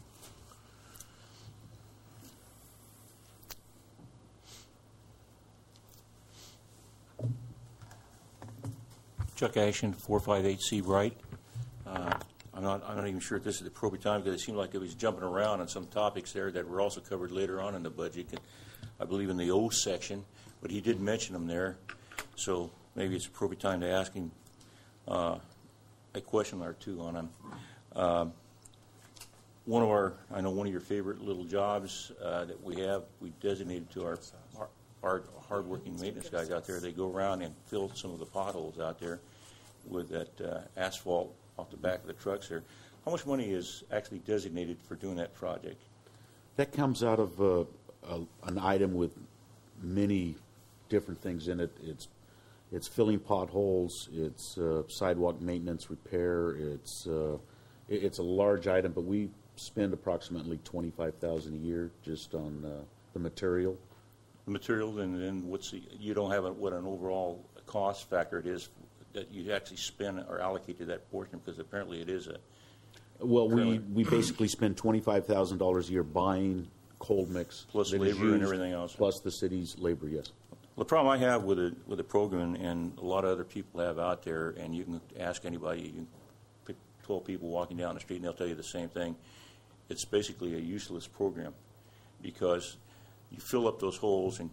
Speaker 3: Chuck Ashton, four five eight C Bright. Uh, I'm not, I'm not even sure if this is the appropriate time because it seemed like it was jumping around on some topics there that were also covered later on in the budget, I believe in the O section, but he did mention them there. So maybe it's the appropriate time to ask him uh, a question or two on them. Uh, one of our, I know one of your favorite little jobs uh, that we have, we designated to our, our hard, hard-working maintenance guys out there. They go around and fill some of the potholes out there with that uh, asphalt off the back of the trucks there. How much money is actually designated for doing that project?
Speaker 19: That comes out of uh, a, an item with many different things in it. It's it's filling potholes. It's uh, sidewalk maintenance, repair. It's uh, it, it's a large item, but we spend approximately twenty-five thousand dollars a year just on uh, the material.
Speaker 3: The material, and then what's the, you don't have a, what an overall cost factor it is that you actually spend or allocate to that portion, because apparently it is a.
Speaker 19: Well, we, we basically spend twenty-five thousand dollars a year buying cold mix.
Speaker 3: Plus labor and everything else.
Speaker 19: Plus the city's labor, yes.
Speaker 3: Well, the problem I have with it, with the program, and a lot of other people have out there, and you can ask anybody, you can pick twelve people walking down the street, and they'll tell you the same thing. It's basically a useless program, because you fill up those holes and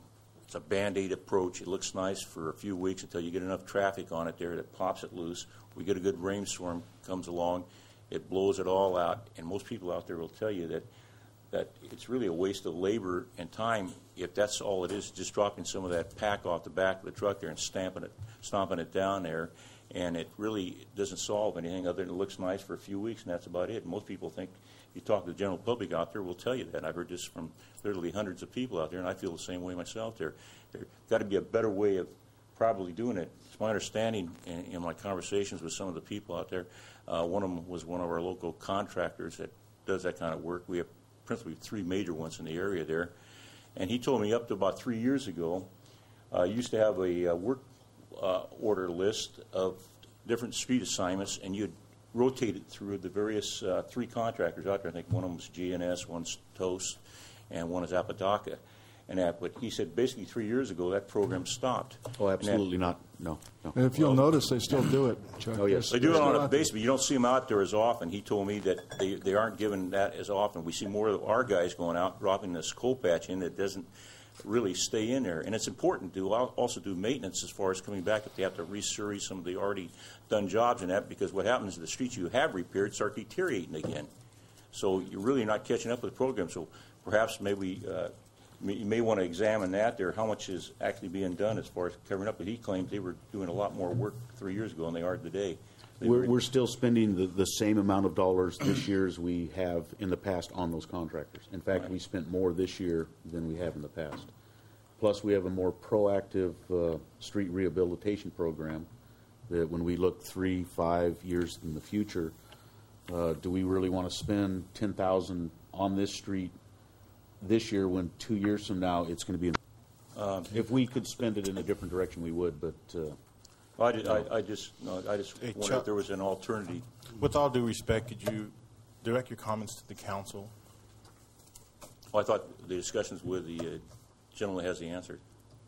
Speaker 3: it's a Band-Aid approach. It looks nice for a few weeks until you get enough traffic on it there that pops it loose. We get a good rainstorm comes along, it blows it all out, and most people out there will tell you that that it's really a waste of labor and time if that's all it is, just dropping some of that pack off the back of the truck there and stamping it, stomping it down there, and it really doesn't solve anything other than it looks nice for a few weeks, and that's about it. Most people think, you talk to the general public out there, will tell you that. And I've heard this from literally hundreds of people out there, and I feel the same way myself there. There's got to be a better way of probably doing it. It's my understanding in, in my conversations with some of the people out there, uh, one of them was one of our local contractors that does that kind of work. We have principally three major ones in the area there. And he told me up to about three years ago, uh, used to have a, a work uh, order list of different street assignments, and you'd rotate it through the various uh, three contractors out there. I think one of them was G N S, one's Toast, and one is Apodaca. And that, but he said basically three years ago that program stopped.
Speaker 19: Oh, absolutely not. No, no.
Speaker 1: And if you'll
Speaker 3: Well,
Speaker 1: notice, they still do it, Chuck.
Speaker 19: Oh, yes.
Speaker 3: They do it
Speaker 1: They're
Speaker 3: on
Speaker 1: still
Speaker 3: a
Speaker 1: out there.
Speaker 3: basis, but you don't see them out there as often. He told me that they, they aren't given that as often. We see more of our guys going out, dropping this coal patch in that doesn't really stay in there. And it's important to al- also do maintenance as far as coming back if they have to resurvey some of the already done jobs in that, because what happens is the streets you have repaired start deteriorating again. So you're really not catching up with the program. So perhaps maybe uh, you may want to examine that there, how much is actually being done as far as covering up. But he claims they were doing a lot more work three years ago than they are today. They
Speaker 19: We're,
Speaker 3: were-
Speaker 19: we're still spending the, the same amount of dollars this year as we have in the past on those contractors. In fact,
Speaker 3: Right.
Speaker 19: we spent more this year than we have in the past. Plus, we have a more proactive uh, street rehabilitation program that when we look three, five years in the future, uh, do we really want to spend ten thousand dollars on this street this year when two years from now it's going to be?
Speaker 3: Um,
Speaker 19: if we could spend it in a different direction, we would, but... Uh,
Speaker 3: I, did, I, I just, no, I just
Speaker 9: Hey,
Speaker 3: wondered
Speaker 9: Chuck.
Speaker 3: if there was an alternative.
Speaker 9: With all due respect, could you direct your comments to the council?
Speaker 3: Well, I thought the discussions with the uh, gentleman has the answer.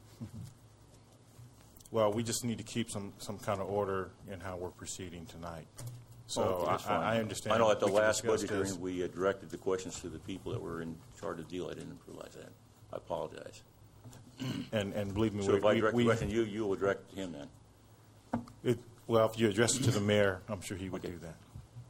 Speaker 9: Well, we just need to keep some, some kind of order in how we're proceeding tonight. So
Speaker 3: Oh, okay, that's
Speaker 9: I,
Speaker 3: fine.
Speaker 9: I understand.
Speaker 3: I know at the
Speaker 9: we can
Speaker 3: last
Speaker 9: discuss
Speaker 3: budget
Speaker 9: this.
Speaker 3: hearing, we uh, directed the questions to the people that were in charge of the deal. I didn't realize that. I apologize.
Speaker 9: And, and believe me,
Speaker 3: So
Speaker 9: we,
Speaker 3: if I
Speaker 9: we,
Speaker 3: direct
Speaker 9: we
Speaker 3: the question, you, you will direct him then.
Speaker 9: it, well, if you address it to the mayor, I'm sure he would
Speaker 3: Okay.
Speaker 9: do that.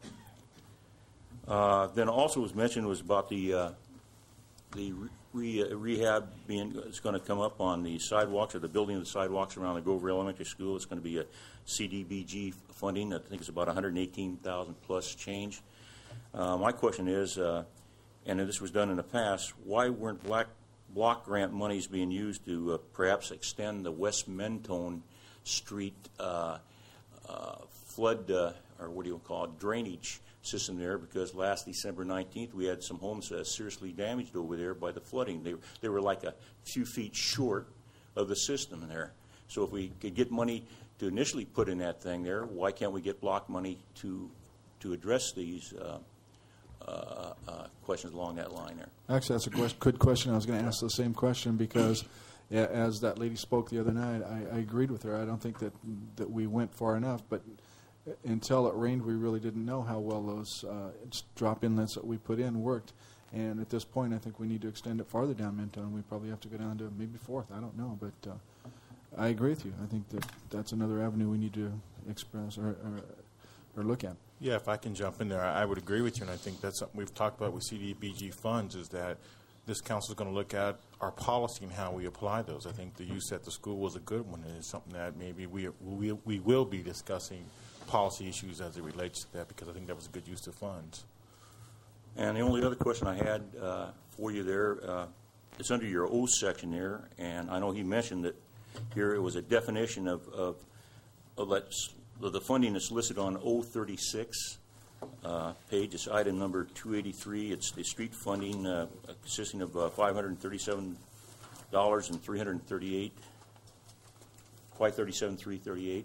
Speaker 3: Uh, Then also was mentioned was about the, uh, the re- uh, rehab being, it's going to come up on the sidewalks, or the building of the sidewalks around the Grover Elementary School. It's going to be a C D B G funding. I think it's about one hundred eighteen thousand plus change. Uh, My question is, uh, and this was done in the past, why weren't black block grant monies being used to uh, perhaps extend the West Mentone Street uh, uh, flood, uh, or what do you call it, drainage system there? Because last December nineteenth, we had some homes uh, seriously damaged over there by the flooding. They, they were like a few feet short of the system there. So if we could get money to initially put in that thing there, why can't we get block money to to address these uh, uh, uh, questions along that line there?
Speaker 1: Actually, that's a quest- good question. I was going to ask the same question because, yeah, as that lady spoke the other night, I, I agreed with her. I don't think that that we went far enough, but until it rained, we really didn't know how well those uh, drop inlets that we put in worked. And at this point, I think we need to extend it farther down Mentone. We probably have to go down to maybe Fourth. I don't know, but uh, I agree with you. I think that that's another avenue we need to express or, or, or look at.
Speaker 9: Yeah, if I can jump in there, I I would agree with you, and I think that's something we've talked about with C D B G funds, is that this council is going to look at our policy and how we apply those. I think the use at the school was a good one, and it's something that maybe we, we, we will be discussing policy issues as it relates to that, because I think that was a good use of funds.
Speaker 3: And the only other question I had uh, for you there, uh, it's under your O section there, and I know he mentioned that here it was a definition of, of, of let's, of the funding that's listed on O thirty-six uh, page. It's item number two eighty-three. It's the street funding uh, consisting of uh, five hundred thirty-seven dollars and three hundred thirty-eight, five thirty-seven three thirty-eight.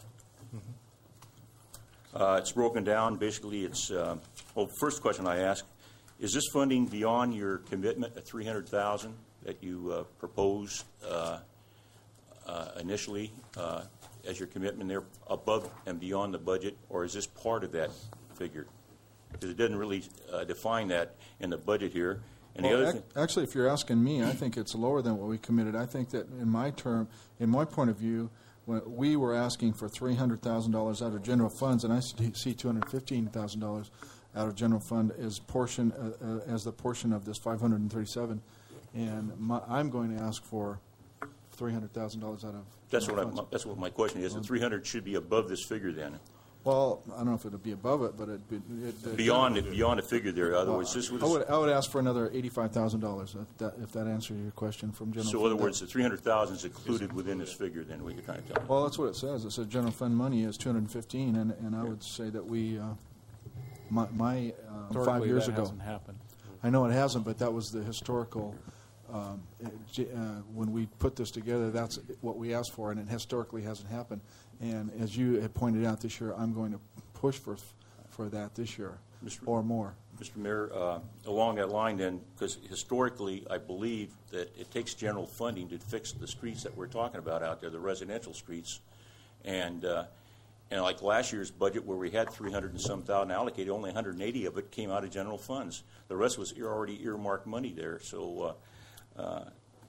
Speaker 3: Uh, it's broken down. Basically, it's uh, well. First question I ask: is this funding beyond your commitment of three hundred thousand that you uh, proposed uh, uh, initially uh, as your commitment there, above and beyond the budget, or is this part of that figure? Because it doesn't really uh, define that in the budget here. And the
Speaker 1: Well,
Speaker 3: other
Speaker 1: ac-
Speaker 3: thing,
Speaker 1: actually, if you're asking me, I think it's lower than what we committed. I think that in my term, in my point of view, when we were asking for three hundred thousand dollars out of general funds, and I see see two hundred fifteen thousand dollars out of general fund as portion uh, uh, as the portion of this five hundred thirty-seven, and my, I'm going to ask for three hundred thousand dollars out of.
Speaker 3: that's what
Speaker 1: general
Speaker 3: I,
Speaker 1: funds.
Speaker 3: that's what my question is. The three hundred should be above this figure then.
Speaker 1: Well, I don't know if it'll be above it, but it'd be it, it,
Speaker 3: Beyond it, beyond the figure there. In other words, this was.
Speaker 1: I would I would ask for another eighty-five thousand dollars if that if that answers your question from general.
Speaker 3: So, in
Speaker 1: fund.
Speaker 3: other words, the three hundred thousand is included within this figure. Then, what you're trying to tell me?
Speaker 1: Well, that's what it says. It says general fund money is two hundred fifteen, and and I would say that we, uh, my, my uh, five
Speaker 17: Historically,
Speaker 1: years
Speaker 17: that
Speaker 1: ago.
Speaker 17: hasn't happened.
Speaker 1: I know it hasn't, but that was the historical. Um, it, j- uh, when we put this together, that's what we asked for, and it historically hasn't happened. And as you had pointed out this year, I'm going to push for for that this year
Speaker 3: Mister
Speaker 1: or more.
Speaker 3: Mister Mayor, uh, along that line then, because historically I believe that it takes general funding to fix the streets that we're talking about out there, the residential streets. And uh, and like last year's budget where we had three hundred and some thousand allocated, only one hundred eighty of it came out of general funds. The rest was ear- already earmarked money there. So uh, uh,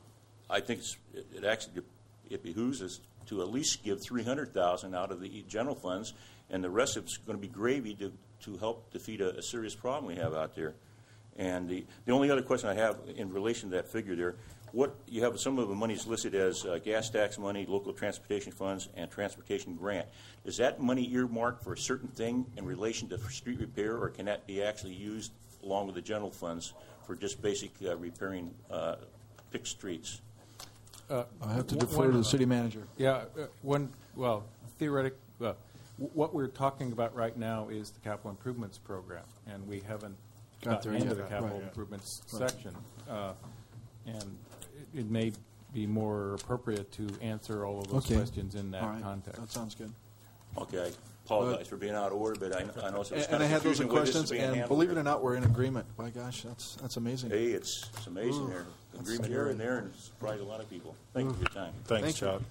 Speaker 3: I think it's, it, it actually it behooves us to at least give three hundred thousand out of the general funds, and the rest of it's going to be gravy to, to help defeat a, a serious problem we have out there. And the, the only other question I have in relation to that figure there, what you have some of the money is listed as uh, gas tax money, local transportation funds, and transportation grant. Is that money earmarked for a certain thing in relation to street repair, or can that be actually used along with the general funds for just basic uh, repairing uh, fixed streets?
Speaker 17: Uh,
Speaker 1: I have to
Speaker 17: one-
Speaker 1: defer to the city manager.
Speaker 17: Yeah, uh, one, well, theoretic, well, w- what we're talking about right now is the capital improvements program, and we haven't
Speaker 1: Got
Speaker 17: gotten
Speaker 1: there
Speaker 17: into
Speaker 1: yet.
Speaker 17: the capital
Speaker 1: Right.
Speaker 17: improvements
Speaker 1: Right.
Speaker 17: section. Uh, and it, it may be more appropriate to answer all of those
Speaker 1: Okay.
Speaker 17: questions in that
Speaker 1: All right.
Speaker 17: context.
Speaker 1: That sounds good.
Speaker 3: Okay, I apologize for being out of order, but I, I know it's
Speaker 1: And,
Speaker 3: kind
Speaker 1: and I
Speaker 3: of
Speaker 1: had those
Speaker 3: confusing the way this is
Speaker 1: questions,
Speaker 3: being
Speaker 1: and
Speaker 3: handled
Speaker 1: believe
Speaker 3: here.
Speaker 1: it or not, we're in agreement. My gosh, that's that's amazing.
Speaker 3: Hey, it's, it's amazing
Speaker 1: Ooh,
Speaker 3: there.
Speaker 1: that's
Speaker 3: Agreement here
Speaker 1: scary.
Speaker 3: and there, and it's surprised a lot of people. Thank you for your time.
Speaker 9: Thanks,
Speaker 1: Thank you.
Speaker 9: Chuck.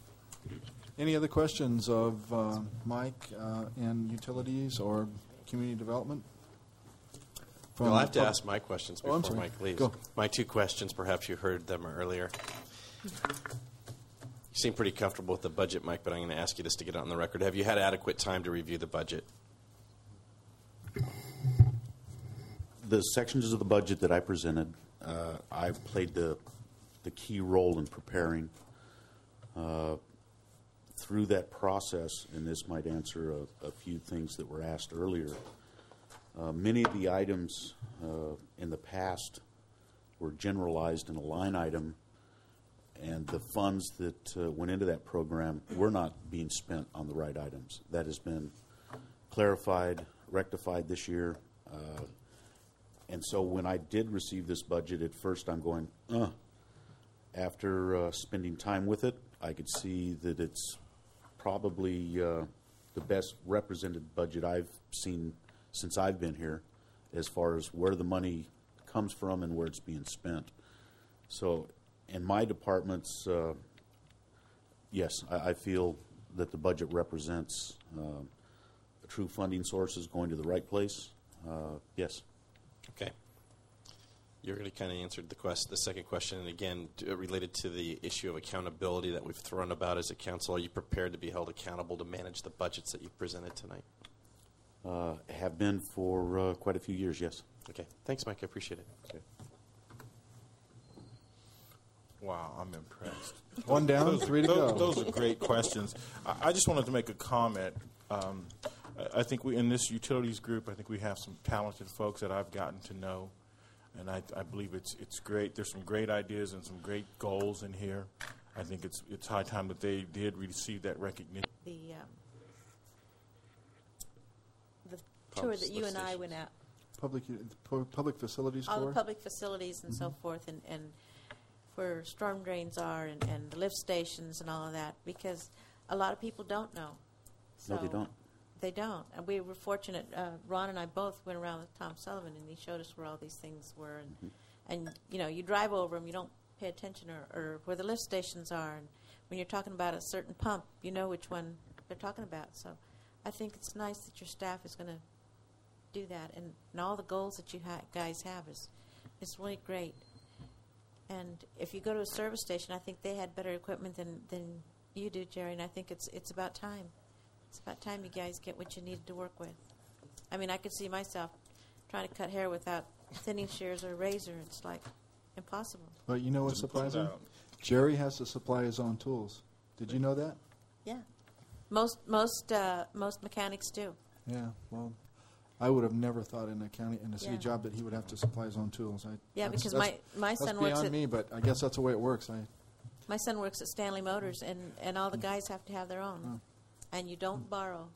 Speaker 1: Any other questions of uh, Mike uh, and utilities or community development? From
Speaker 10: Well, I have to
Speaker 1: pub-
Speaker 10: ask my questions
Speaker 1: Oh, I'm
Speaker 10: before
Speaker 1: sorry.
Speaker 10: Mike leaves.
Speaker 1: Go.
Speaker 10: My two questions, perhaps you heard them earlier. You seem pretty comfortable with the budget, Mike, but I'm going to ask you this to get it on the record. Have you had adequate time to review the budget?
Speaker 19: The sections of the budget that I presented, uh, I played the the key role in preparing. Uh, through that process, and this might answer a, a few things that were asked earlier, uh, many of the items uh, in the past were generalized in a line item, and the funds that uh, went into that program were not being spent on the right items. That has been clarified, rectified this year. Uh, and so when I did receive this budget, at first I'm going, uh. After uh, spending time with it, I could see that it's probably uh, the best represented budget I've seen since I've been here as far as where the money comes from and where it's being spent. So in my departments, uh, yes, I, I feel that the budget represents uh, a true funding sources going to the right place. Uh, yes.
Speaker 10: Okay. You already kind of answered the quest, the second question, and again, d- related to the issue of accountability that we've thrown about as a council. Are you prepared to be held accountable to manage the budgets that you've presented tonight?
Speaker 19: Uh, have been for uh, quite a few years, yes.
Speaker 10: Okay. Thanks, Mike. I appreciate it. Okay.
Speaker 9: Wow, I'm impressed.
Speaker 1: One down,
Speaker 9: those,
Speaker 1: three to
Speaker 9: those,
Speaker 1: go.
Speaker 9: Those are great questions. I, I just wanted to make a comment. Um, I, I think we, in this utilities group, I think we have some talented folks that I've gotten to know, and I, I believe it's it's great. There's some great ideas and some great goals in here. I think it's it's high time that they did receive that recognition.
Speaker 7: The um, the tour that you and I went out,
Speaker 1: Public pu- public facilities
Speaker 7: all the
Speaker 1: for?
Speaker 7: public facilities and so forth, and, and where storm drains are, and, and the lift stations and all of that, because a lot of people don't know.
Speaker 19: No, they
Speaker 7: So
Speaker 19: don't.
Speaker 7: They don't. And we were fortunate. Uh, Ron and I both went around with Tom Sullivan, and he showed us where all these things were. And,
Speaker 19: Mm-hmm.
Speaker 7: and you know, you drive over them, you don't pay attention, or, or where the lift stations are. And when you're talking about a certain pump, you know which one they're talking about. So I think it's nice that your staff is going to do that. And, and all the goals that you ha- guys have is is really great. And if you go to a service station, I think they had better equipment than, than you do, Jerry, and I think it's it's about time. It's about time you guys get what you needed to work with. I mean, I could see myself trying to cut hair without thinning shears or a razor. It's like impossible.
Speaker 1: But you know what's surprising? Jerry has to supply his own tools. Did you know that?
Speaker 7: Yeah. Most most uh, most mechanics do.
Speaker 1: Yeah, well, I would have never thought in a county, in a city
Speaker 7: Yeah.
Speaker 1: job that he would have to supply his own tools. I,
Speaker 7: Yeah,
Speaker 1: that's-
Speaker 7: because
Speaker 1: that's-
Speaker 7: my- my son
Speaker 1: that's
Speaker 7: works
Speaker 1: beyond
Speaker 7: at-
Speaker 1: me, but I guess that's the way it works. I,
Speaker 7: My son works at Stanley Motors, and, and all the guys have to have their own. And you don't borrow.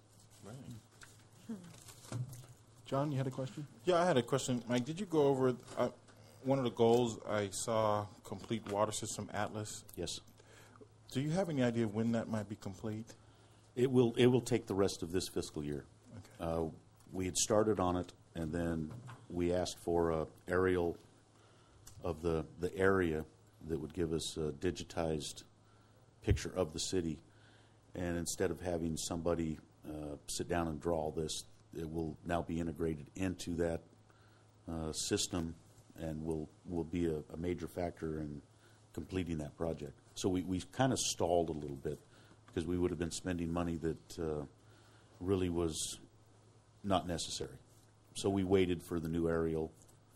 Speaker 1: John, you had a question?
Speaker 9: Yeah, I had a question. Mike, did you go over uh, one of the goals? I saw complete water system atlas.
Speaker 19: Yes.
Speaker 9: Do you have any idea when that might be complete?
Speaker 19: It will, it will take the rest of this fiscal year. Uh, we had started on it, and then we asked for a aerial of the, the area that would give us a digitized picture of the city. And instead of having somebody uh, sit down and draw this, it will now be integrated into that uh, system and will, will be a, a major factor in completing that project. So we, we kind of stalled a little bit because we would have been spending money that uh, really was not necessary. So we waited for the new aerial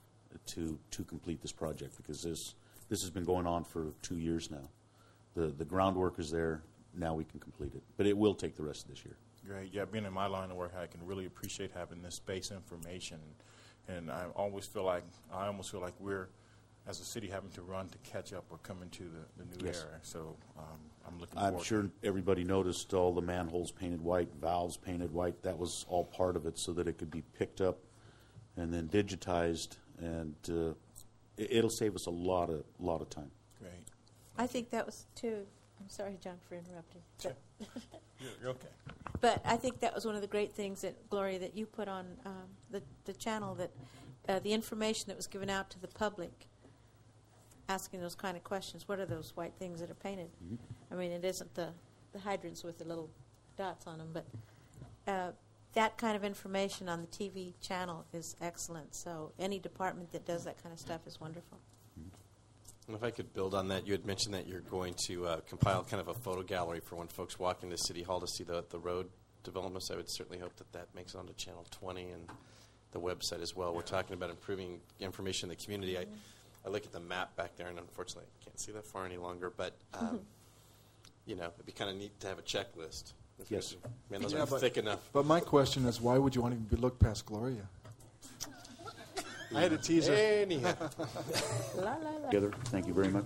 Speaker 19: to to complete this project because this this has been going on for two years now. The the groundwork is there. Now we can complete it, but it will take the rest of this year.
Speaker 9: Great. Yeah, being in my line of work, I can really appreciate having this base information, and I always feel like I almost feel like we're, as a city, having to run to catch up or come into the, the new
Speaker 19: Yes.
Speaker 9: era. So um, I'm looking.
Speaker 19: I'm
Speaker 9: forward
Speaker 19: sure
Speaker 9: to it.
Speaker 19: everybody noticed all the manholes painted white, valves painted white. That was all part of it so that it could be picked up and then digitized, and uh, it, it'll save us a lot of lot of time.
Speaker 9: Great.
Speaker 7: I think that was too. I'm sorry, John, for interrupting.
Speaker 9: Sure. You're, you're okay.
Speaker 7: But I think that was one of the great things that Gloria that you put on um, the the channel, that uh, the information that was given out to the public, asking those kind of questions. What are those white things that are painted?
Speaker 19: Mm-hmm.
Speaker 7: I mean, it isn't the the hydrants with the little dots on them, but uh, that kind of information on the T V channel is excellent. So any department that does that kind of stuff is wonderful.
Speaker 10: And if I could build on that, you had mentioned that you're going to uh, compile kind of a photo gallery for when folks walk into City Hall to see the, the road developments. I would certainly hope that that makes it onto Channel twenty and the website as well. We're talking about improving information in the community. I, I look at the map back there, and unfortunately I can't see that far any longer, but um, you know, it'd be kind of neat to have a checklist. If
Speaker 19: Yes.
Speaker 10: we- Man, those
Speaker 1: Yeah,
Speaker 10: aren't
Speaker 1: but-
Speaker 10: thick enough.
Speaker 1: But my question is, why would you want to look past Gloria? I had a teaser.
Speaker 10: Anyhow.
Speaker 7: La, la, la.
Speaker 19: Together, thank you very much.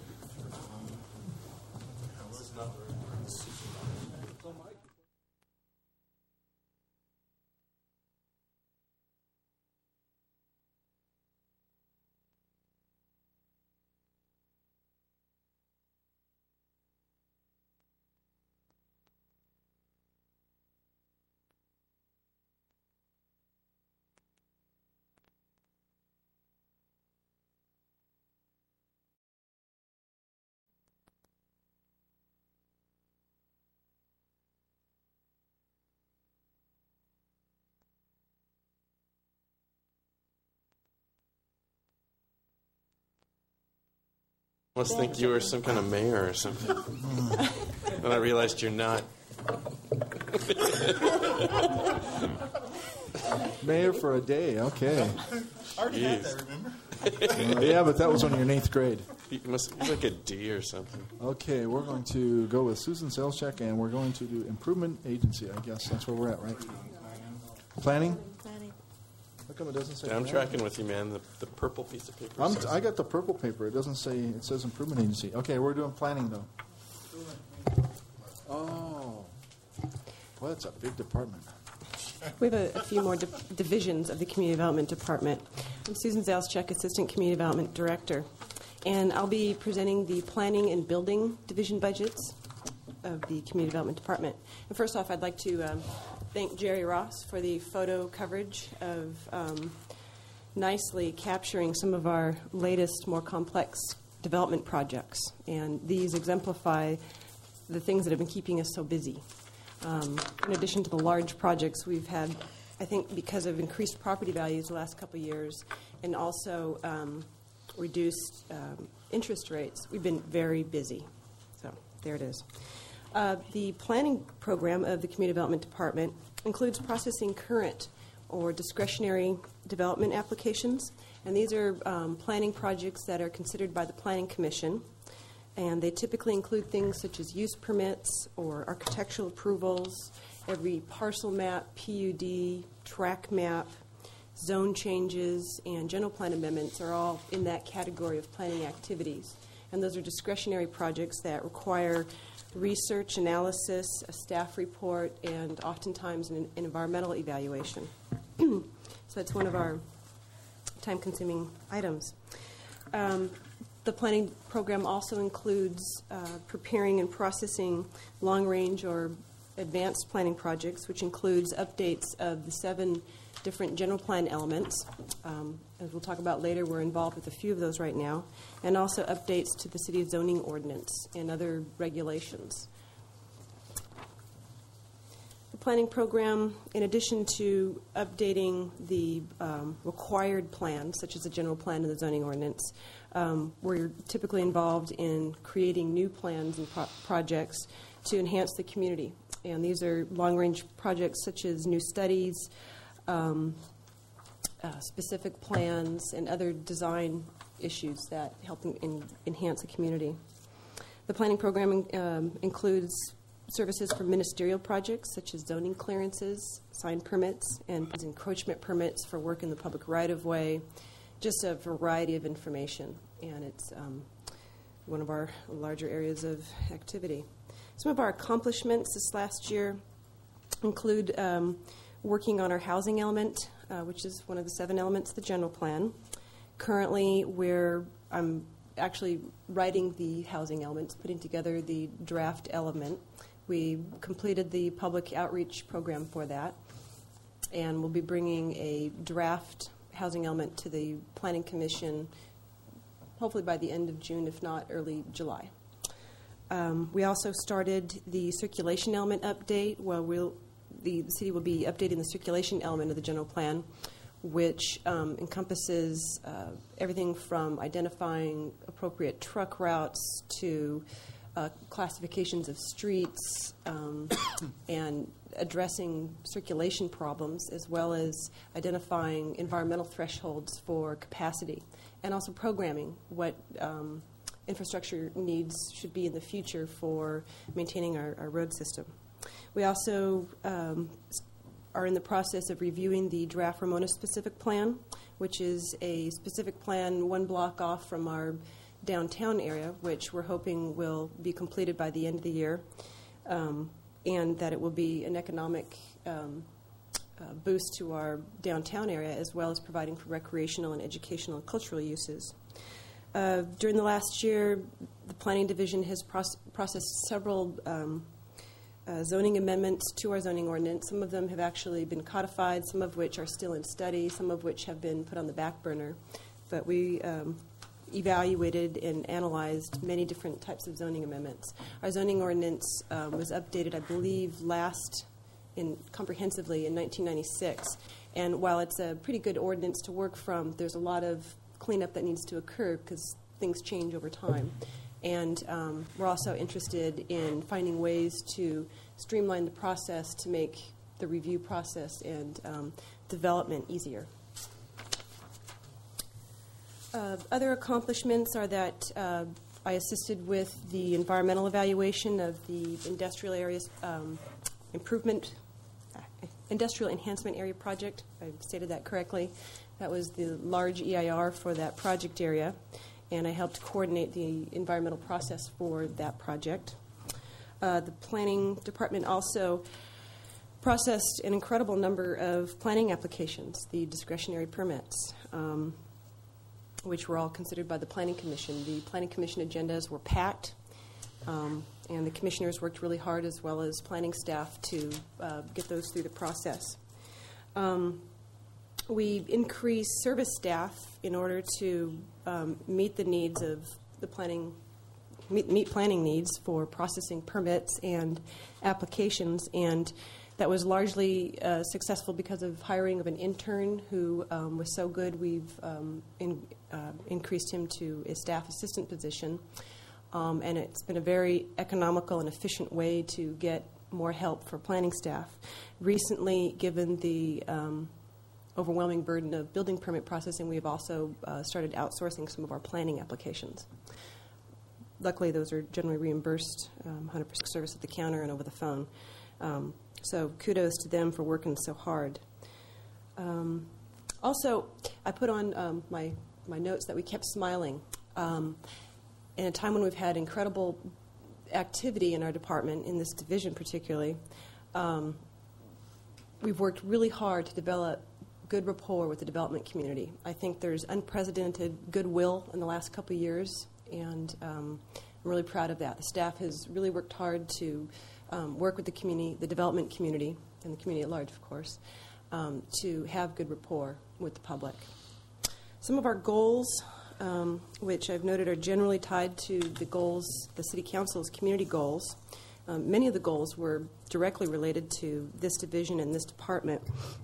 Speaker 10: I must think you were some kind of mayor or something. And I realized you're not.
Speaker 1: Mayor for a day, okay.
Speaker 9: I already had that, remember?
Speaker 1: Uh, yeah, but that was when you're in eighth grade.
Speaker 10: You must be like a D or something.
Speaker 1: Okay, we're going to go with Susan Salescheck, and we're going to do Improvement Agency. I guess that's where we're at, right? Planning?
Speaker 7: Planning.
Speaker 1: How come it doesn't say
Speaker 10: I'm
Speaker 1: planning?
Speaker 10: tracking with you, man. The, the purple piece of paper.
Speaker 1: I'm
Speaker 10: says-
Speaker 1: t- I got the purple paper. It doesn't say, it says Improvement Agency. Okay, we're doing planning, though. Oh. Well, that's a big department.
Speaker 20: We have a, a few more di- divisions of the Community Development Department. I'm Susan Zalschek, Assistant Community Development Director, and I'll be presenting the Planning and Building Division budgets of the Community Development Department. And first off, I'd like to um, thank Jerry Ross for the photo coverage of um, nicely capturing some of our latest, more complex development projects. And these exemplify the things that have been keeping us so busy. Um, in addition to the large projects, we've had I think because of increased property values the last couple of years and also um, reduced um, interest rates, we've been very busy. So there it is. Uh, the planning program of the Community Development Department includes processing current or discretionary development applications, and these are um, planning projects that are considered by the Planning Commission, and they typically include things such as use permits or architectural approvals, every parcel map, P U D, tract map, zone changes, and general plan amendments are all in that category of planning activities. And those are discretionary projects that require research, analysis, a staff report, and oftentimes an, an environmental evaluation. So that's one of our time-consuming items. Um, the planning program also includes uh, preparing and processing long-range or advanced planning projects, which includes updates of the seven different general plan elements. Um, as we'll talk about later, we're involved with a few of those right now, and also updates to the City of Zoning Ordinance and other regulations. The planning program, in addition to updating the um, required plans, such as the general plan and the zoning ordinance, um, we're typically involved in creating new plans and pro- projects to enhance the community. And these are long-range projects such as new studies, um, uh, specific plans, and other design issues that help in, in, enhance the community. The planning program um, includes services for ministerial projects such as zoning clearances, sign permits, and encroachment permits for work in the public right-of-way, just a variety of information. And it's um, one of our larger areas of activity. Some of our accomplishments this last year include um, working on our housing element, uh, which is one of the seven elements of the general plan. Currently, we're I'm actually writing the housing elements, putting together the draft element. We completed the public outreach program for that, and we'll be bringing a draft housing element to the Planning Commission hopefully by the end of June, if not early July. Um, we also started the circulation element update. Well, we'll, the, the city will be updating the circulation element of the general plan, which um, encompasses uh, everything from identifying appropriate truck routes to uh, classifications of streets um, and addressing circulation problems, as well as identifying environmental thresholds for capacity, and also programming what um, infrastructure needs should be in the future for maintaining our, our road system. We also um, are in the process of reviewing the draft Ramona specific plan, which is a specific plan one block off from our downtown area, which we're hoping will be completed by the end of the year, um, and that it will be an economic um, uh, boost to our downtown area, as well as providing for recreational and educational and cultural uses. Uh, during the last year, the Planning Division has proce- processed several um, uh, zoning amendments to our zoning ordinance. Some of them have actually been codified, some of which are still in study, some of which have been put on the back burner. But we um, evaluated and analyzed many different types of zoning amendments. Our zoning ordinance um, was updated, I believe, last in comprehensively in nineteen ninety-six. And while it's a pretty good ordinance to work from, there's a lot of cleanup that needs to occur because things change over time. And um, we're also interested in finding ways to streamline the process to make the review process and um, development easier. Uh, other accomplishments are that uh, I assisted with the environmental evaluation of the industrial areas um, improvement, uh, industrial enhancement area project. I stated that correctly. That was the large E I R for that project area, and I helped coordinate the environmental process for that project. Uh, the planning department also processed an incredible number of planning applications, the discretionary permits, um, which were all considered by the Planning Commission. The Planning Commission agendas were packed, um, and the commissioners worked really hard, as well as planning staff, to uh, get those through the process. Um, We increased service staff in order to um, meet the needs of the planning, meet, meet planning needs for processing permits and applications. And that was largely uh, successful because of hiring of an intern who um, was so good we've um, in, uh, increased him to a staff assistant position. Um, and it's been a very economical and efficient way to get more help for planning staff. Recently, given the um, overwhelming burden of building permit processing, we have also uh, started outsourcing some of our planning applications. Luckily, those are generally reimbursed um, one hundred percent service at the counter and over the phone. Um, so kudos to them for working so hard. Um, also, I put on um, my, my notes that we kept smiling. Um, in a time when we've had incredible activity in our department, in this division particularly, um, we've worked really hard to develop good rapport with the development community. I think there's unprecedented goodwill in the last couple of years, and um, I'm really proud of that. The staff has really worked hard to um, work with the community, the development community, and the community at large, of course, um, to have good rapport with the public. Some of our goals, um, which I've noted are generally tied to the goals, the City Council's community goals. Um, many of the goals were directly related to this division and this department.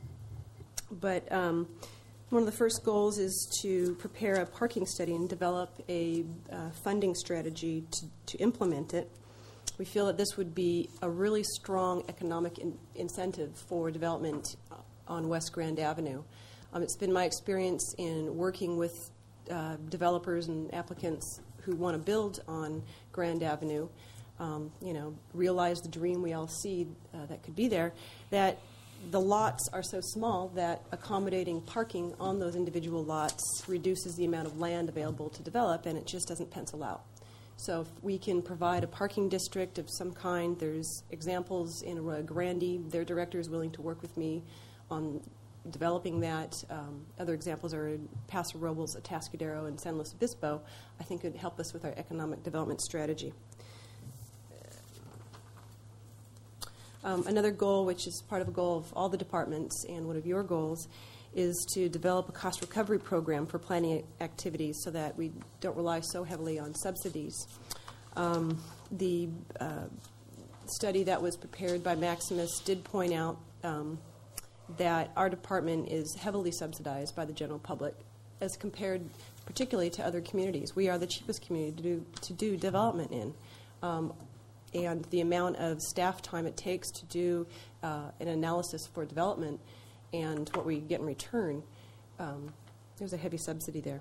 Speaker 20: But um, one of the first goals is to prepare a parking study and develop a uh, funding strategy to, to implement it. We feel that this would be a really strong economic in- incentive for development on West Grand Avenue. Um, it's been my experience in working with uh, developers and applicants who want to build on Grand Avenue, um, you know, realize the dream we all see uh, that could be there, that the lots are so small that accommodating parking on those individual lots reduces the amount of land available to develop, and it just doesn't pencil out. So if we can provide a parking district of some kind, there's examples in Arroyo Grande. Their director is willing to work with me on developing that. Um, other examples are in Paso Robles, Atascadero, and San Luis Obispo. I think it would help us with our economic development strategy. Um, another goal, which is part of a goal of all the departments and one of your goals, is to develop a cost recovery program for planning activities so that we don't rely so heavily on subsidies. Um, the uh, study that was prepared by Maximus did point out um, that our department is heavily subsidized by the general public as compared particularly to other communities. We are the cheapest community to do, to do development in. Um, and the amount of staff time it takes to do uh, an analysis for development and what we get in return, um, there's a heavy subsidy there.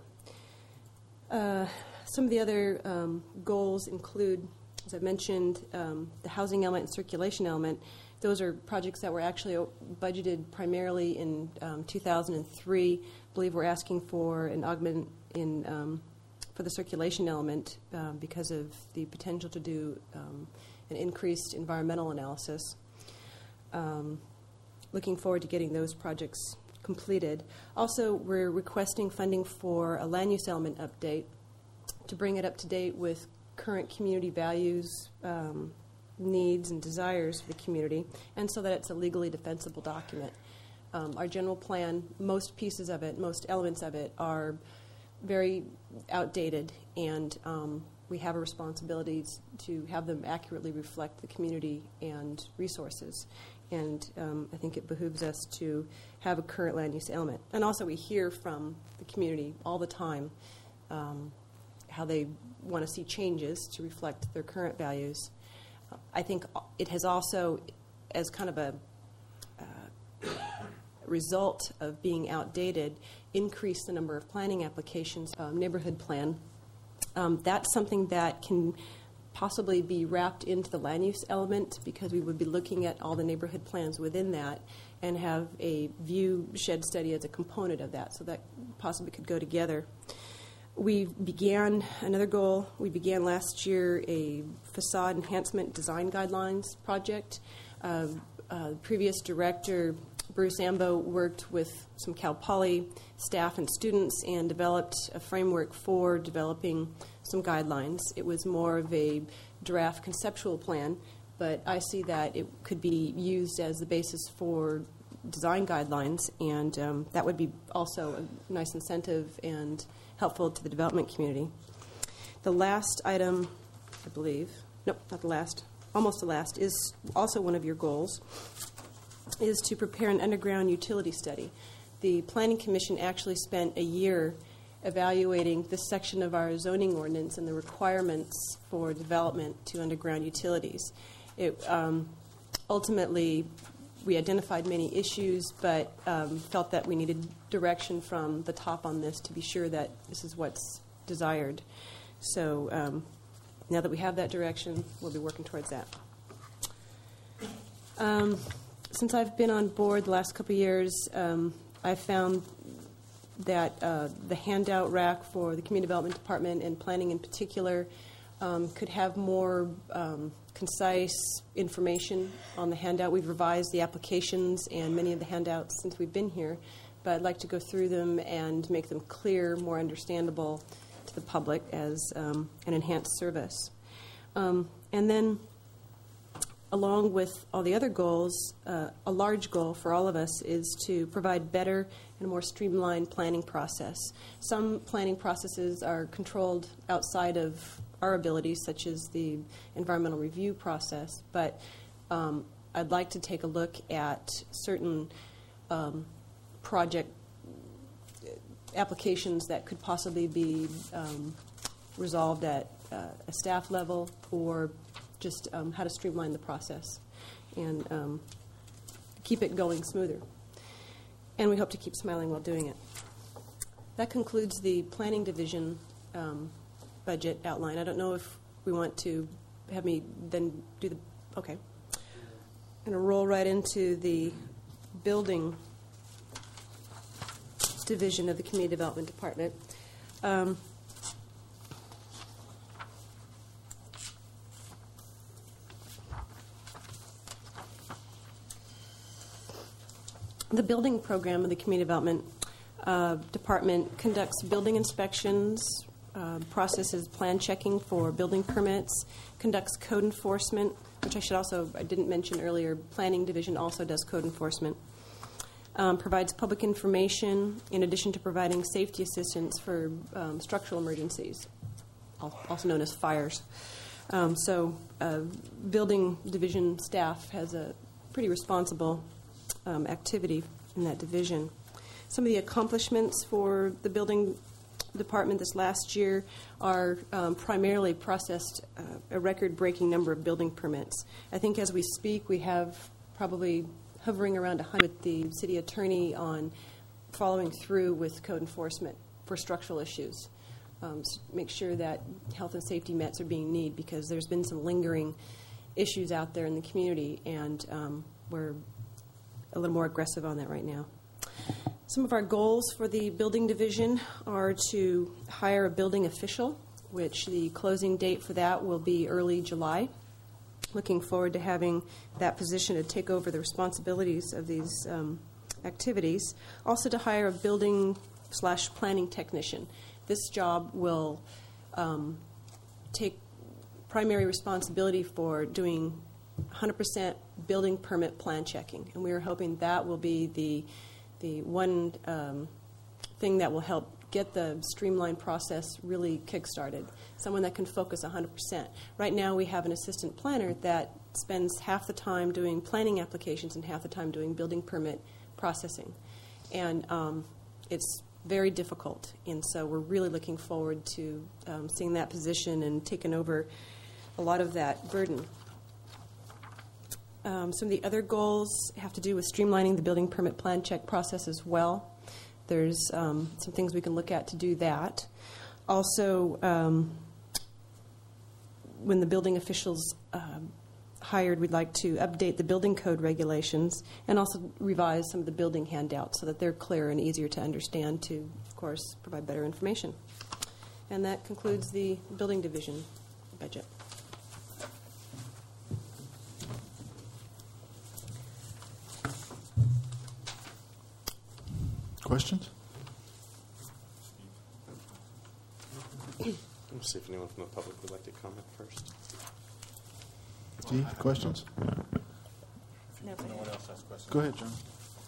Speaker 20: Uh, some of the other um, goals include, as I mentioned, um, the housing element and circulation element. Those are projects that were actually budgeted primarily in um, two thousand three. I believe we're asking for an augment in um, for the circulation element um, because of the potential to do um, an increased environmental analysis. Um, looking forward to getting those projects completed. Also, we're requesting funding for a land use element update to bring it up to date with current community values, um, needs, and desires for the community, and so that it's a legally defensible document. Um, our general plan, most pieces of it, most elements of it are very outdated, and um, we have a responsibility to have them accurately reflect the community and resources. And um, I think it behooves us to have a current land use element. And also we hear from the community all the time um, how they want to see changes to reflect their current values. Uh, I think it has also, as kind of a uh, result of being outdated, increased the number of planning applications, um, neighborhood plan. Um, that's something that can possibly be wrapped into the land use element because we would be looking at all the neighborhood plans within that and have a view shed study as a component of that, so that possibly could go together. We began, another goal, we began last year a facade enhancement design guidelines project. Uh, uh, previous director, Bruce Ambo, worked with some Cal Poly staff and students and developed a framework for developing some guidelines. It was more of a draft conceptual plan, but I see that it could be used as the basis for design guidelines, and um, that would be also a nice incentive and helpful to the development community. The last item, I believe, nope, not the last, almost the last, is also one of your goals. is to prepare an underground utility study. The Planning Commission actually spent a year evaluating this section of our zoning ordinance and the requirements for development to underground utilities. It, um, ultimately, we identified many issues, but um, felt that we needed direction from the top on this to be sure that this is what's desired. So um, now that we have that direction, we'll be working towards that. Um, since I've been on board the last couple of years, um, I've found that uh, the handout rack for the Community Development Department and planning in particular um, could have more um, concise information on the handout. We've revised the applications and many of the handouts since we've been here, but I'd like to go through them and make them clear, more understandable to the public as um, an enhanced service. Um, and then along with all the other goals, uh, a large goal for all of us is to provide better and more streamlined planning process. Some planning processes are controlled outside of our abilities, such as the environmental review process, but um, I'd like to take a look at certain um, project applications that could possibly be um, resolved at uh, a staff level, or just um, how to streamline the process and um, keep it going smoother. And we hope to keep smiling while doing it. That concludes the Planning Division um, budget outline. I don't know if we want to have me then do the, okay. I'm going to roll right into the Building Division of the Community Development Department. Um, The building program of the Community Development uh, Department conducts building inspections, uh, processes plan checking for building permits, conducts code enforcement, which I should also, I didn't mention earlier, Planning Division also does code enforcement, um, provides public information in addition to providing safety assistance for um, structural emergencies, also known as fires. Um, so uh, Building Division staff has a pretty responsible Um, activity in that division. Some of the accomplishments for the building department this last year are um, primarily processed uh, a record-breaking number of building permits. I think as we speak, we have probably hovering around one hundred with the city attorney on following through with code enforcement for structural issues. Um, so make sure that health and safety mets are being needed, because there's been some lingering issues out there in the community, and um, we're a little more aggressive on that right now. Some of our goals for the building division are to hire a building official, which the closing date for that will be early July. Looking forward to having that position to take over the responsibilities of these um, activities. Also to hire a building slash planning technician. This job will um, take primary responsibility for doing one hundred percent building permit plan checking, and we are hoping that will be the the one um, thing that will help get the streamlined process really kick-started. Someone that can focus one hundred percent. Right now we have an assistant planner that spends half the time doing planning applications and half the time doing building permit processing, and um, it's very difficult, and so we're really looking forward to um, seeing that position and taking over a lot of that burden. Um, some of the other goals have to do with streamlining the building permit plan check process as well. There's um, some things we can look at to do that. Also, um, when the building officials uh, hired, we'd like to update the building code regulations and also revise some of the building handouts so that they're clearer and easier to understand to, of course, provide better information. And that concludes the building division budget.
Speaker 1: Questions?
Speaker 10: Let's see if anyone from the public would like to comment first.
Speaker 1: Steve, questions?
Speaker 9: No one else has questions.
Speaker 1: Go ahead, John.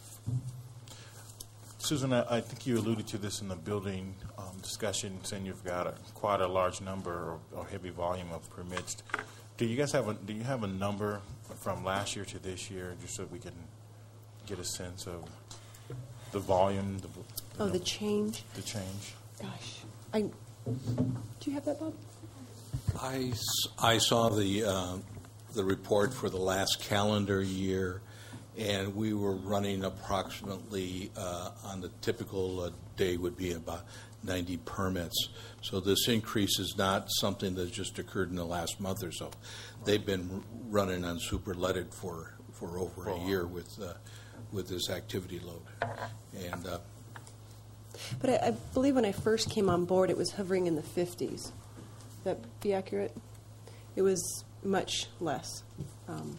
Speaker 9: Susan, I, I think you alluded to this in the building um, discussion, saying you've got a, quite a large number or, or heavy volume of permits. Do you guys have a Do you have a number from last year to this year, just so we can get a sense of the volume, the,
Speaker 20: Oh, the change?
Speaker 9: the change?
Speaker 20: Gosh. I, do you have that, Bob?
Speaker 18: I, s- I saw the, uh, the report for the last calendar year, and we were running approximately, uh, on the typical uh, day would be about ninety permits. So this increase is not something that just occurred in the last month or so. They've been r- running on super leaded for, for over a year with, uh, with this activity load. And uh,
Speaker 20: But I, I believe when I first came on board, it was hovering in the fifties. Would that be accurate? It was much less. Um,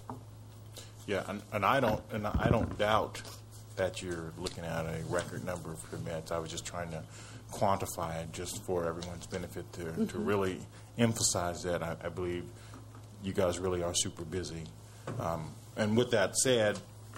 Speaker 9: Yeah, and, and I don't and I don't doubt that you're looking at a record number of permits. I was just trying to quantify it just for everyone's benefit to, to
Speaker 20: Mhm.
Speaker 9: really emphasize that. I, I believe you guys really are super busy. Um, and with that said,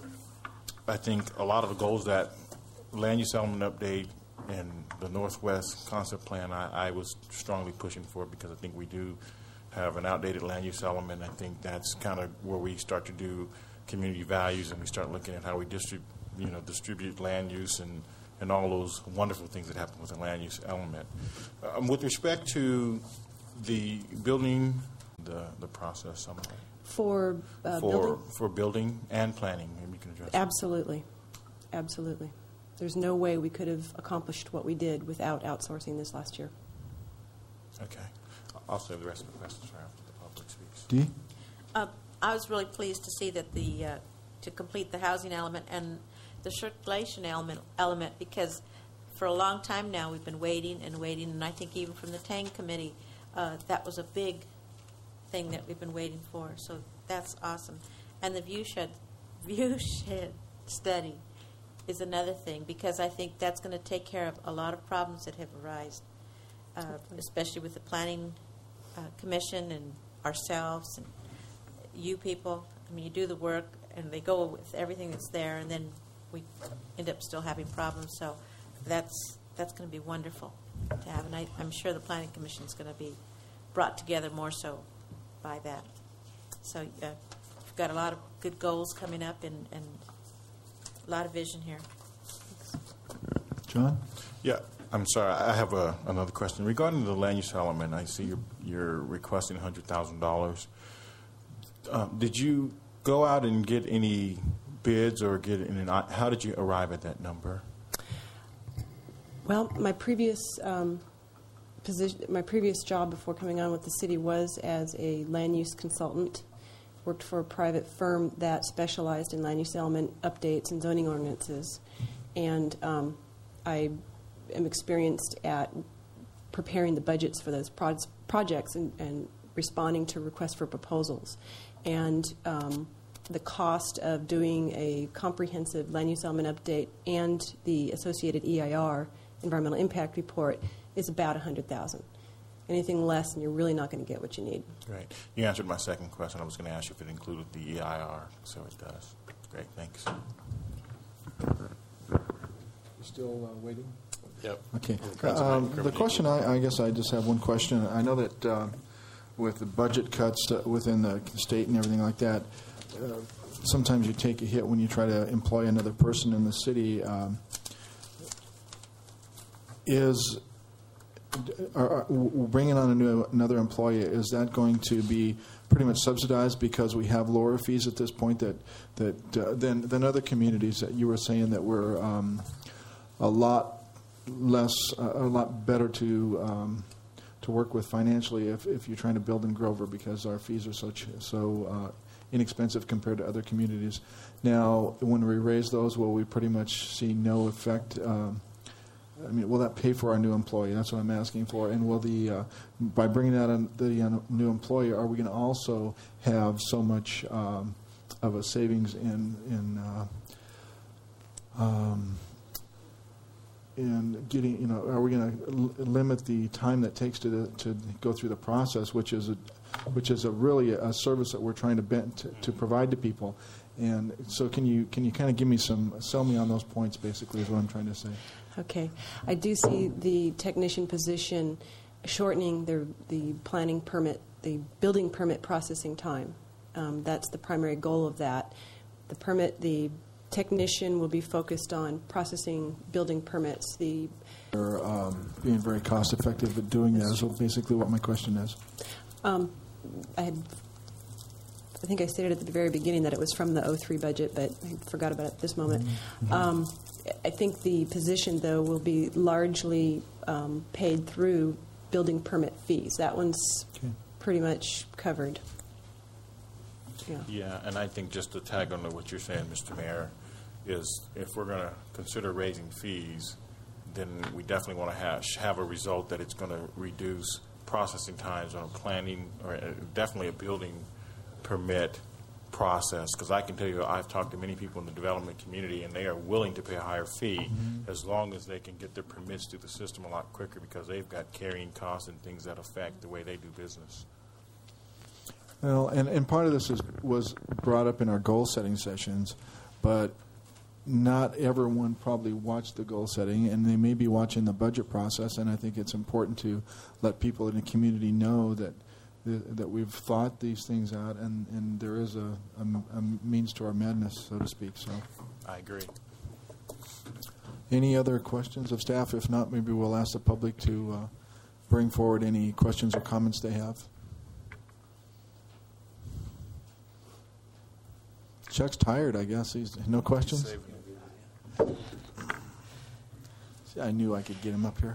Speaker 9: I think a lot of the goals that land use element update and the Northwest concept plan, I, I was strongly pushing for because I think we do have an outdated land use element. I think that's kind of where we start to do community values and we start looking at how we distribute, you know, distribute land use and, and all those wonderful things that happen with the land use element. Um, with respect to the building, the the process, some of it.
Speaker 20: For uh,
Speaker 9: for
Speaker 20: building?
Speaker 9: for building and planning, maybe you can address.
Speaker 20: Absolutely. Absolutely. There's no way we could have accomplished what we did without outsourcing this last year.
Speaker 9: Okay, I'll save the rest of the questions for after the public speaks.
Speaker 1: Dee?
Speaker 7: Uh, I was really pleased to see that the, uh, to complete the housing element and the circulation element, element because for a long time now we've been waiting and waiting, and I think even from the Tang Committee, uh, that was a big thing that we've been waiting for. So that's awesome. And the view shed, view shed study is another thing because I think that's going to take care of a lot of problems that have arisen, uh, especially with the Planning uh, Commission and ourselves and you people. I mean, you do the work and they go with everything that's there, and then we end up still having problems. So that's that's going to be wonderful to have, and I, I'm sure the Planning Commission is going to be brought together more so by that. So uh, we've got a lot of good goals coming up and, and a lot of vision here.
Speaker 1: John?
Speaker 9: Yeah, I'm sorry. I have a, another question regarding the land use element. I see you're, you're requesting one hundred thousand dollars. Um, did you go out and get any bids or get any? How did you arrive at that number?
Speaker 20: Well, my previous um, position, my previous job before coming on with the city was as a land use consultant. Worked for a private firm that specialized in land use element updates and zoning ordinances, and um, I am experienced at preparing the budgets for those pro- projects and, and responding to requests for proposals. And um, the cost of doing a comprehensive land use element update and the associated E I R, environmental impact report, is about one hundred thousand dollars. Anything less, and you're really not going to get what you need.
Speaker 9: Great. You answered my second question. I was going to ask you if it included the E I R, so it does. Great, thanks.
Speaker 1: You still uh, waiting?
Speaker 10: Yep.
Speaker 1: Okay. Um, the question, I, I guess I just have one question. I know that uh, with the budget cuts uh, within the state and everything like that, uh, sometimes you take a hit when you try to employ another person in the city. Um, is are, are, bringing on a new, another employee, is that going to be pretty much subsidized because we have lower fees at this point that that uh, than than other communities that you were saying that were um, a lot less, uh, a lot better to um, to work with financially if, if you're trying to build in Grover because our fees are so ch- so uh, inexpensive compared to other communities. Now, when we raise those, will we pretty much see no effect? Um, I mean, will that pay for our new employee? That's what I'm asking for. And will the, uh, by bringing out a, the uh, new employee, are we going to also have so much um, of a savings in in uh, um, in getting, you know, are we going to l- limit the time that takes to to go through the process, which is a which is a really a service that we're trying to bend to, to provide to people? And so, can you can you kind of give me some sell me on those points? Basically, is what I'm trying to say.
Speaker 20: Okay. I do see the technician position shortening the the planning permit, the building permit processing time. Um, that's the primary goal of that. The permit, the technician will be focused on processing building permits. The
Speaker 1: Or um, being very cost effective at doing that is basically what my question is.
Speaker 20: Um, I had, I think I stated at the very beginning that it was from the oh three budget, but I forgot about it at this moment.
Speaker 1: Mm-hmm.
Speaker 20: Um, I think the position, though, will be largely um, paid through building permit fees. That one's
Speaker 1: okay.
Speaker 20: pretty much covered. Yeah.
Speaker 9: Yeah, and I think just to tag on to what you're saying, Mister Mayor, is if we're going to consider raising fees, then we definitely want to have, have a result that it's going to reduce processing times on a planning or uh, definitely a building permit process. Because I can tell you, I've talked to many people in the development community, and they are willing to pay a higher fee mm-hmm. as long as they can get their permits through the system a lot quicker, because they've got carrying costs and things that affect the way they do business.
Speaker 1: Well, and, and part of this is, was brought up in our goal-setting sessions, but not everyone probably watched the goal setting, and they may be watching the budget process, and I think it's important to let people in the community know that that we've thought these things out, and, and there is a, a, a means to our madness, so to speak. So,
Speaker 9: I agree.
Speaker 1: Any other questions of staff? If not, maybe we'll ask the public to uh, bring forward any questions or comments they have. Chuck's tired, I guess. He's no questions. See, I knew I could get him up here.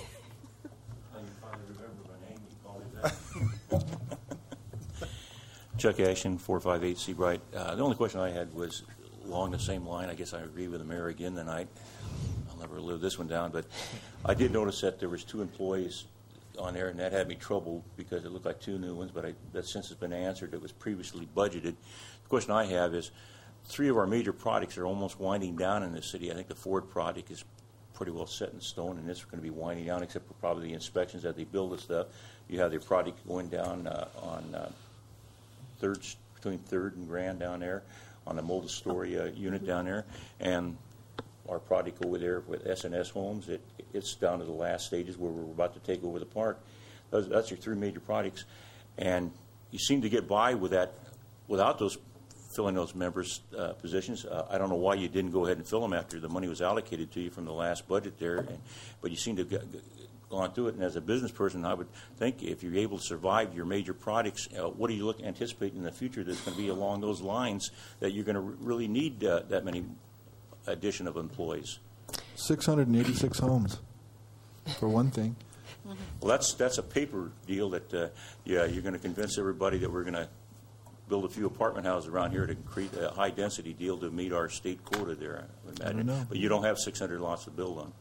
Speaker 3: Chuck Ashton, four five eight Seabright. Uh, the only question I had was along the same line. I guess I agree with the mayor again tonight. I'll never live this one down, but I did notice that there was two employees on there, and that had me troubled because it looked like two new ones, but I, that since it's been answered, it was previously budgeted. The question I have is, three of our major projects are almost winding down in the city. I think the Ford project is pretty well set in stone, and this is going to be winding down, except for probably the inspections that they build and stuff. You have their project going down uh, on uh, third, between Third and Grand down there, on the multi-story uh, unit down there, and our project over there with S and S Homes, it, it's down to the last stages where we're about to take over the park. Those, that's your three major projects, and you seem to get by with that without those filling those members' uh, positions. Uh, I don't know why you didn't go ahead and fill them after the money was allocated to you from the last budget there, and, but you seem to have gone through it. And as a business person, I would think if you're able to survive your major projects, uh, what do you look anticipate in the future that's going to be along those lines that you're going to really need uh, that many addition of employees?
Speaker 1: six hundred eighty-six homes, for one thing.
Speaker 3: Well, that's that's a paper deal that uh, yeah you're going to convince everybody that we're going to build a few apartment houses around here to create a high density deal to meet our state quota there, I would imagine.
Speaker 1: I don't know.
Speaker 3: But you don't have six hundred lots to build on.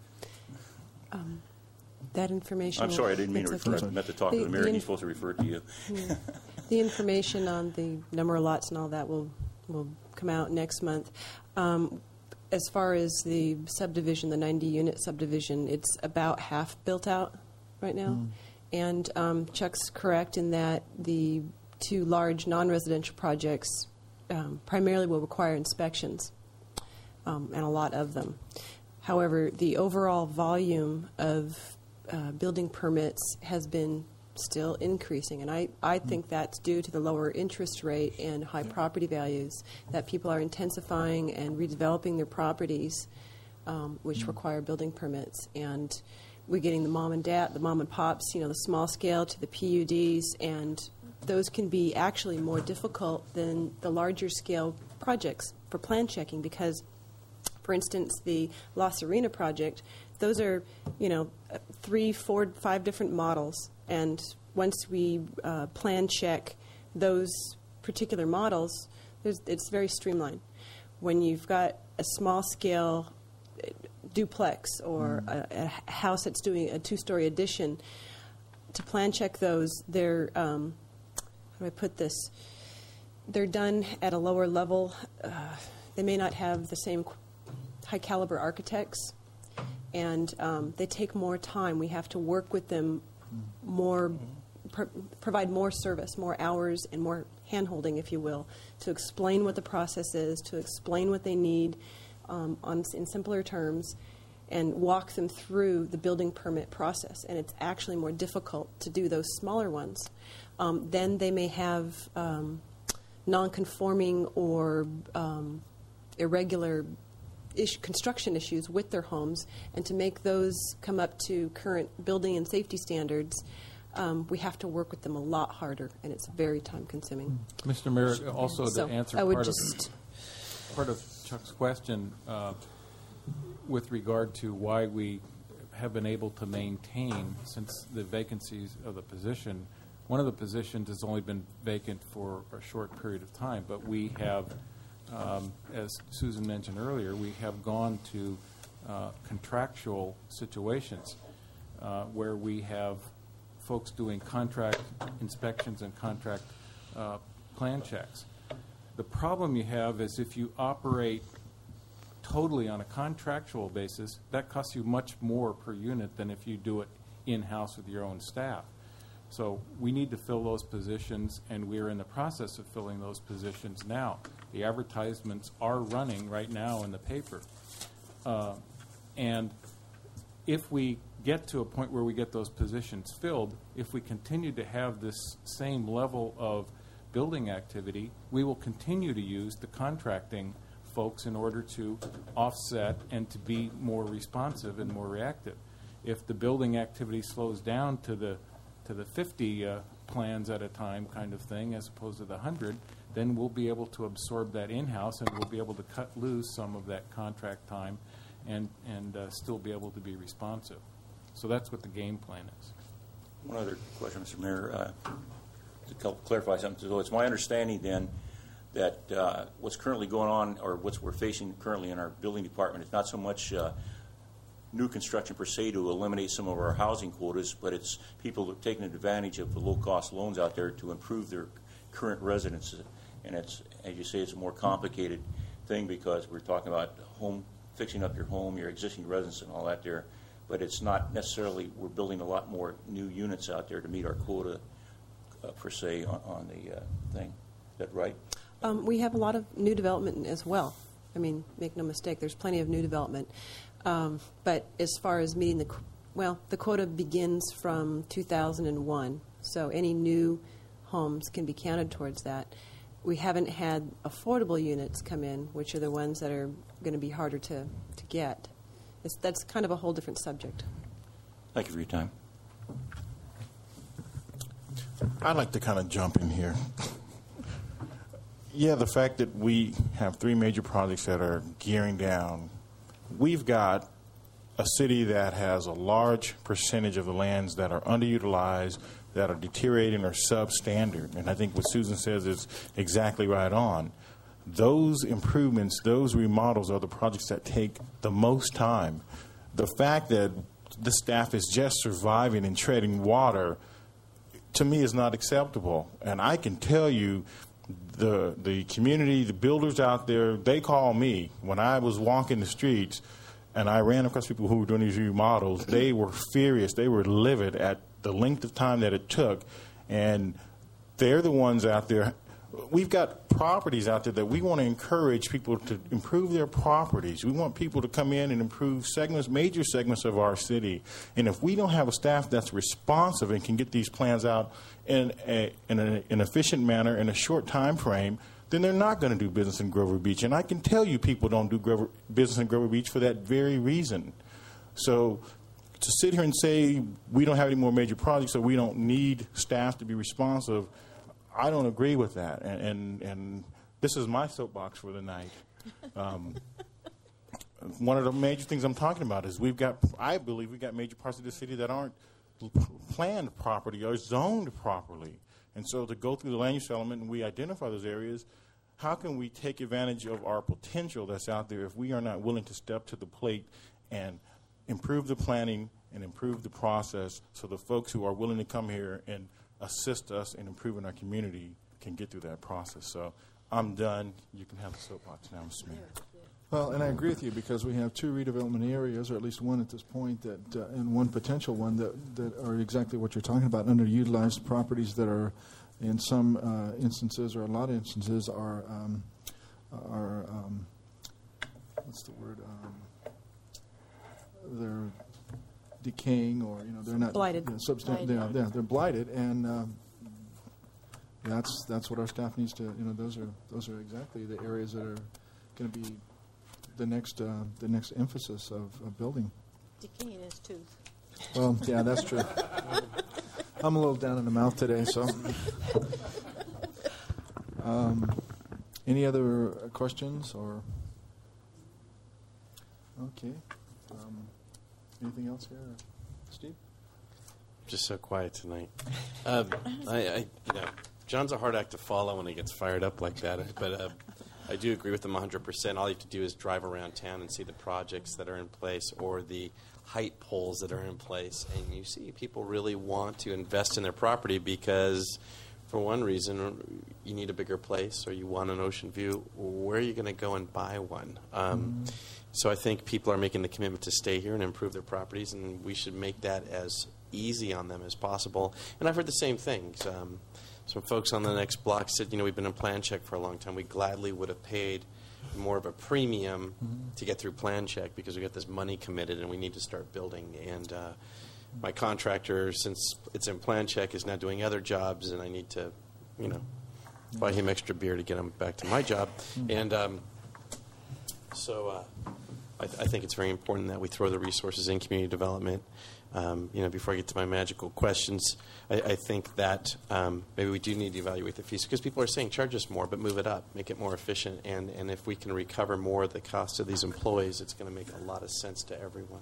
Speaker 20: Um, that information.
Speaker 3: I'm sorry, I didn't mean to refer.
Speaker 20: Okay.
Speaker 3: I meant to talk
Speaker 20: the,
Speaker 3: to the mayor.
Speaker 20: The
Speaker 3: He's supposed to refer to you.
Speaker 20: Yeah. The information on the number of lots and all that will will come out next month. Um, as far as the subdivision, the ninety unit subdivision, it's about half built out right now. Mm. And um, Chuck's correct in that the two large non-residential projects um, primarily will require inspections, um, and a lot of them. However, the overall volume of uh, building permits has been still increasing, and I, I think that's due to the lower interest rate and high property values, that people are intensifying and redeveloping their properties, um, which mm-hmm. require building permits. And we're getting the mom and dad, the mom and pops, you know, the small scale to the P U Ds, and those can be actually more difficult than the larger scale projects for plan checking because, for instance, the La Serena project, those are, you know, three, four, five different models. And once we uh, plan check those particular models, it's very streamlined. When you've got a small scale duplex or mm. a, a house that's doing a two-story addition, to plan check those, they're um, how do I put this? They're done at a lower level. Uh, they may not have the same high caliber architects, and um, they take more time. We have to work with them more, pro- provide more service, more hours, and more hand-holding, if you will, to explain what the process is, to explain what they need um, on, in simpler terms, and walk them through the building permit process. And it's actually more difficult to do those smaller ones. Um, then they may have um, non-conforming or um, irregular issue, construction issues with their homes, and to make those come up to current building and safety standards, um, we have to work with them a lot harder, and it's very time-consuming.
Speaker 17: Mister Mayor, also to
Speaker 20: So
Speaker 17: answer
Speaker 20: I would
Speaker 17: part,
Speaker 20: just
Speaker 17: of, part of Chuck's question uh, with regard to why we have been able to maintain, since the vacancies of the position, one of the positions has only been vacant for a short period of time, but we have, um, as Susan mentioned earlier, we have gone to uh, contractual situations uh, where we have folks doing contract inspections and contract uh, plan checks. The problem you have is if you operate totally on a contractual basis, that costs you much more per unit than if you do it in-house with your own staff. So we need to fill those positions, and we're in the process of filling those positions now. The advertisements are running right now in the paper. Uh, and if we get to a point where we get those positions filled, if we continue to have this same level of building activity, we will continue to use the contracting folks in order to offset and to be more responsive and more reactive. If the building activity slows down to the to the fifty uh, plans at a time kind of thing as opposed to the one hundred, then we'll be able to absorb that in-house, and we'll be able to cut loose some of that contract time and, and uh, still be able to be responsive. So that's what the game plan is.
Speaker 3: One other question, Mister Mayor, uh, to clarify something. So it's my understanding then that uh, what's currently going on, or what we're facing currently in our building department, is not so much uh, new construction per se to eliminate some of our housing quotas, but it's people taking advantage of the low-cost loans out there to improve their current residences. And it's, as you say, it's a more complicated thing because we're talking about home, fixing up your home, your existing residence, and all that there. But it's not necessarily, we're building a lot more new units out there to meet our quota uh, per se on, on the uh, thing. Is that right?
Speaker 20: Um, we have a lot of new development as well. I mean, make no mistake, there's plenty of new development. Um, but as far as meeting the, qu- well, the quota begins from two thousand one, so any new homes can be counted towards that. We haven't had affordable units come in, which are the ones that are going to be harder to, to get. It's, that's kind of a whole different subject.
Speaker 3: Thank you for your time.
Speaker 9: I'd like to kind of jump in here. Yeah, the fact that we have three major projects that are gearing down, we've got a city that has a large percentage of the lands that are underutilized, that are deteriorating or substandard. And I think what Susan says is exactly right on. Those improvements, those remodels are the projects that take the most time. The fact that the staff is just surviving and treading water, to me, is not acceptable. And I can tell you, the the community, the builders out there, they call me. When I was walking the streets and I ran across people who were doing these remodels, they were furious. They were livid at the length of time that it took. And they're the ones out there. We've got properties out there that we want to encourage people to improve their properties. We want people to come in and improve segments, major segments of our city. And if we don't have a staff that's responsive and can get these plans out in, a, in a, an efficient manner in a short time frame, then they're not going to do business in Grover Beach. And I can tell you people don't do Grover, business in Grover Beach for that very reason. So to sit here and say we don't have any more major projects, so we don't need staff to be responsive, I don't agree with that, and, and and this is my soapbox for the night. Um, one of the major things I'm talking about is we've got, I believe we've got major parts of the city that aren't planned properly or zoned properly. And so to go through the land use element and we identify those areas, how can we take advantage of our potential that's out there if we are not willing to step to the plate and improve the planning and improve the process so the folks who are willing to come here and assist us in improving our community can get through that process. So I'm done. You can have the soapbox now, Mister Mayor.
Speaker 1: Well, and I agree with you because we have two redevelopment areas, or at least one at this point, that uh, and one potential one that, that are exactly what you're talking about, underutilized properties that are, in some uh, instances or a lot of instances, are um, are um, what's the word? Um, they're decaying, or you know, they're not
Speaker 20: blighted.
Speaker 1: You know, substan- they're, they're, they're blighted, and um, that's that's what our staff needs to. You know, those are those are exactly the areas that are going to be the next uh, the next emphasis of, of building.
Speaker 7: Decaying his tooth.
Speaker 1: Well, yeah, that's true. I'm a little down in the mouth today, so. Um, any other questions or? Okay. Um, anything else here, Steve?
Speaker 10: Just so quiet tonight. Um, I, I, you know, John's a hard act to follow when he gets fired up like that. But uh, I do agree with him one hundred percent. All you have to do is drive around town and see the projects that are in place or the height poles that are in place, and you see people really want to invest in their property because, for one reason, you need a bigger place or you want an ocean view. Where are you going to go and buy one? Um, mm. So I think people are making the commitment to stay here and improve their properties, and we should make that as easy on them as possible. And I've heard the same things. Um, some folks on the next block said, you know, we've been in plan check for a long time. We gladly would have paid more of a premium mm-hmm. to get through plan check because we got this money committed and we need to start building. And uh, my contractor, since it's in plan check, is now doing other jobs, and I need to, you know, buy him extra beer to get him back to my job. Mm-hmm. And um, so uh, I, th- I think it's very important that we throw the resources in community development. Um, you know, before I get to my magical questions, I, I think that um, maybe we do need to evaluate the fees because people are saying charge us more, but move it up, make it more efficient. And, and if we can recover more of the cost of these employees, it's going to make a lot of sense to everyone.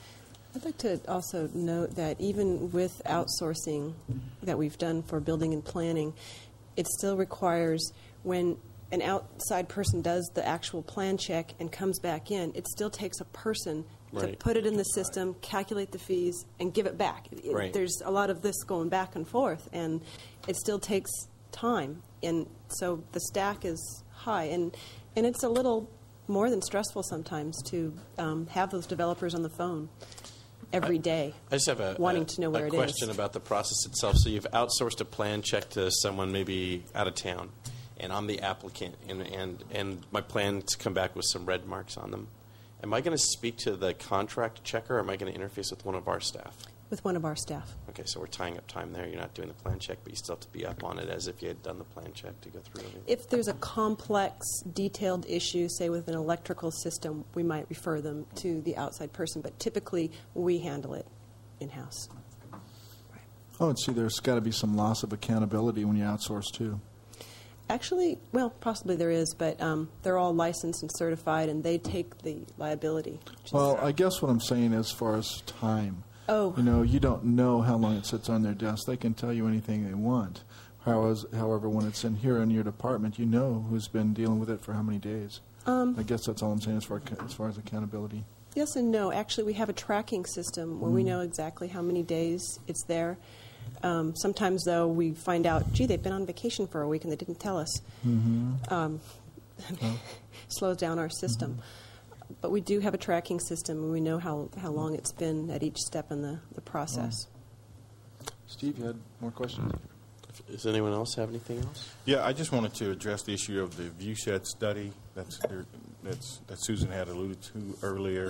Speaker 20: I'd like to also note that even with outsourcing that we've done for building and planning, it still requires when an outside person does the actual plan check and comes back in, it still takes a person to
Speaker 10: right.
Speaker 20: put it in the system, calculate the fees, and give it back. It,
Speaker 10: right.
Speaker 20: There's a lot of this going back and forth, and it still takes time. And so the stack is high, and, and it's a little more than stressful sometimes to um, have those developers on the phone every day.
Speaker 10: I just have a,
Speaker 20: wanting
Speaker 10: a,
Speaker 20: to know where
Speaker 10: a
Speaker 20: it
Speaker 10: question
Speaker 20: is.
Speaker 10: about the process itself. So you've outsourced a plan check to someone maybe out of town, and I'm the applicant, and, and, and my plan's come back with some red marks on them. Am I going to speak to the contract checker, or am I going to interface with one of our staff?
Speaker 20: With one of our staff.
Speaker 10: Okay, so we're tying up time there. You're not doing the plan check, but you still have to be up on it as if you had done the plan check to go through it.
Speaker 20: If there's a complex, detailed issue, say with an electrical system, we might refer them to the outside person, but typically we handle it in-house.
Speaker 1: Right. Oh, and see, there's got to be some loss of accountability when you outsource, too.
Speaker 20: Actually, well, possibly there is, but um, they're all licensed and certified, and they take the liability.
Speaker 1: Well, I guess what I'm saying as far as time.
Speaker 20: Oh.
Speaker 1: You know, you don't know how long it sits on their desk. They can tell you anything they want. However, when it's in here in your department, you know who's been dealing with it for how many days.
Speaker 20: Um,
Speaker 1: I guess that's all I'm saying as far as, far as accountability.
Speaker 20: Yes and no. Actually, we have a tracking system where mm. we know exactly how many days it's there. Um, sometimes, though, we find out, gee, they've been on vacation for a week and they didn't tell us.
Speaker 1: Mm-hmm.
Speaker 20: Um, oh. Slows down our system. Mm-hmm. But we do have a tracking system, and we know how, how long it's been at each step in the, the process.
Speaker 1: Oh. Steve, you had more questions?
Speaker 10: Does anyone else have anything else?
Speaker 9: Yeah, I just wanted to address the issue of the viewshed study that's, that's, that Susan had alluded to earlier.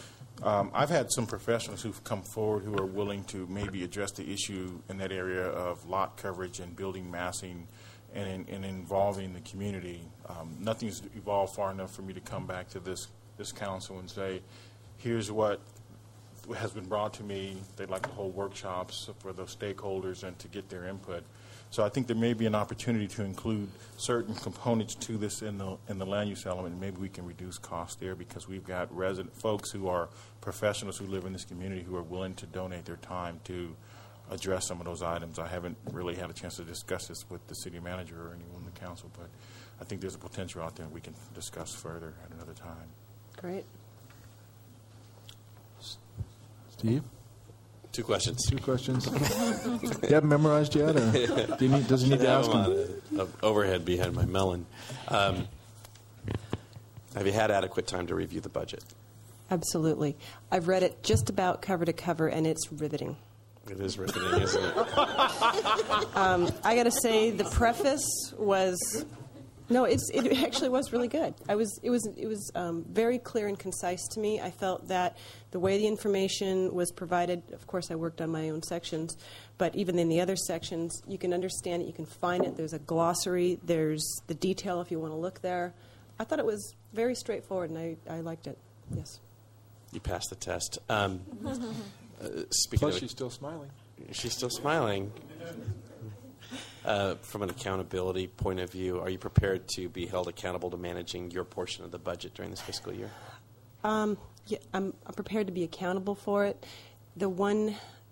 Speaker 9: Um, I've had some professionals who've come forward who are willing to maybe address the issue in that area of lot coverage and building massing and, in, and involving the community. Um, nothing's evolved far enough for me to come back to this, this council and say, here's what has been brought to me. They'd like to hold workshops for those stakeholders and to get their input. So I think there may be an opportunity to include certain components to this in the in the land use element, and maybe we can reduce costs there because we've got resident folks who are professionals who live in this community who are willing to donate their time to address some of those items. I haven't really had a chance to discuss this with the city manager or anyone in the council, but I think there's a potential out there we can discuss further at another time.
Speaker 20: Great.
Speaker 1: Steve?
Speaker 10: Two questions.
Speaker 1: Two questions. You haven't memorized yet, or do you need, does he need to ask him?
Speaker 10: An overhead behind my melon. Um, have you had adequate time to review the budget?
Speaker 20: Absolutely. I've read it just about cover to cover, and it's riveting.
Speaker 10: It is riveting, isn't it?
Speaker 20: um, I got to say, the preface was... No, it's, it actually was really good. I was, it was, it was um, very clear and concise to me. I felt that the way the information was provided, of course I worked on my own sections, but even in the other sections, you can understand it, you can find it. There's a glossary, there's the detail if you want to look there. I thought it was very straightforward, and I, I liked it. Yes.
Speaker 10: You passed the test. Um, uh, speaking
Speaker 1: Plus,
Speaker 10: of,
Speaker 1: she's still smiling.
Speaker 10: She's still smiling. Uh, from an accountability point of view, are you prepared to be held accountable to managing your portion of the budget during this fiscal year?
Speaker 20: Um, yeah, I'm, I'm prepared to be accountable for it. The one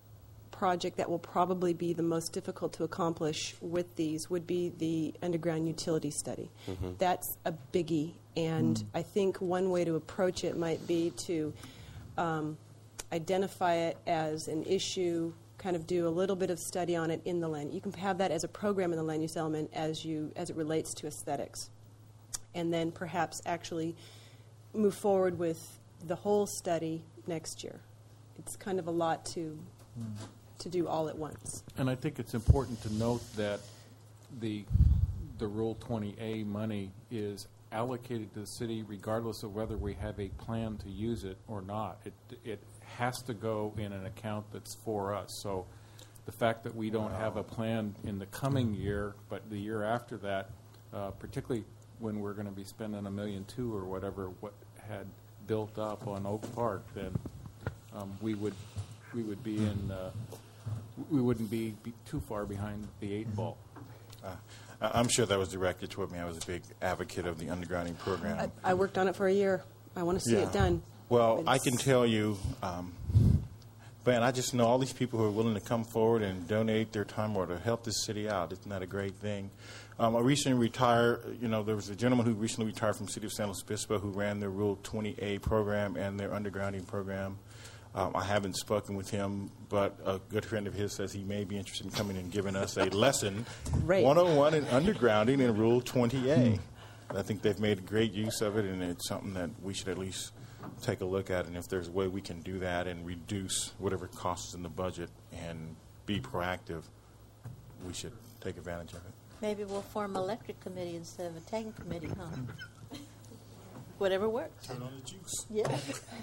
Speaker 20: project that will probably be the most difficult to accomplish with these would be the underground utility study.
Speaker 10: Mm-hmm.
Speaker 20: That's a biggie, and
Speaker 10: Mm.
Speaker 20: I think one way to approach it might be to um, identify it as an issue, kind of do a little bit of study on it in the land. You can have that as a program in the land use element as you as it relates to aesthetics, and then perhaps actually move forward with the whole study next year. It's kind of a lot to
Speaker 17: Mm.
Speaker 20: to do all at once.
Speaker 17: And I think it's important to note that the the Rule twenty A money is allocated to the city regardless of whether we have a plan to use it or not. It it has to go in an account that's for us. So the fact that we don't have a plan in the coming year, but the year after that, uh, particularly when we're going to be spending a million two or whatever what had built up on Oak Park, then um, we would we would be in uh, we wouldn't be, be too far behind the eight ball.
Speaker 9: Uh, I- I'm sure that was directed toward me. I was a big advocate of the undergrounding program.
Speaker 20: I, I worked on it for a year. I want to see
Speaker 9: Yeah.
Speaker 20: it done.
Speaker 9: Well, I
Speaker 20: It's-
Speaker 9: can tell you, um, man, I just know all these people who are willing to come forward and donate their time or to help this city out. Isn't that a great thing? Um, I recently retired, you know, there was a gentleman who recently retired from the city of San Luis Obispo who ran their Rule twenty A program and their undergrounding program. Um, I haven't spoken with him, but a good friend of his says he may be interested in coming and giving us a lesson,
Speaker 20: Great.
Speaker 9: one oh one in undergrounding in Rule twenty A. I think they've made great use of it, and it's something that we should at least take a look at. And if there's a way we can do that and reduce whatever costs in the budget and be proactive, we should take advantage of it.
Speaker 7: Maybe we'll form an electric committee instead of a tank committee, huh? Whatever works.
Speaker 9: Turn on the juice.
Speaker 7: Yeah.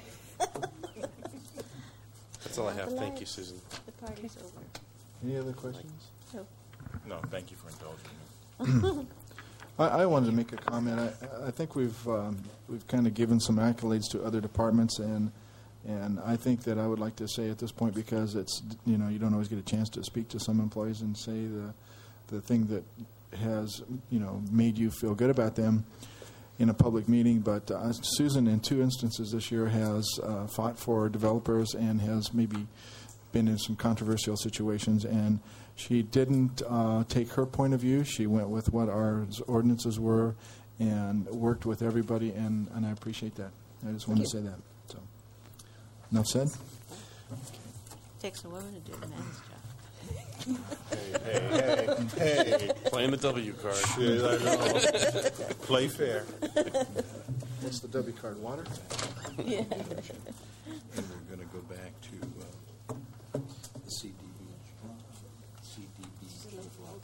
Speaker 10: That's all I have.
Speaker 7: The
Speaker 10: Thank you,
Speaker 7: lights.
Speaker 10: Susan.
Speaker 7: The party's over.
Speaker 1: Any other questions?
Speaker 7: No.
Speaker 9: No, thank you for indulging me.
Speaker 1: I, I wanted to make a comment. I, I think we've um, we've kind of given some accolades to other departments, and and I think that I would like to say at this point, because it's, you know, you don't always get a chance to speak to some employees and say the the thing that has, you know, made you feel good about them in a public meeting. But uh, Susan, in two instances this year, has uh, fought for developers and has maybe been in some controversial situations, and she didn't uh, take her point of view. She went with what our ordinances were and worked with everybody, and, and I appreciate that. I just wanted to say that. So, enough said.
Speaker 7: Takes a woman to do the man's job.
Speaker 9: Hey, hey, hey, hey.
Speaker 10: Playing the W card.
Speaker 9: Shit, I know. Play fair.
Speaker 1: What's the W card? Water?
Speaker 7: Yeah.
Speaker 18: And we're going to go back to uh, the C D B G. C D B G.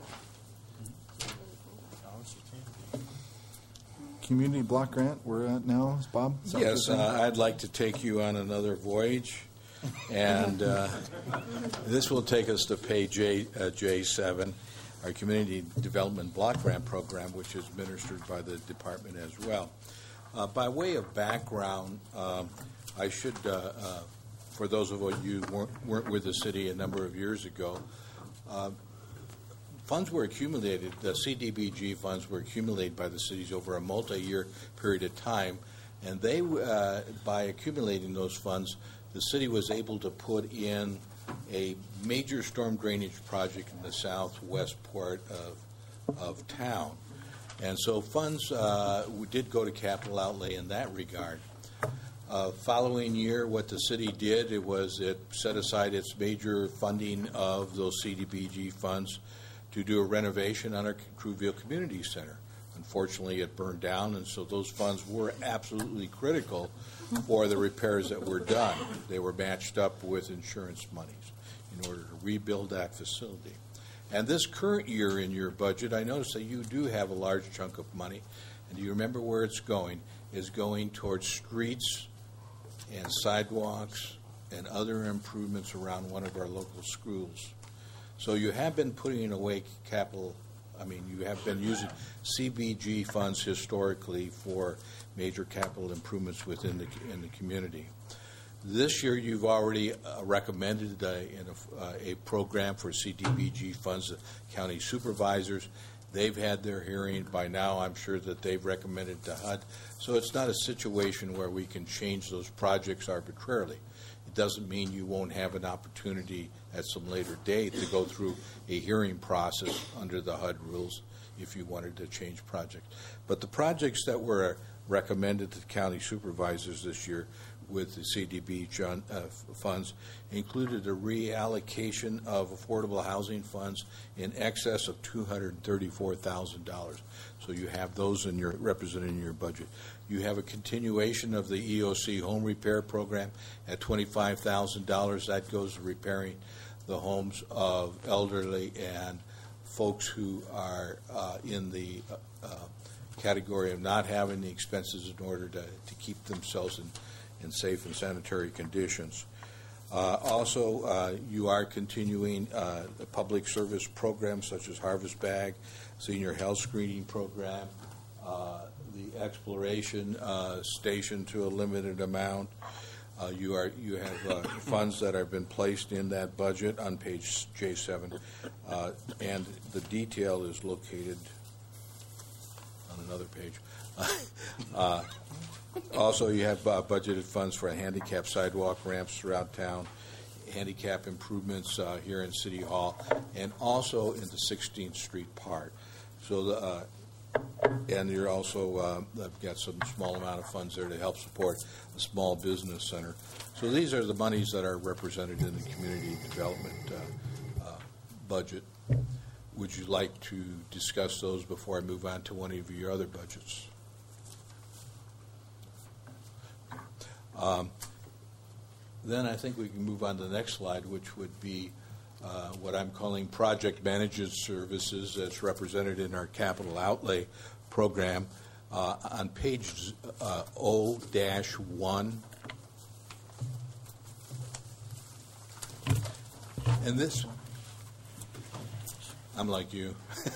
Speaker 1: Community block grant, we're at now, is Bob? Is that what
Speaker 18: Yes,
Speaker 1: you're saying?
Speaker 18: uh, I'd like to take you on another voyage, and uh, this will take us to page J, uh, J seven, our Community Development Block Grant Program, which is administered by the department as well. Uh, by way of background, um, I should, uh, uh, for those of you who weren't, weren't with the city a number of years ago, uh, funds were accumulated, the C D B G funds were accumulated by the cities over a multi-year period of time, and they, uh, by accumulating those funds, the city was able to put in a major storm drainage project in the southwest part of, of town. And so funds uh, did go to capital outlay in that regard. Uh, following year, what the city did, it was it set aside its major funding of those C D B G funds to do a renovation on our Crewville Community Center. Unfortunately, it burned down, and so those funds were absolutely critical for the repairs that were done. They were matched up with insurance monies in order to rebuild that facility. And this current year in your budget, I notice that you do have a large chunk of money, and do you remember where it's going? Is going towards streets and sidewalks and other improvements around one of our local schools. So you have been putting away capital I mean, you have been using C B G funds historically for major capital improvements within the in the community. This year, you've already uh, recommended uh, in a, uh, a program for C D B G funds to county supervisors. They've had their hearing. By now, I'm sure that they've recommended to H U D. So it's not a situation where we can change those projects arbitrarily. It doesn't mean you won't have an opportunity at some later date to go through a hearing process under the H U D rules if you wanted to change projects. But the projects that were recommended to county supervisors this year with the C D B G uh, funds included a reallocation of affordable housing funds in excess of two hundred thirty-four thousand dollars. So you have those in your represented in your budget. You have a continuation of the E O C home repair program at twenty-five thousand dollars. That goes to repairing the homes of elderly and folks who are uh, in the uh, uh, category of not having the expenses in order to, to keep themselves in, in safe and sanitary conditions. Uh, also, uh, you are continuing uh, the public service programs such as Harvest Bag, Senior Health Screening Program, uh, the Exploration uh, Station to a limited amount. Uh, you are you have uh, funds that have been placed in that budget on page J seven, uh, and the detail is located on another page. uh, also, you have uh, budgeted funds for handicap sidewalk ramps throughout town, handicap improvements uh, here in City Hall, and also in the sixteenth Street Park. So, the, uh, and you're also uh, I've got some small amount of funds there to help support the small business center. So these are the monies that are represented in the community development uh, uh, budget. Would you like to discuss those before I move on to one of your other budgets? Um, then I think we can move on to the next slide, which would be uh, what I'm calling project management services that's represented in our capital outlay program. Uh, on page uh, O one, and this, I'm like you.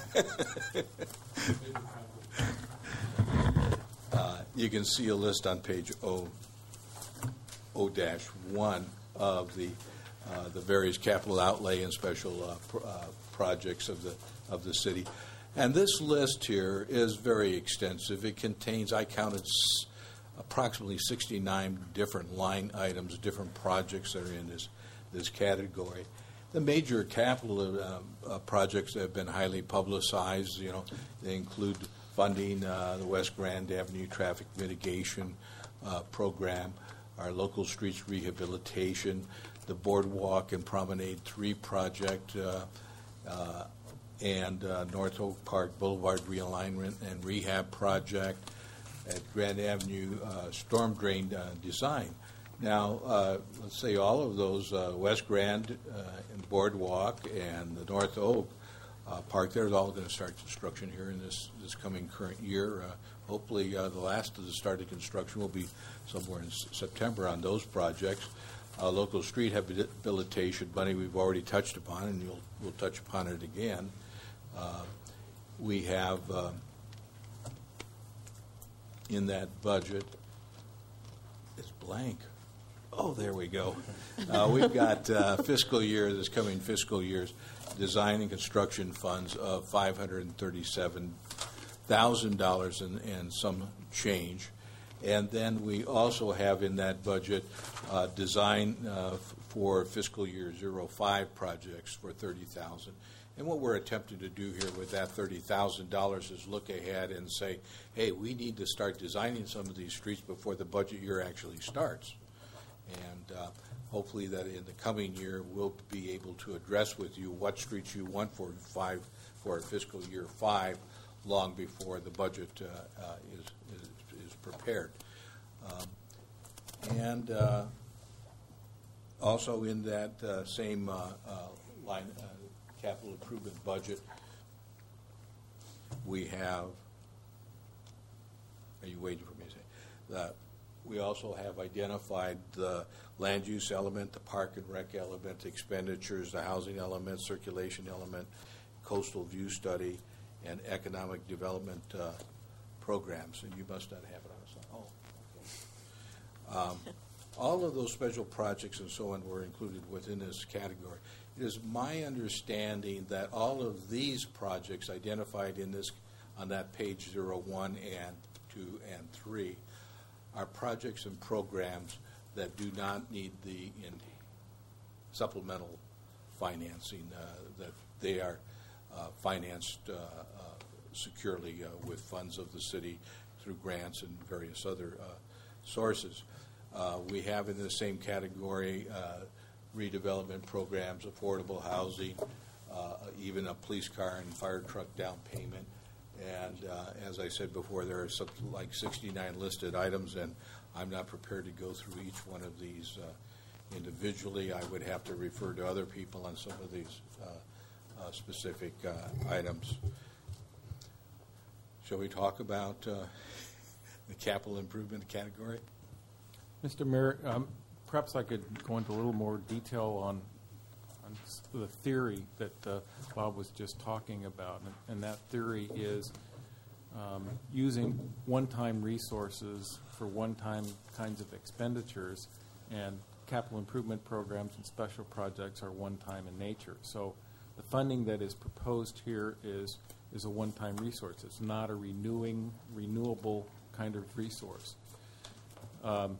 Speaker 18: uh, you can see a list on page O. O one of the uh, the various capital outlay and special uh, pr- uh, projects of the of the city, and this list here is very extensive. It contains, I counted, s- approximately sixty-nine different line items, different projects that are in this this category. The major capital uh, uh, projects that have been highly publicized, you know, they include funding uh, the West Grand Avenue traffic mitigation uh, program, our local streets rehabilitation, the Boardwalk and Promenade three project, uh, uh, and uh, North Oak Park Boulevard realignment and rehab project, at Grand Avenue uh, storm drain uh, design. Now, uh, let's say all of those, uh, West Grand uh, and Boardwalk and the North Oak uh, Park, they're all going to start construction here in this, this coming current year. Uh, hopefully, uh, the last of the started construction will be somewhere in S- September on those projects. Uh, local street rehabilitation money we've already touched upon, and you'll, we'll touch upon it again. Uh, we have uh, in that budget, it's blank. Oh, there we go. Uh, we've got uh, fiscal year, this coming fiscal year's design and construction funds of five hundred thirty-seven thousand dollars and, and some change. And then we also have in that budget uh, design uh, f- for fiscal year zero five projects for thirty thousand dollars. And what we're attempting to do here with that thirty thousand dollars is look ahead and say, hey, we need to start designing some of these streets before the budget year actually starts. And uh, hopefully that in the coming year we'll be able to address with you what streets you want for five for fiscal year five long before the budget uh, uh, is, is is prepared. Um, and uh, also in that uh, same uh, uh, line uh, capital improvement budget, we have, are you waiting for me to say that? We also have identified the land use element, the park and rec element, expenditures, the housing element, circulation element, coastal view study, and economic development uh, programs. And you must not have it on. Oh, okay. Um, all of those special projects and so on were included within this category. It is my understanding that all of these projects identified in this on that page zero, one, and two, and three are projects and programs that do not need the in supplemental financing, uh, that they are uh, financed uh, uh, securely uh, with funds of the city through grants and various other uh, sources. Uh, we have in the same category uh, redevelopment programs, affordable housing, uh, even a police car and fire truck down payment. And uh, as I said before, there are something like sixty-nine listed items, and I'm not prepared to go through each one of these uh, individually. I would have to refer to other people on some of these uh, uh, specific uh, items. Shall we talk about uh, the capital improvement category?
Speaker 17: Mister Mayor, um, perhaps I could go into a little more detail on, on the theory that uh, Bob was just talking about, and, and that theory is um, using one-time resources for one-time kinds of expenditures, and capital improvement programs and special projects are one-time in nature. So the funding that is proposed here is is a one-time resource. It's not a renewing, renewable kind of resource. Um,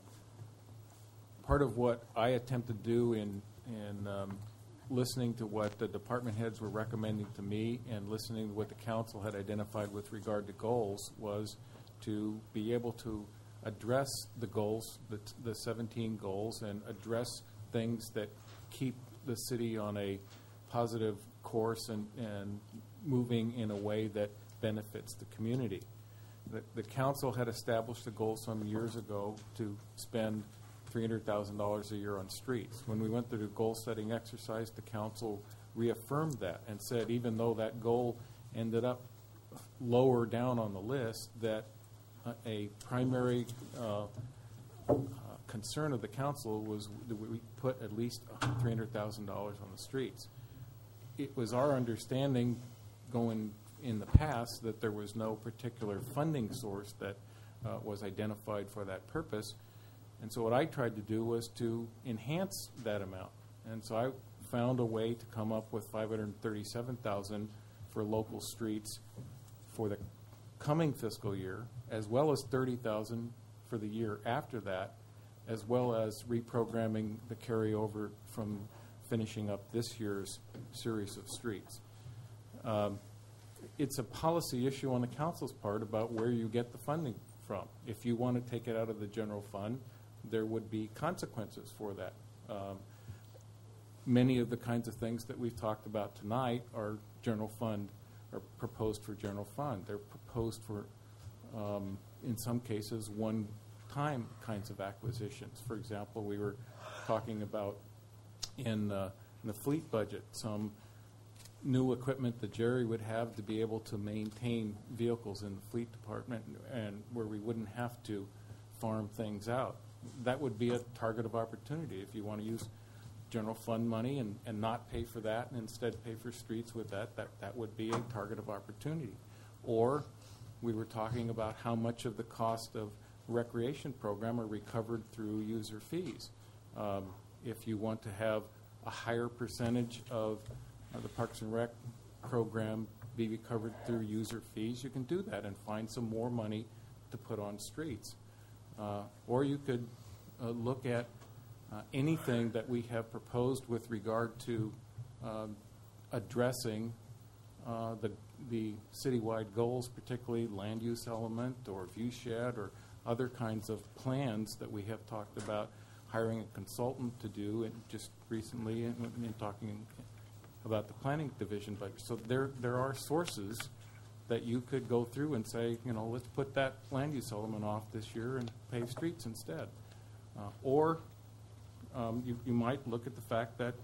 Speaker 17: part of what I attempted to do in, in um, listening to what the department heads were recommending to me and listening to what the council had identified with regard to goals was to be able to address the goals, the, the seventeen goals, and address things that keep the city on a positive course and, and moving in a way that benefits the community. The, the council had established a goal some years ago to spend three hundred thousand dollars a year on streets. When we went through the goal-setting exercise, the council reaffirmed that and said even though that goal ended up lower down on the list, that uh, a primary uh, uh, concern of the council was that we put at least three hundred thousand dollars on the streets. It was our understanding going in the past that there was no particular funding source that uh, was identified for that purpose. And so what I tried to do was to enhance that amount. And so I found a way to come up with five hundred thirty-seven thousand dollars for local streets for the coming fiscal year, as well as thirty thousand dollars for the year after that, as well as reprogramming the carryover from finishing up this year's series of streets. Um, it's a policy issue on the council's part about where you get the funding from. If you want to take it out of the general fund, there would be consequences for that. Um, many of the kinds of things that we've talked about tonight are general fund, are proposed for general fund. They're proposed for, um, in some cases, one-time kinds of acquisitions. For example, we were talking about in, uh, in the fleet budget some new equipment that Jerry would have to be able to maintain vehicles in the fleet department, and where we wouldn't have to farm things out. That would be a target of opportunity if you want to use general fund money and, and not pay for that and instead pay for streets with that, that, that would be a target of opportunity. Or we were talking about how much of the cost of recreation program are recovered through user fees. Um, if you want to have a higher percentage of uh, the Parks and Rec program be recovered through user fees, you can do that and find some more money to put on streets. Uh, or you could uh, look at uh, anything that we have proposed with regard to um, addressing uh, the, the citywide goals, particularly land use element or view shed or other kinds of plans that we have talked about hiring a consultant to do, and just recently in, in talking about the planning division budget. So there, there are sources that you could go through and say, you know, let's put that land use element off this year and pave streets instead. Uh, or um, you, you might look at the fact that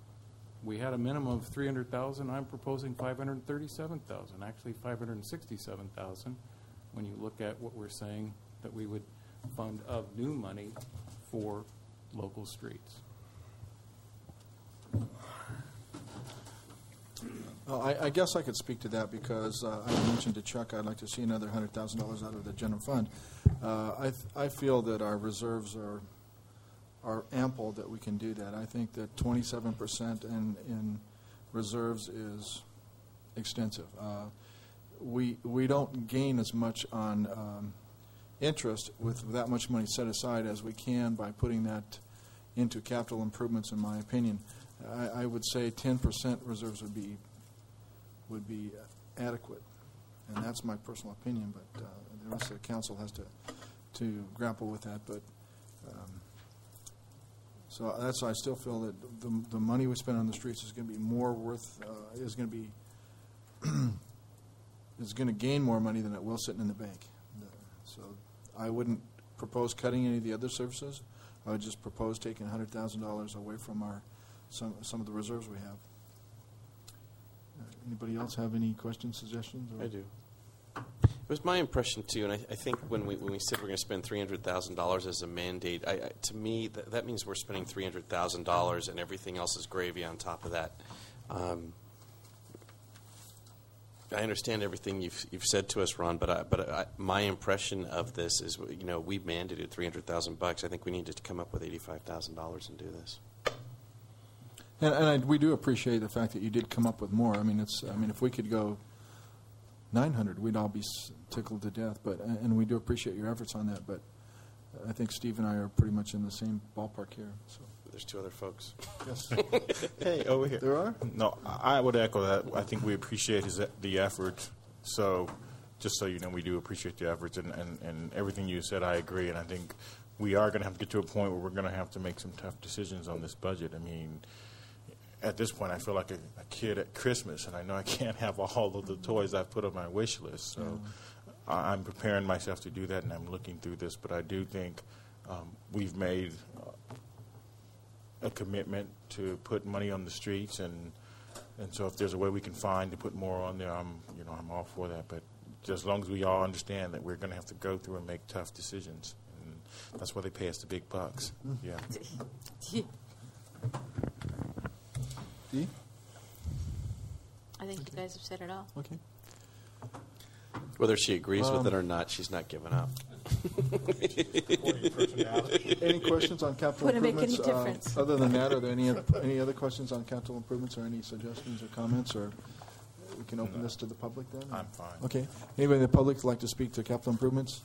Speaker 17: we had a minimum of three hundred thousand dollars. I'm proposing five hundred thirty-seven thousand dollars, actually five hundred sixty-seven thousand dollars when you look at what we're saying that we would fund of new money for local streets.
Speaker 1: Well, I, I guess I could speak to that because uh, I mentioned to Chuck I'd like to see another one hundred thousand dollars out of the general fund. Uh, I, th- I feel that our reserves are are ample that we can do that. I think that twenty-seven percent in, in reserves is extensive. Uh, we we don't gain as much on um, interest with that much money set aside as we can by putting that into capital improvements, in my opinion. I, I would say ten percent reserves would be would be adequate, and that's my personal opinion. But uh, the rest of the council has to to grapple with that. But um, so that's why I still feel that the the money we spend on the streets is going to be more worth uh, is going to be is going to gain more money than it will sitting in the bank. So I wouldn't propose cutting any of the other services. I would just propose taking one hundred thousand dollars away from our some some of the reserves we have. Uh, anybody else have any questions, suggestions? Or?
Speaker 10: I do. It was my impression too, and I, I think when we when we said we're going to spend three hundred thousand dollars as a mandate, I, I, to me th- that means we're spending three hundred thousand dollars, and everything else is gravy on top of that. Um, I understand everything you've you've said to us, Ron, but I, but I, my impression of this is, you know, we mandated three hundred thousand bucks. I think we need to come up with eighty-five thousand dollars and do this.
Speaker 1: And, and I, we do appreciate the fact that you did come up with more. I mean, it's. I mean, if we could go nine hundred, we'd all be tickled to death. But and we do appreciate your efforts on that. But I think Steve and I are pretty much in the same ballpark here. So
Speaker 10: there's two other folks.
Speaker 1: Yes.
Speaker 9: Hey, over here.
Speaker 1: There are?
Speaker 9: No, I would echo that. I think we appreciate his, the effort. So just so you know, we do appreciate the efforts, and, and, and everything you said, I agree. And I think we are going to have to get to a point where we're going to have to make some tough decisions on this budget. I mean, at this point, I feel like a, a kid at Christmas, and I know I can't have all of the toys I've put on my wish list. So mm. I'm preparing myself to do that, and I'm looking through this. But I do think um, we've made uh, a commitment to put money on the streets, and and so if there's a way we can find to put more on there, I'm you know I'm all for that. But just as long as we all understand that we're going to have to go through and make tough decisions, and that's why they pay us the big bucks. Yeah.
Speaker 1: D?
Speaker 7: I think you guys have said it all.
Speaker 1: Okay.
Speaker 10: Whether she agrees
Speaker 1: Um,
Speaker 10: with it or not, she's not giving up.
Speaker 1: Any questions on capital
Speaker 7: Wouldn't make
Speaker 1: improvements?
Speaker 7: any difference.
Speaker 1: Uh, other than that, are there any other, any other questions on capital improvements, or any suggestions or comments, or we can open
Speaker 9: No.
Speaker 1: this to the public then?
Speaker 9: I'm fine.
Speaker 1: Okay. Anybody in the public would like to speak to capital improvements?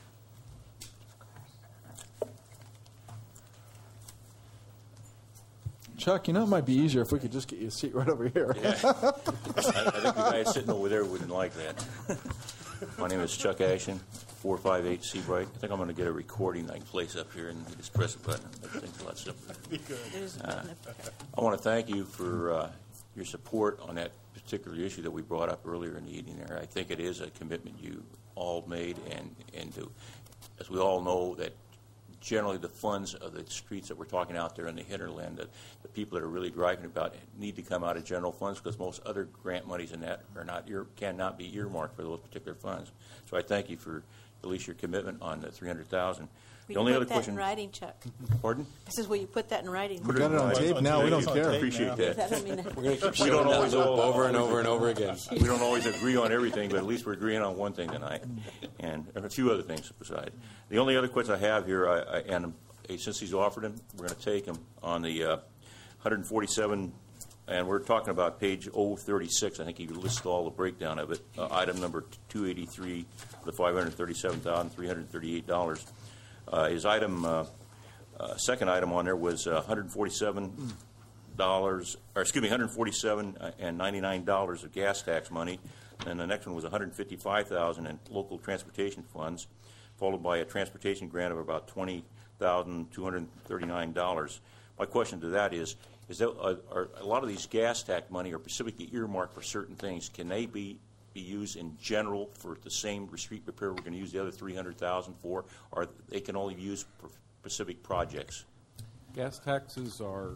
Speaker 1: Chuck, you know it might be easier if we could just get you a seat right over here.
Speaker 3: Yeah. I, I think the guy sitting over there wouldn't like that. My name is Chuck Ashton, four five eight Seabright. I think I'm going to get a recording I can place up here and just press a button. Everything's a lot simpler. Uh, I want to thank you for uh, your support on that particular issue that we brought up earlier in the evening there. I think it is a commitment you all made, and, and to, as we all know, that generally the funds of the streets that we're talking out there in the hinterland, that the people that are really driving about need to come out of general funds, because most other grant monies in that are not ear, cannot be earmarked for those particular funds. So I thank you for at least your commitment on the three hundred thousand.
Speaker 7: Will
Speaker 3: The only
Speaker 7: you
Speaker 3: other
Speaker 7: put that
Speaker 3: question.
Speaker 7: in writing, Chuck?
Speaker 3: Pardon?
Speaker 7: I says, will you put that in writing?
Speaker 1: We got it on tape now. We don't care.
Speaker 3: Appreciate that.
Speaker 7: That don't mean that.
Speaker 10: We're going to keep
Speaker 3: We
Speaker 10: showing
Speaker 3: don't
Speaker 10: that
Speaker 3: always
Speaker 10: loop over and over and over again.
Speaker 3: We don't always agree on everything, but at least we're agreeing on one thing tonight, and a few other things beside. The only other question I have here, I, I, and uh, since he's offered them, we're going to take them on the uh, one hundred forty-seven, and we're talking about page oh thirty-six. I think he lists all the breakdown of it. Uh, item number two eighty-three, the five hundred thirty-seven thousand three hundred thirty-eight dollars. Uh, his item, uh, uh, second item on there was uh, one hundred forty-seven dollars, or excuse me, one hundred forty-seven and ninety-nine dollars of gas tax money, and the next one was one hundred fifty-five thousand in local transportation funds, followed by a transportation grant of about twenty thousand two hundred thirty-nine dollars. My question to that is: Is that uh, are a lot of these gas tax money are specifically earmarked for certain things? Can they be be used in general for the same street repair we're going to use the other three hundred thousand for, or they can only be used for specific projects?
Speaker 17: Gas taxes are,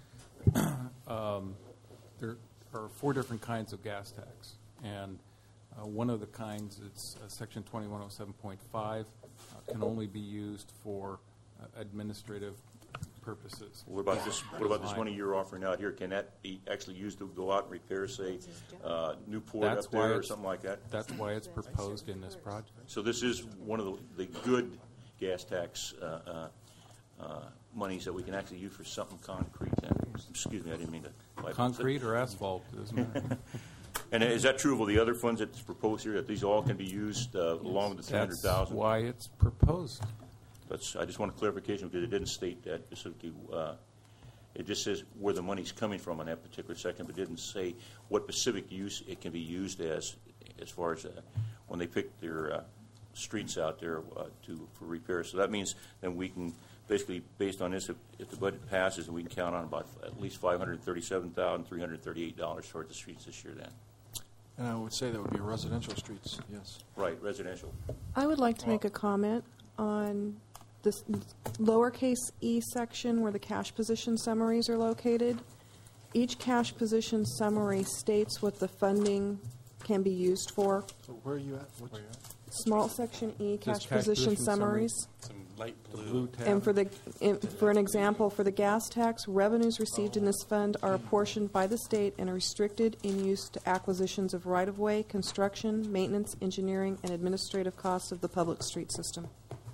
Speaker 17: um, there are four different kinds of gas tax. And uh, one of the kinds, it's uh, Section twenty-one oh seven point five, uh, can only be used for uh, administrative purposes.
Speaker 3: What about this? What about this money you're offering out here? Can that be actually used to go out and repair, say, uh, Newport
Speaker 17: That's
Speaker 3: up there or
Speaker 17: it's-
Speaker 3: something like that?
Speaker 17: That's why it's proposed in this project.
Speaker 3: So this is one of the, the good gas tax uh, uh, uh, monies that we can actually use for something concrete. Then. Excuse me, I didn't mean to.
Speaker 17: Concrete or asphalt, doesn't matter.
Speaker 3: And is that true of the other funds that's proposed here, that these all can be used uh, along with the three hundred thousand?
Speaker 17: That's why it's proposed.
Speaker 3: That's, I just want a clarification because it didn't state that specifically. Uh, it just says where the money's coming from on that particular section, but didn't say what specific use it can be used as, as far as uh, when they pick their uh, streets out there uh, to for repairs. So that means then we can basically, based on this, if, if the budget passes, we can count on about at least five hundred thirty-seven thousand three hundred thirty-eight dollars toward the streets this year. Then.
Speaker 1: And I would say that would be residential streets, yes.
Speaker 3: Right, residential.
Speaker 6: I would like to make a comment on this lowercase e section where the cash position summaries are located. Each cash position summary states what the funding can be used for.
Speaker 1: So where are you at? What's where you at?
Speaker 6: Small section E, cash,
Speaker 17: cash
Speaker 6: position,
Speaker 17: position
Speaker 6: summaries.
Speaker 10: Some light blue.
Speaker 17: blue tab.
Speaker 6: And for the, in, for an example, for the gas tax, revenues received in this fund are apportioned by the state and are restricted in use to acquisitions of right-of-way, construction, maintenance, engineering, and administrative costs of the public street system.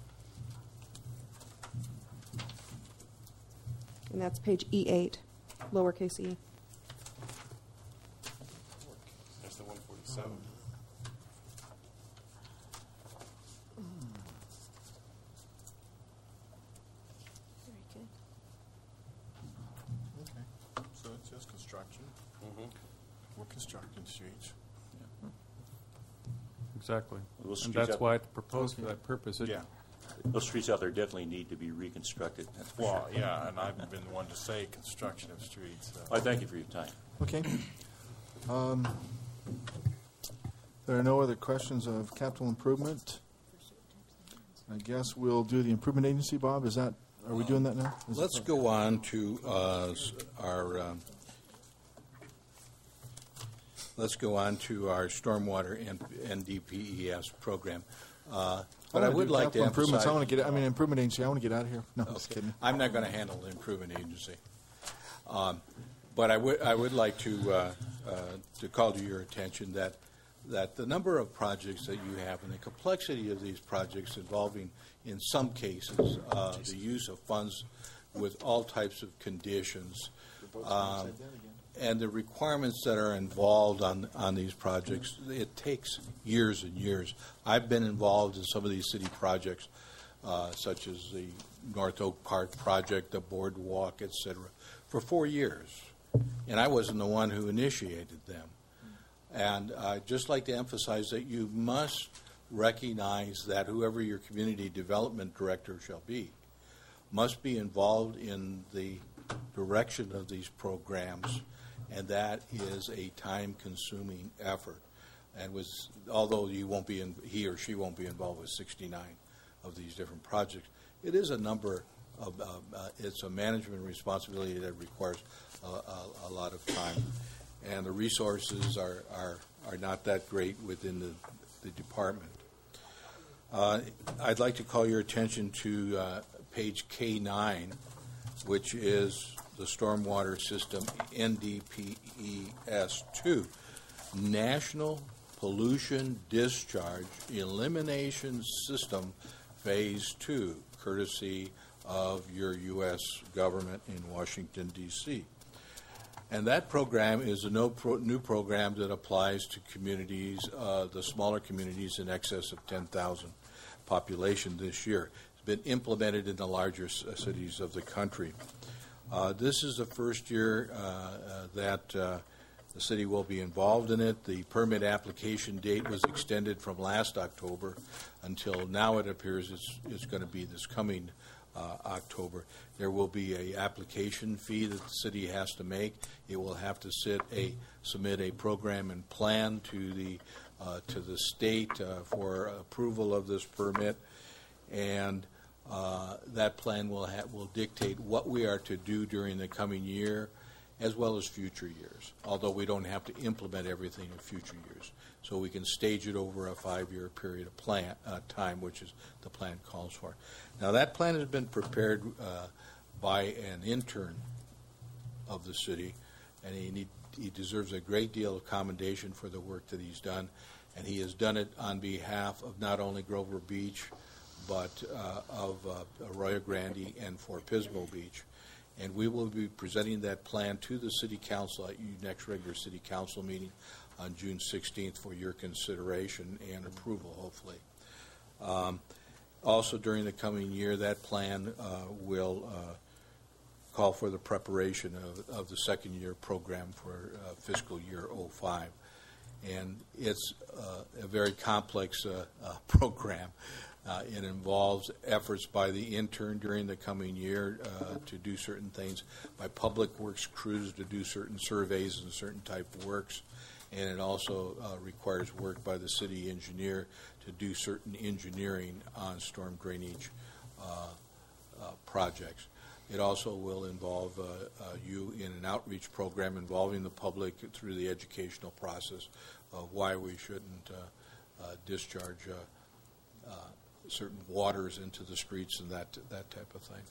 Speaker 6: And that's page E eight, lowercase e.
Speaker 10: That's the one forty-seven.
Speaker 9: Okay. So it's just construction.
Speaker 10: Mm-hmm.
Speaker 9: We're constructing streets.
Speaker 17: Exactly.
Speaker 3: Those
Speaker 17: And
Speaker 3: streets
Speaker 17: that's
Speaker 3: out-
Speaker 17: why it's proposed for that purpose. It-
Speaker 9: Yeah.
Speaker 3: Those streets out there definitely need to be reconstructed. That's for
Speaker 9: Well,
Speaker 3: sure.
Speaker 9: yeah, and I've been the one to say construction of streets. So.
Speaker 3: I thank you for your time.
Speaker 1: Okay. Um, there are no other questions of capital improvement. I guess we'll do the improvement agency, Bob. Is that, are we doing that now? Is
Speaker 18: Let's
Speaker 1: it-
Speaker 18: go on to uh, s- our, um, let's go on to our stormwater and N D P E S program. Uh, But I
Speaker 1: wanna
Speaker 18: would
Speaker 1: do
Speaker 18: like to
Speaker 1: capital improvements.
Speaker 18: emphasize.
Speaker 1: I want to get. I mean, improvement agency. I want to get out of here. No, I'm just
Speaker 18: Okay.
Speaker 1: kidding.
Speaker 18: I'm not going to handle the improvement agency. Um, But I would, I would like to, uh, uh, to call to your attention that, that the number of projects that you have and the complexity of these projects involving, in some cases, uh, the use of funds with all types of conditions, um, and the requirements that are involved on, on these projects, it takes years and years. I've been involved in some of these city projects, uh, such as the North Oak Park project, the boardwalk, et cetera, for four years. And I wasn't the one who initiated them. And I'd just like to emphasize that you must recognize that whoever your community development director shall be must be involved in the direction of these programs, and that is a time-consuming effort. And was, although you won't be in, he or she won't be involved with sixty-nine of these different projects, it is a number of, uh, uh, it's a management responsibility that requires a, a, a lot of time. And the resources are, are, are not that great within the, the department. Uh, I'd like to call your attention to uh, page K nine, which is the Stormwater System N D P E S two, National Pollution Discharge Elimination System Phase two, courtesy of your U S government in Washington, D C And that program is a no pro, new program that applies to communities, uh, the smaller communities in excess of ten thousand population this year. It's been implemented in the larger c- cities of the country. Uh, this is the first year uh, uh, that uh, the city will be involved in it. The permit application date was extended from last October until now. It appears it's, it's going to be this coming uh, October. There will be a application fee that the city has to make. It will have to sit a, submit a program and plan to the uh, to the state uh, for approval of this permit, and uh, that plan will ha- will dictate what we are to do during the coming year, as well as future years. Although we don't have to implement everything in future years, so we can stage it over a five-year period of plan uh, time, which is the plan calls for. Now that plan has been prepared uh, by an intern of the city, and he need, he deserves a great deal of commendation for the work that he's done, and he has done it on behalf of not only Grover Beach, but uh, of uh, Arroyo Grande and for Pismo Beach. And we will be presenting that plan to the City Council at your next regular City Council meeting on June sixteenth for your consideration and approval, hopefully. Um, also, during the coming year, that plan uh, will uh, call for the preparation of, of the second year program for uh, fiscal year oh five. And it's uh, a very complex uh, uh, program. Uh, it involves efforts by the intern during the coming year uh, to do certain things, by public works crews to do certain surveys and certain type of works, and it also uh, requires work by the city engineer to do certain engineering on storm drainage uh, uh, projects. It also will involve uh, uh, you in an outreach program involving the public through the educational process of why we shouldn't uh, uh, discharge uh, uh, certain waters into the streets and that that type of thing.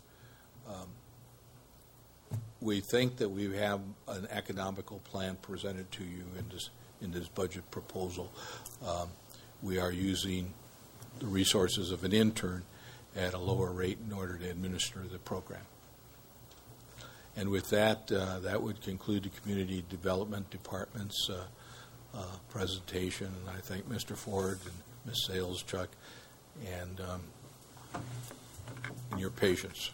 Speaker 18: Um, we think that we have an economical plan presented to you in this in this budget proposal. Um, we are using the resources of an intern at a lower rate in order to administer the program. And with that, uh, that would conclude the Community Development Department's uh, uh, presentation. And I thank Mister Ford and Miz Sales, Chuck, and um, and your patience.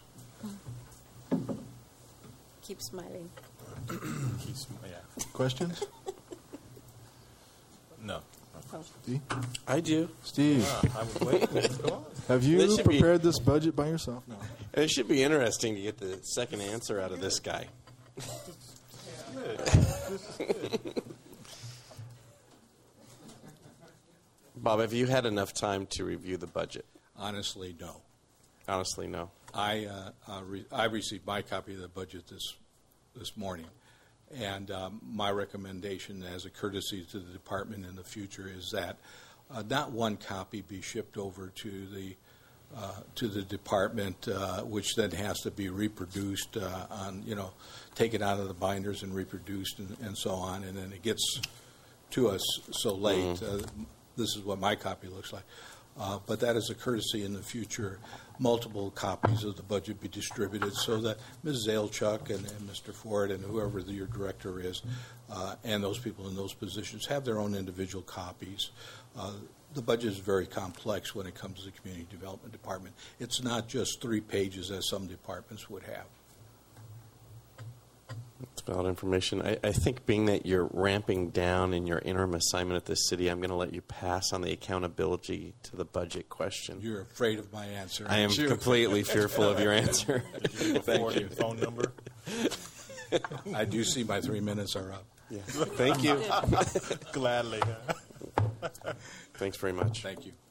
Speaker 7: Keep smiling.
Speaker 9: Keep sm- yeah.
Speaker 1: Questions?
Speaker 9: No.
Speaker 1: Steve?
Speaker 10: I do.
Speaker 1: Steve.
Speaker 9: Yeah, I was waiting. Go on.
Speaker 1: Have you
Speaker 10: This should be-
Speaker 1: prepared this budget by yourself? No.
Speaker 10: It should be interesting to get the second answer out of this guy. Bob, have you had enough time to review the budget?
Speaker 18: Honestly, no.
Speaker 10: Honestly, no.
Speaker 18: I uh, uh, re- I received my copy of the budget this this morning, and um, my recommendation as a courtesy to the department in the future is that uh, not one copy be shipped over to the uh, to the department, uh, which then has to be reproduced uh, on, you know, taken out of the binders and reproduced and, and so on, and then it gets to us so late.
Speaker 10: Mm-hmm.
Speaker 18: Uh, this is what my copy looks like. Uh, but that is a courtesy in the future. Multiple copies of the budget be distributed so that Miz Zailchuk and, and Mister Ford and whoever the, your director is uh, and those people in those positions have their own individual copies. Uh, the budget is very complex when it comes to the Community Development Department. It's not just three pages as some departments would have.
Speaker 10: That's valid information. I, I think being that you're ramping down in your interim assignment at the city, I'm going to let you pass on the accountability to the budget question.
Speaker 18: You're afraid of my answer.
Speaker 10: I am
Speaker 18: aren't you?
Speaker 10: completely fearful of your answer.
Speaker 9: Thank you. Phone number?
Speaker 18: I do see my three minutes are up.
Speaker 10: Yeah. Thank you.
Speaker 9: Gladly.
Speaker 10: Thanks very much.
Speaker 18: Thank you.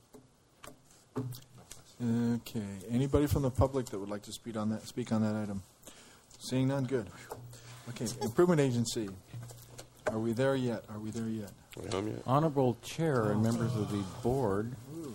Speaker 1: Okay. Anybody from the public that would like to speak on that? Speak on that item? Seeing none, good. Okay. Improvement Agency. Are we there yet? Are we there yet?
Speaker 10: Are we home yet?
Speaker 17: Honorable Chair and members of the board.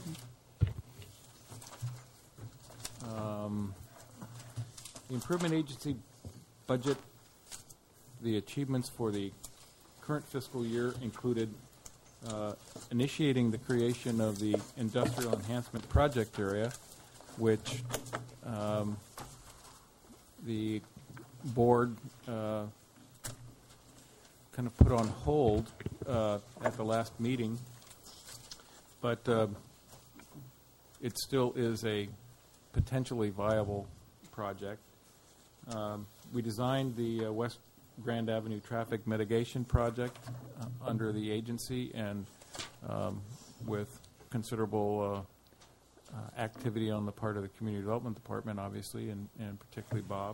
Speaker 17: Um, the Improvement Agency budget, the achievements for the current fiscal year included uh, initiating the creation of the Industrial Enhancement Project Area, which um, the board uh, kind of put on hold uh, at the last meeting, but uh, it still is a potentially viable project. Um, we designed the uh, West Grand Avenue Traffic Mitigation Project uh, under the agency, and um, with considerable uh, uh, activity on the part of the Community Development Department, obviously, and, and particularly Bob.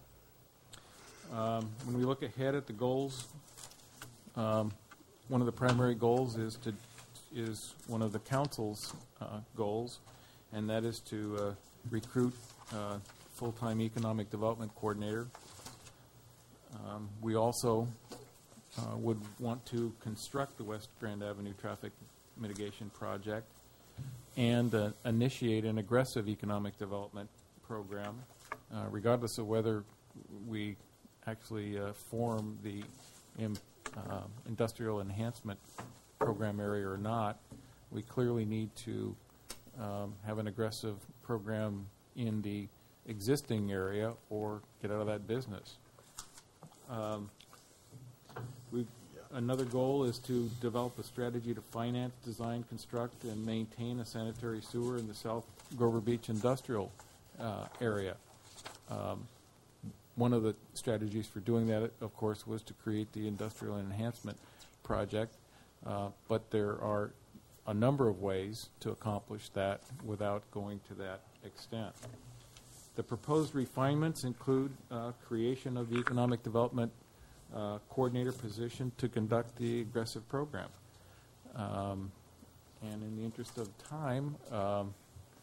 Speaker 17: Um, when we look ahead at the goals, um, one of the primary goals is to is one of the council's uh, goals, and that is to uh, recruit uh, full-time economic development coordinator. Um, we also uh, would want to construct the West Grand Avenue Traffic Mitigation Project and uh, initiate an aggressive economic development program uh, regardless of whether we actually uh, form the im- uh, industrial enhancement program area or not, we clearly need to um, have an aggressive program in the existing area or get out of that business. Um, we've, another goal is to develop a strategy to finance, design, construct, and maintain a sanitary sewer in the South Grover Beach industrial uh, area. Um, one of the strategies for doing that, of course, was to create the industrial enhancement project, uh, but there are a number of ways to accomplish that without going to that extent. The proposed refinements include uh, creation of the economic development uh, coordinator position to conduct the aggressive program. Um, and in the interest of time, um,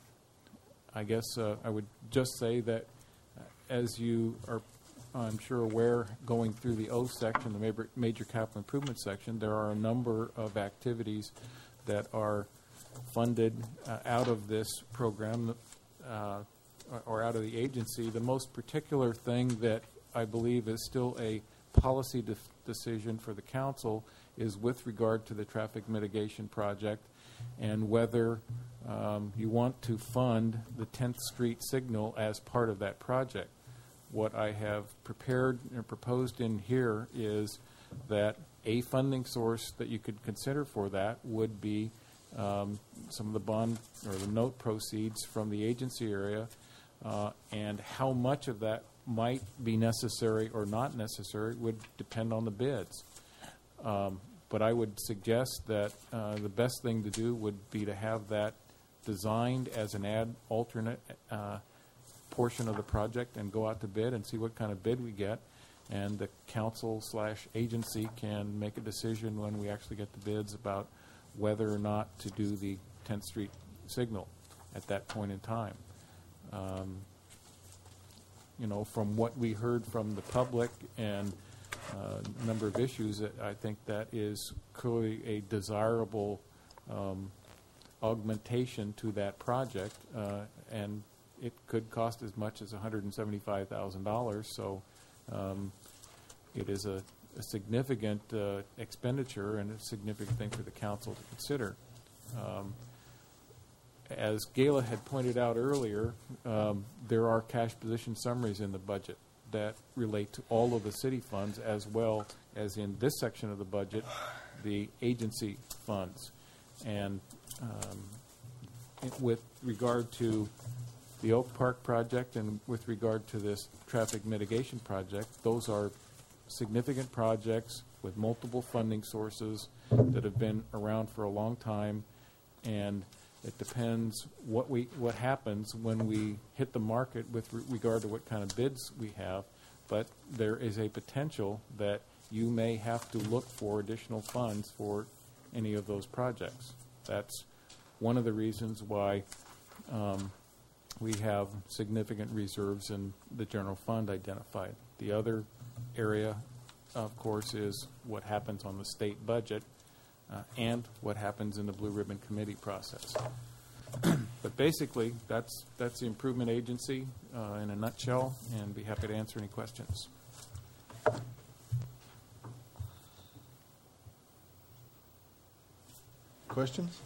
Speaker 17: I guess uh, I would just say that uh, as you are, I'm sure, aware, going through the O section, the major, major capital improvement section, there are a number of activities that are funded uh, out of this program uh, or out of the agency. The most particular thing that I believe is still a policy de- decision for the council is with regard to the traffic mitigation project and whether um, you want to fund the tenth Street signal as part of that project. What I have prepared and proposed in here is that a funding source that you could consider for that would be um, some of the bond or the note proceeds from the agency area, uh, and how much of that might be necessary or not necessary would depend on the bids. Um, but I would suggest that uh, the best thing to do would be to have that designed as an ad alternate uh, portion of the project and go out to bid and see what kind of bid we get. And the council slash agency can make a decision when we actually get the bids about whether or not to do the tenth Street signal at that point in time. Um, you know, from what we heard from the public and uh, a number of issues, I think that is clearly a desirable um, augmentation to that project, uh, and it could cost as much as one hundred seventy-five thousand dollars. So um, it is a, a significant uh, expenditure and a significant thing for the council to consider. Um, as Gayla had pointed out earlier, um, there are cash position summaries in the budget that relate to all of the city funds, as well as in this section of the budget, the agency funds. And um, it, with regard to the Oak Park project and with regard to this traffic mitigation project, those are significant projects with multiple funding sources that have been around for a long time, and it depends what we what happens when we hit the market with re- regard to what kind of bids we have, but there is a potential that you may have to look for additional funds for any of those projects. That's one of the reasons why um, we have significant reserves in the general fund identified. The other area, of course, is what happens on the state budget uh, and what happens in the Blue Ribbon Committee process. But basically, that's that's the improvement agency uh, in a nutshell, and be happy to answer any questions.
Speaker 1: Questions?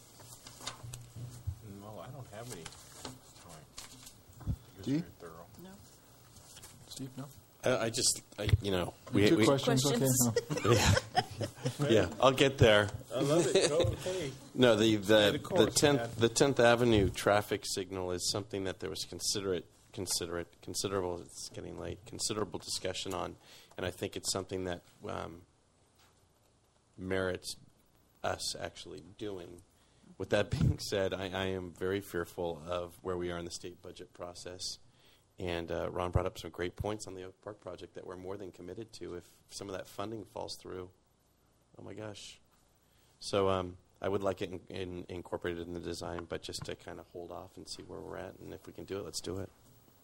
Speaker 9: No, I don't have any time.
Speaker 1: Dee?
Speaker 9: Thorough.
Speaker 14: No.
Speaker 1: Steve, no?
Speaker 10: Uh, I just, I, you know,
Speaker 1: we, two
Speaker 10: we,
Speaker 1: questions.
Speaker 14: questions.
Speaker 1: Okay. No.
Speaker 10: yeah, yeah, I'll get there.
Speaker 9: I love it. Go, okay.
Speaker 10: No, the
Speaker 9: And
Speaker 10: the
Speaker 9: of course,
Speaker 10: the tenth
Speaker 9: Dad.
Speaker 10: the tenth Avenue traffic signal is something that there was considerate considerate considerable. It's getting late. Considerable discussion on, and I think it's something that um, merits us actually doing. With that being said, I, I am very fearful of where we are in the state budget process. And uh, Ron brought up some great points on the Oak Park project that we're more than committed to. If some of that funding falls through, oh my gosh. So um, I would like it in, in, incorporated in the design, but just to kind of hold off and see where we're at. And if we can do it, let's do it.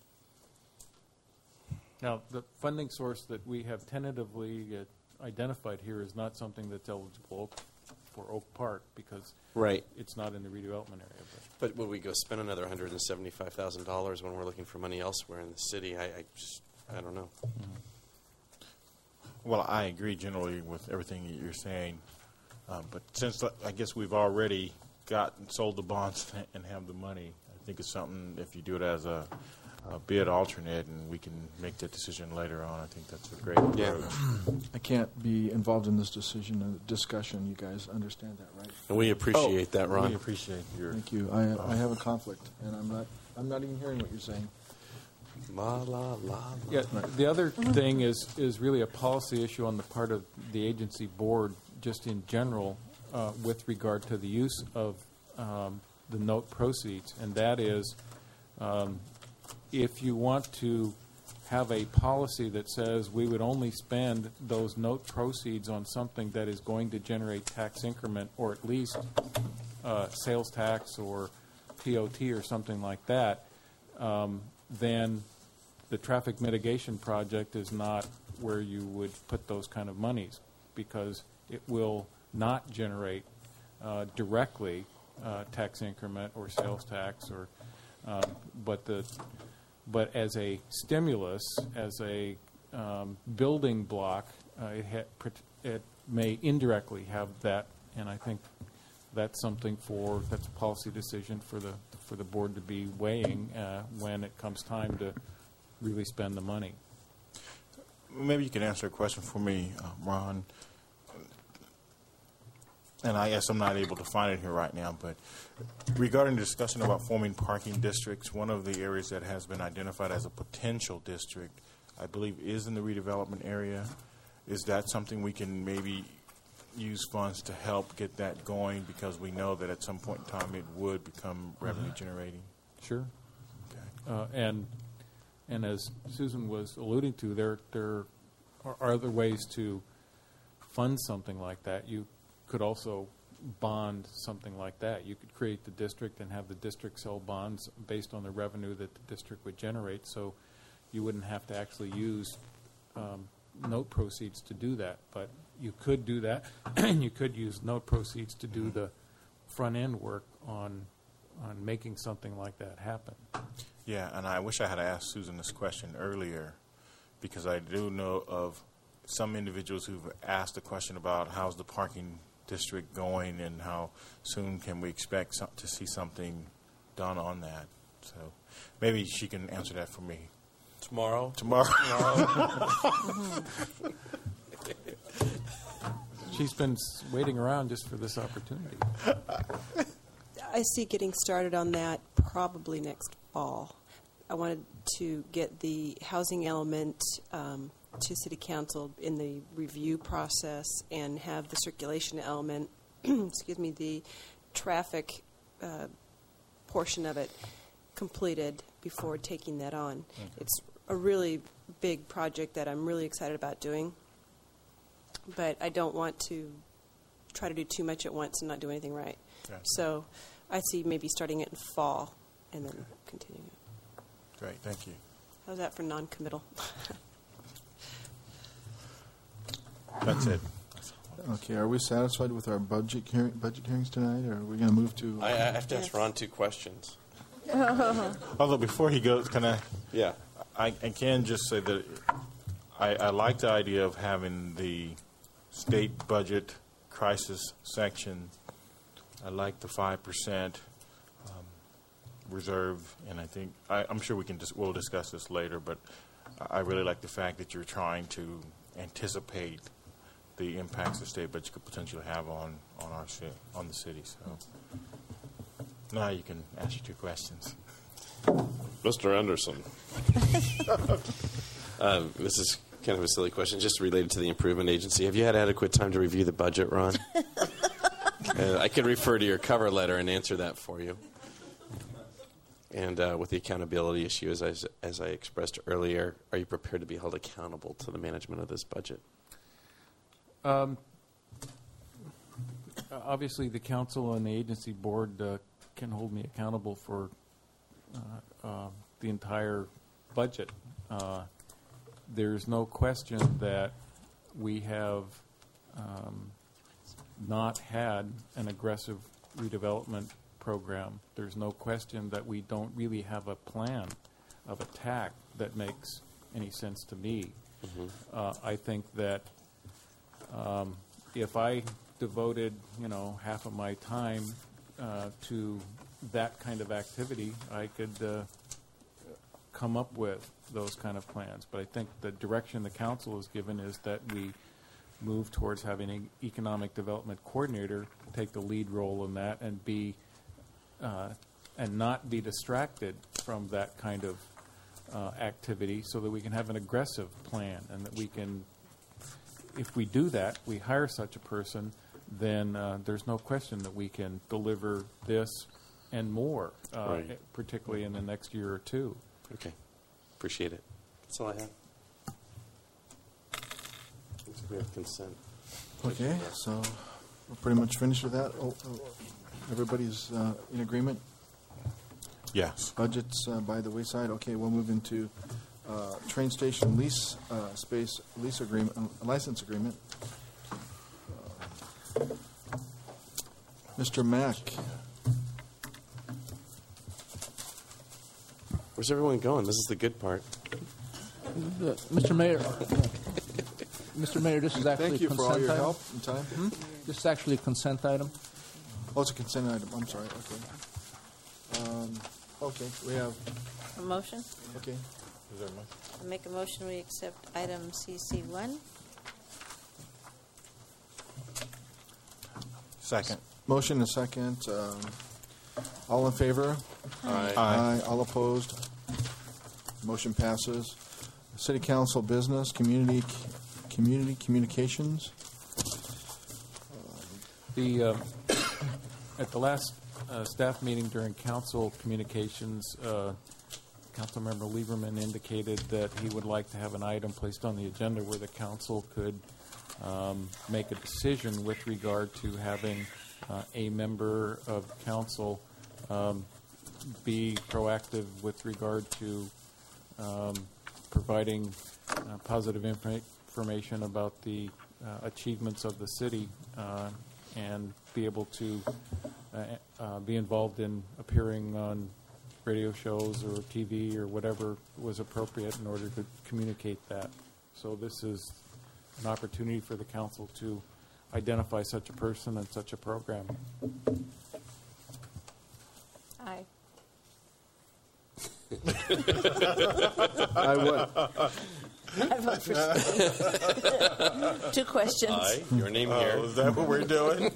Speaker 17: Now, the funding source that we have tentatively uh, identified here is not something that's eligible for Oak Park because
Speaker 10: right.
Speaker 17: it's not in the redevelopment area.
Speaker 10: But, but would we go spend another one hundred seventy-five thousand dollars when we're looking for money elsewhere in the city? I, I just, I don't know.
Speaker 17: Mm-hmm.
Speaker 9: Well, I agree generally with everything that you're saying, um, but since uh, I guess we've already got sold the bonds and have the money, I think it's something, if you do it as a, a bid alternate and we can make that decision later on, I think that's a great
Speaker 10: yeah.
Speaker 9: approach.
Speaker 1: I can't be involved in this decision uh, discussion. You guys understand that, right?
Speaker 10: And we appreciate
Speaker 1: oh,
Speaker 10: that, Ron.
Speaker 9: We appreciate your...
Speaker 1: Thank you. I, I have a conflict, and I'm not, I'm not even hearing what you're saying.
Speaker 10: La, la, la, la.
Speaker 17: Yeah, the other thing is, is really a policy issue on the part of the agency board, just in general, uh, with regard to the use of um, the note proceeds, and that is um, if you want to have a policy that says we would only spend those note proceeds on something that is going to generate tax increment or at least uh, sales tax or P O T or something like that, um, then the traffic mitigation project is not where you would put those kind of monies because it will not generate uh, directly uh, tax increment or sales tax, or um, but the but as a stimulus, as a um, building block, uh, it, ha- it may indirectly have that, and I think that's something for that's a policy decision for the for the board to be weighing uh, when it comes time to really spend the money.
Speaker 9: Maybe you can answer a question for me, uh, Ron. And I guess I'm not able to find it here right now, but regarding the discussion about forming parking districts, one of the areas that has been identified as a potential district, I believe, is in the redevelopment area. Is that something we can maybe use funds to help get that going, because we know that at some point in time it would become revenue generating?
Speaker 17: Sure.
Speaker 9: Okay.
Speaker 17: Uh, and and as Susan was alluding to, there there are other ways to fund something like that. You could also bond something like that. You could create the district and have the district sell bonds based on the revenue that the district would generate, so you wouldn't have to actually use um, note proceeds to do that. But you could do that, and you could use note proceeds to do the front-end work on on making something like that happen.
Speaker 9: Yeah, and I wish I had asked Susan this question earlier, because I do know of some individuals who've asked the question about how's the parking district going and how soon can we expect some, to see something done on that. So maybe she can answer that for me.
Speaker 10: Tomorrow?
Speaker 9: Tomorrow.
Speaker 10: Tomorrow.
Speaker 17: She's been waiting around just for this opportunity.
Speaker 20: I see getting started on that probably next fall. I wanted to get the housing element um, to City Council in the review process and have the circulation element, excuse me, the traffic uh, portion of it completed before taking that on. Okay. It's a really big project that I'm really excited about doing, but I don't want to try to do too much at once and not do anything right. Gotcha. So I see maybe starting it in fall and then okay. continuing it.
Speaker 9: Great, thank you.
Speaker 20: How's that for non-committal?
Speaker 9: That's it.
Speaker 1: Okay, are we satisfied with our budget hearing, budget hearings tonight, or are we going to move to?
Speaker 10: I, I have to yes. ask Ron two questions.
Speaker 9: Although before he goes, can I?
Speaker 10: Yeah.
Speaker 9: I, I can just say that I, I like the idea of having the state budget crisis section. I like the five percent um, reserve, and I think I, I'm sure we can just we'll discuss this later. But I really like the fact that you're trying to anticipate the impacts the state budget could potentially have on on our city, on the city. So now you can ask your two questions,
Speaker 10: Mister Anderson. um, this is kind of a silly question, just related to the improvement agency. Have you had adequate time to review the budget, Ron? uh, I could refer to your cover letter and answer that for you. And uh, with the accountability issue, as I, as I expressed earlier, are you prepared to be held accountable to the management of this budget?
Speaker 17: Um, obviously, the council and the agency board uh, can hold me accountable for uh, uh, the entire budget. Uh, there's no question that we have um, not had an aggressive redevelopment program, there's no question that we don't really have a plan of attack that makes any sense to me.
Speaker 10: Mm-hmm.
Speaker 17: Uh, I think that um, if I devoted, you know, half of my time uh, to that kind of activity, I could uh, come up with those kind of plans. But I think the direction the council has given is that we move towards having an economic development coordinator take the lead role in that and be uh, and not be distracted from that kind of uh, activity, so that we can have an aggressive plan, and that we can, if we do that, we hire such a person, then uh, there's no question that we can deliver this and more, uh,
Speaker 10: Right.
Speaker 17: particularly in the next year or two.
Speaker 10: Okay. Appreciate it. That's all I have. Looks like we have consent.
Speaker 1: Okay, so we're pretty much finished with that. Oh, oh, everybody's uh, in agreement?
Speaker 9: Yes.
Speaker 1: Budgets uh, by the wayside. Okay, we'll move into uh, train station lease uh, space lease agreement, uh, license agreement. Uh, Mister Mack.
Speaker 10: Where's everyone going? This is the good part.
Speaker 21: Uh, Mister Mayor, Mister Mayor, this is actually
Speaker 1: Thank you
Speaker 21: a
Speaker 1: for
Speaker 21: consent
Speaker 1: all your
Speaker 21: item.
Speaker 1: help and time. Hmm?
Speaker 21: This is actually a consent item.
Speaker 1: Oh, it's a consent item. I'm sorry. Okay. Um, okay, we have.
Speaker 7: A motion?
Speaker 1: Okay.
Speaker 9: Is there a motion?
Speaker 7: I make a motion we accept item C C one.
Speaker 9: Second.
Speaker 1: Motion and second. Um, all in favor?
Speaker 9: Aye.
Speaker 1: Aye. All opposed? Motion passes. City Council business, community, community communications.
Speaker 17: The uh, at the last uh, staff meeting during council communications, uh, Councilmember Lieberman indicated that he would like to have an item placed on the agenda where the council could um, make a decision with regard to having uh, a member of council um, be proactive with regard to um, providing uh, positive inf- information about the uh, achievements of the city uh, and be able to uh, uh, be involved in appearing on radio shows or T V or whatever was appropriate in order to communicate that. So this is an opportunity for the council to identify such a person and such a program.
Speaker 7: Aye.
Speaker 1: I would.
Speaker 7: I vote for Steve. Two questions.
Speaker 10: Aye. Your name here.
Speaker 9: Oh, is that what we're doing?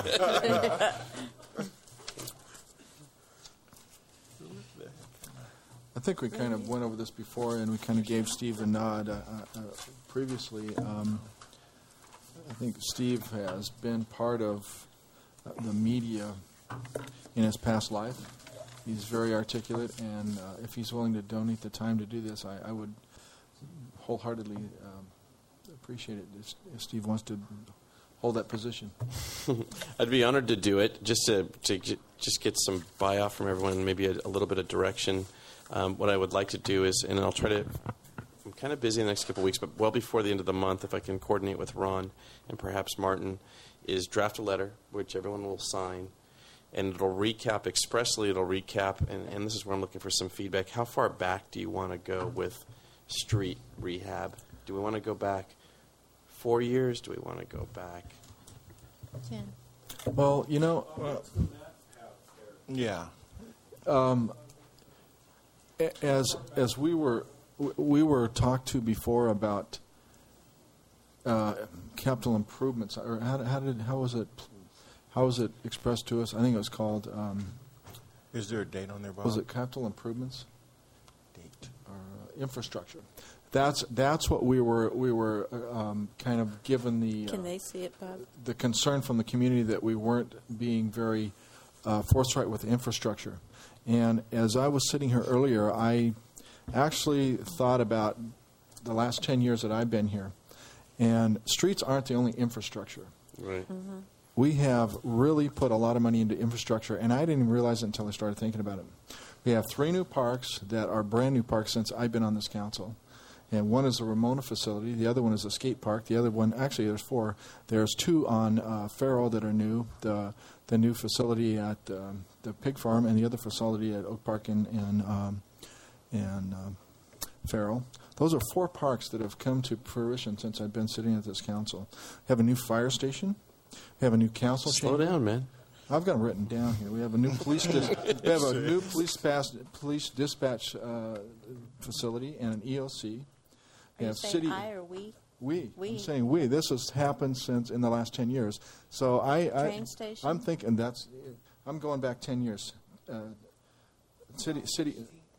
Speaker 1: I think we kind of went over this before, and we kind of gave Steve a nod uh, uh, previously. Um, I think Steve has been part of uh, the media in his past life. He's very articulate, and uh, if he's willing to donate the time to do this, I, I would wholeheartedly um, appreciate it if, if Steve wants to hold that position.
Speaker 10: I'd be honored to do it, just to, to j- just get some buy-off from everyone, maybe a, a little bit of direction. Um, what I would like to do is, and I'll try to, I'm kind of busy the next couple of weeks, but well before the end of the month, if I can coordinate with Ron and perhaps Martin, is draft a letter, which everyone will sign, and it'll recap expressly, it'll recap, and, and this is where I'm looking for some feedback. How far back do you want to go with street rehab? Do we want to go back four years? Do we want to go back?
Speaker 7: Ten.
Speaker 1: Well, you know, uh,
Speaker 9: yeah.
Speaker 1: Um, a- as as we were we were talked to before about uh, capital improvements, or how, how did how was it how was it expressed to us? I think it was called. Um,
Speaker 9: Is there a date on there, Bob?
Speaker 1: Was it capital improvements?
Speaker 9: Date
Speaker 1: or uh, infrastructure? That's that's what we were we were uh, um, kind of given the.
Speaker 7: Can
Speaker 1: uh,
Speaker 7: they see it, Bob?
Speaker 1: the concern from the community that we weren't being very uh, forthright with the infrastructure. And as I was sitting here earlier, I actually thought about the last ten years that I've been here. And streets aren't the only infrastructure.
Speaker 10: Right.
Speaker 7: Mm-hmm.
Speaker 1: We have really put a lot of money into infrastructure, and I didn't even realize it until I started thinking about it. We have three new parks that are brand new parks since I've been on this council. And one is the Ramona facility. The other one is a skate park. The other one, actually, there's four. There's two on uh, Farrell that are new. The the new facility at um, the pig farm, and the other facility at Oak Park in in, um, in um, Farrell. Those are four parks that have come to fruition since I've been sitting at this council. We have a new fire station. We have a new council
Speaker 10: Slow
Speaker 1: chamber.
Speaker 10: down, man.
Speaker 1: I've got them written down here. We have a new police dis- we have a new police pass- police dispatch uh, facility and an E O C.
Speaker 7: Are you
Speaker 1: have
Speaker 7: saying
Speaker 1: city.
Speaker 7: I or we?
Speaker 1: We.
Speaker 7: We.
Speaker 1: I'm saying we. This has happened since in the last ten years. So I.
Speaker 7: Train
Speaker 1: I
Speaker 7: station?
Speaker 1: I'm thinking that's. I'm going back ten years. Uh, city. City.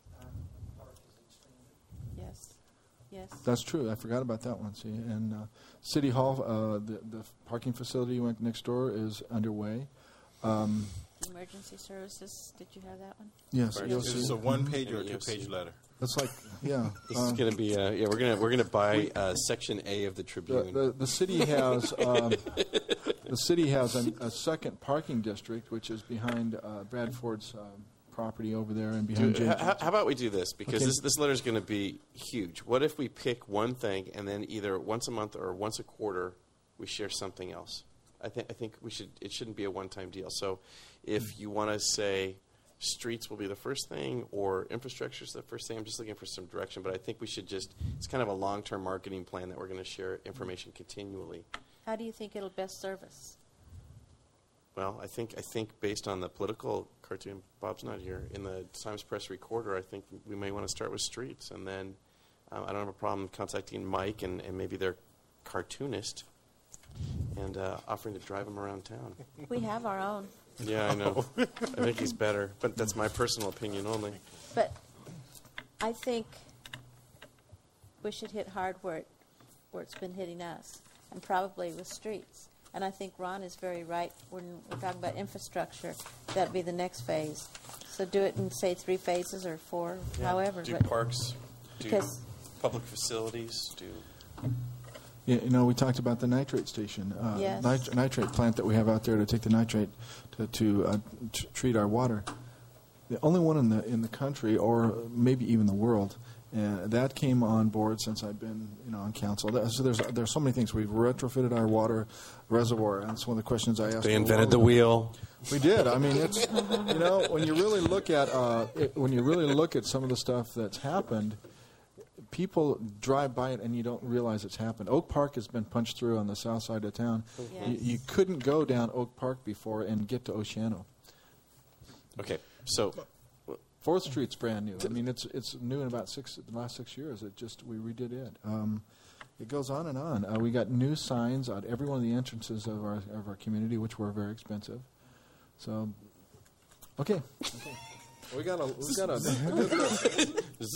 Speaker 7: Yes. Yes.
Speaker 1: That's true. I forgot about that one. See, and uh, City Hall, uh, the the parking facility went next door is underway. Um,
Speaker 7: Emergency services. Did you have that one?
Speaker 1: yes.
Speaker 9: Is
Speaker 1: E O C.
Speaker 9: this a one-page or a two-page letter?
Speaker 1: That's like yeah.
Speaker 10: This
Speaker 1: uh,
Speaker 10: is going to be uh, yeah. We're gonna we're gonna buy uh, Section A of the
Speaker 1: The,
Speaker 10: Tribune.
Speaker 1: the, the city has um, the city has a, a second parking district, which is behind uh, Bradford's um, property over there and behind.
Speaker 10: Do,
Speaker 1: J J.
Speaker 10: how, how about we do this? Because
Speaker 1: Okay.
Speaker 10: this this letter is going to be huge. What if we pick one thing and then either once a month or once a quarter we share something else? I think I think we should. It shouldn't be a one-time deal. So, if you want to say streets will be the first thing or infrastructure is the first thing, I'm just looking for some direction. But I think we should just. It's kind of a long-term marketing plan that we're going to share information continually.
Speaker 7: How do you think it'll best serve us?
Speaker 10: Well, I think I think based on the political cartoon, Bob's not here, in the Times Press Recorder, I think we may want to start with streets, and then uh, I don't have a problem contacting Mike and, and maybe their cartoonist and uh, offering to drive him around town.
Speaker 7: We have our own.
Speaker 10: Yeah, I know. I think he's better, but that's my personal opinion only.
Speaker 7: But I think we should hit hard where, it, where it's been hitting us, and probably with streets. And I think Ron is very right when we're talking about infrastructure. That'd be the next phase. So do it in, say, three phases or four,
Speaker 10: Yeah.
Speaker 7: however.
Speaker 10: Do
Speaker 7: but
Speaker 10: parks, do
Speaker 7: because-
Speaker 10: public facilities, do...
Speaker 1: Yeah, you know, we talked about the nitrate station, uh,
Speaker 7: Yes.
Speaker 1: nit- nitrate plant that we have out there to take the nitrate to, to uh, t- treat our water. The only one in the in the country, or maybe even the world, and that came on board since I've been, you know, on council. That- So there's there's so many things. We've retrofitted our water reservoir, and that's one of the questions I asked.
Speaker 10: They
Speaker 1: a
Speaker 10: invented
Speaker 1: while
Speaker 10: the
Speaker 1: ago.
Speaker 10: wheel.
Speaker 1: We did. I mean, it's you know, when you really look at uh, it, when you really look at some of the stuff that's happened. People drive by it and you don't realize it's happened. Oak Park has been punched through on the south side of town.
Speaker 7: Yes.
Speaker 1: You, you couldn't go down Oak Park before and get to Oceano.
Speaker 10: Okay, so...
Speaker 1: Fourth Street's brand new. I mean, it's it's new in about six the last six years. It just we redid it. Um, it goes on and on. Uh, we got new signs at every one of the entrances of our of our community, which were very expensive. So, okay, okay. we got a we got a.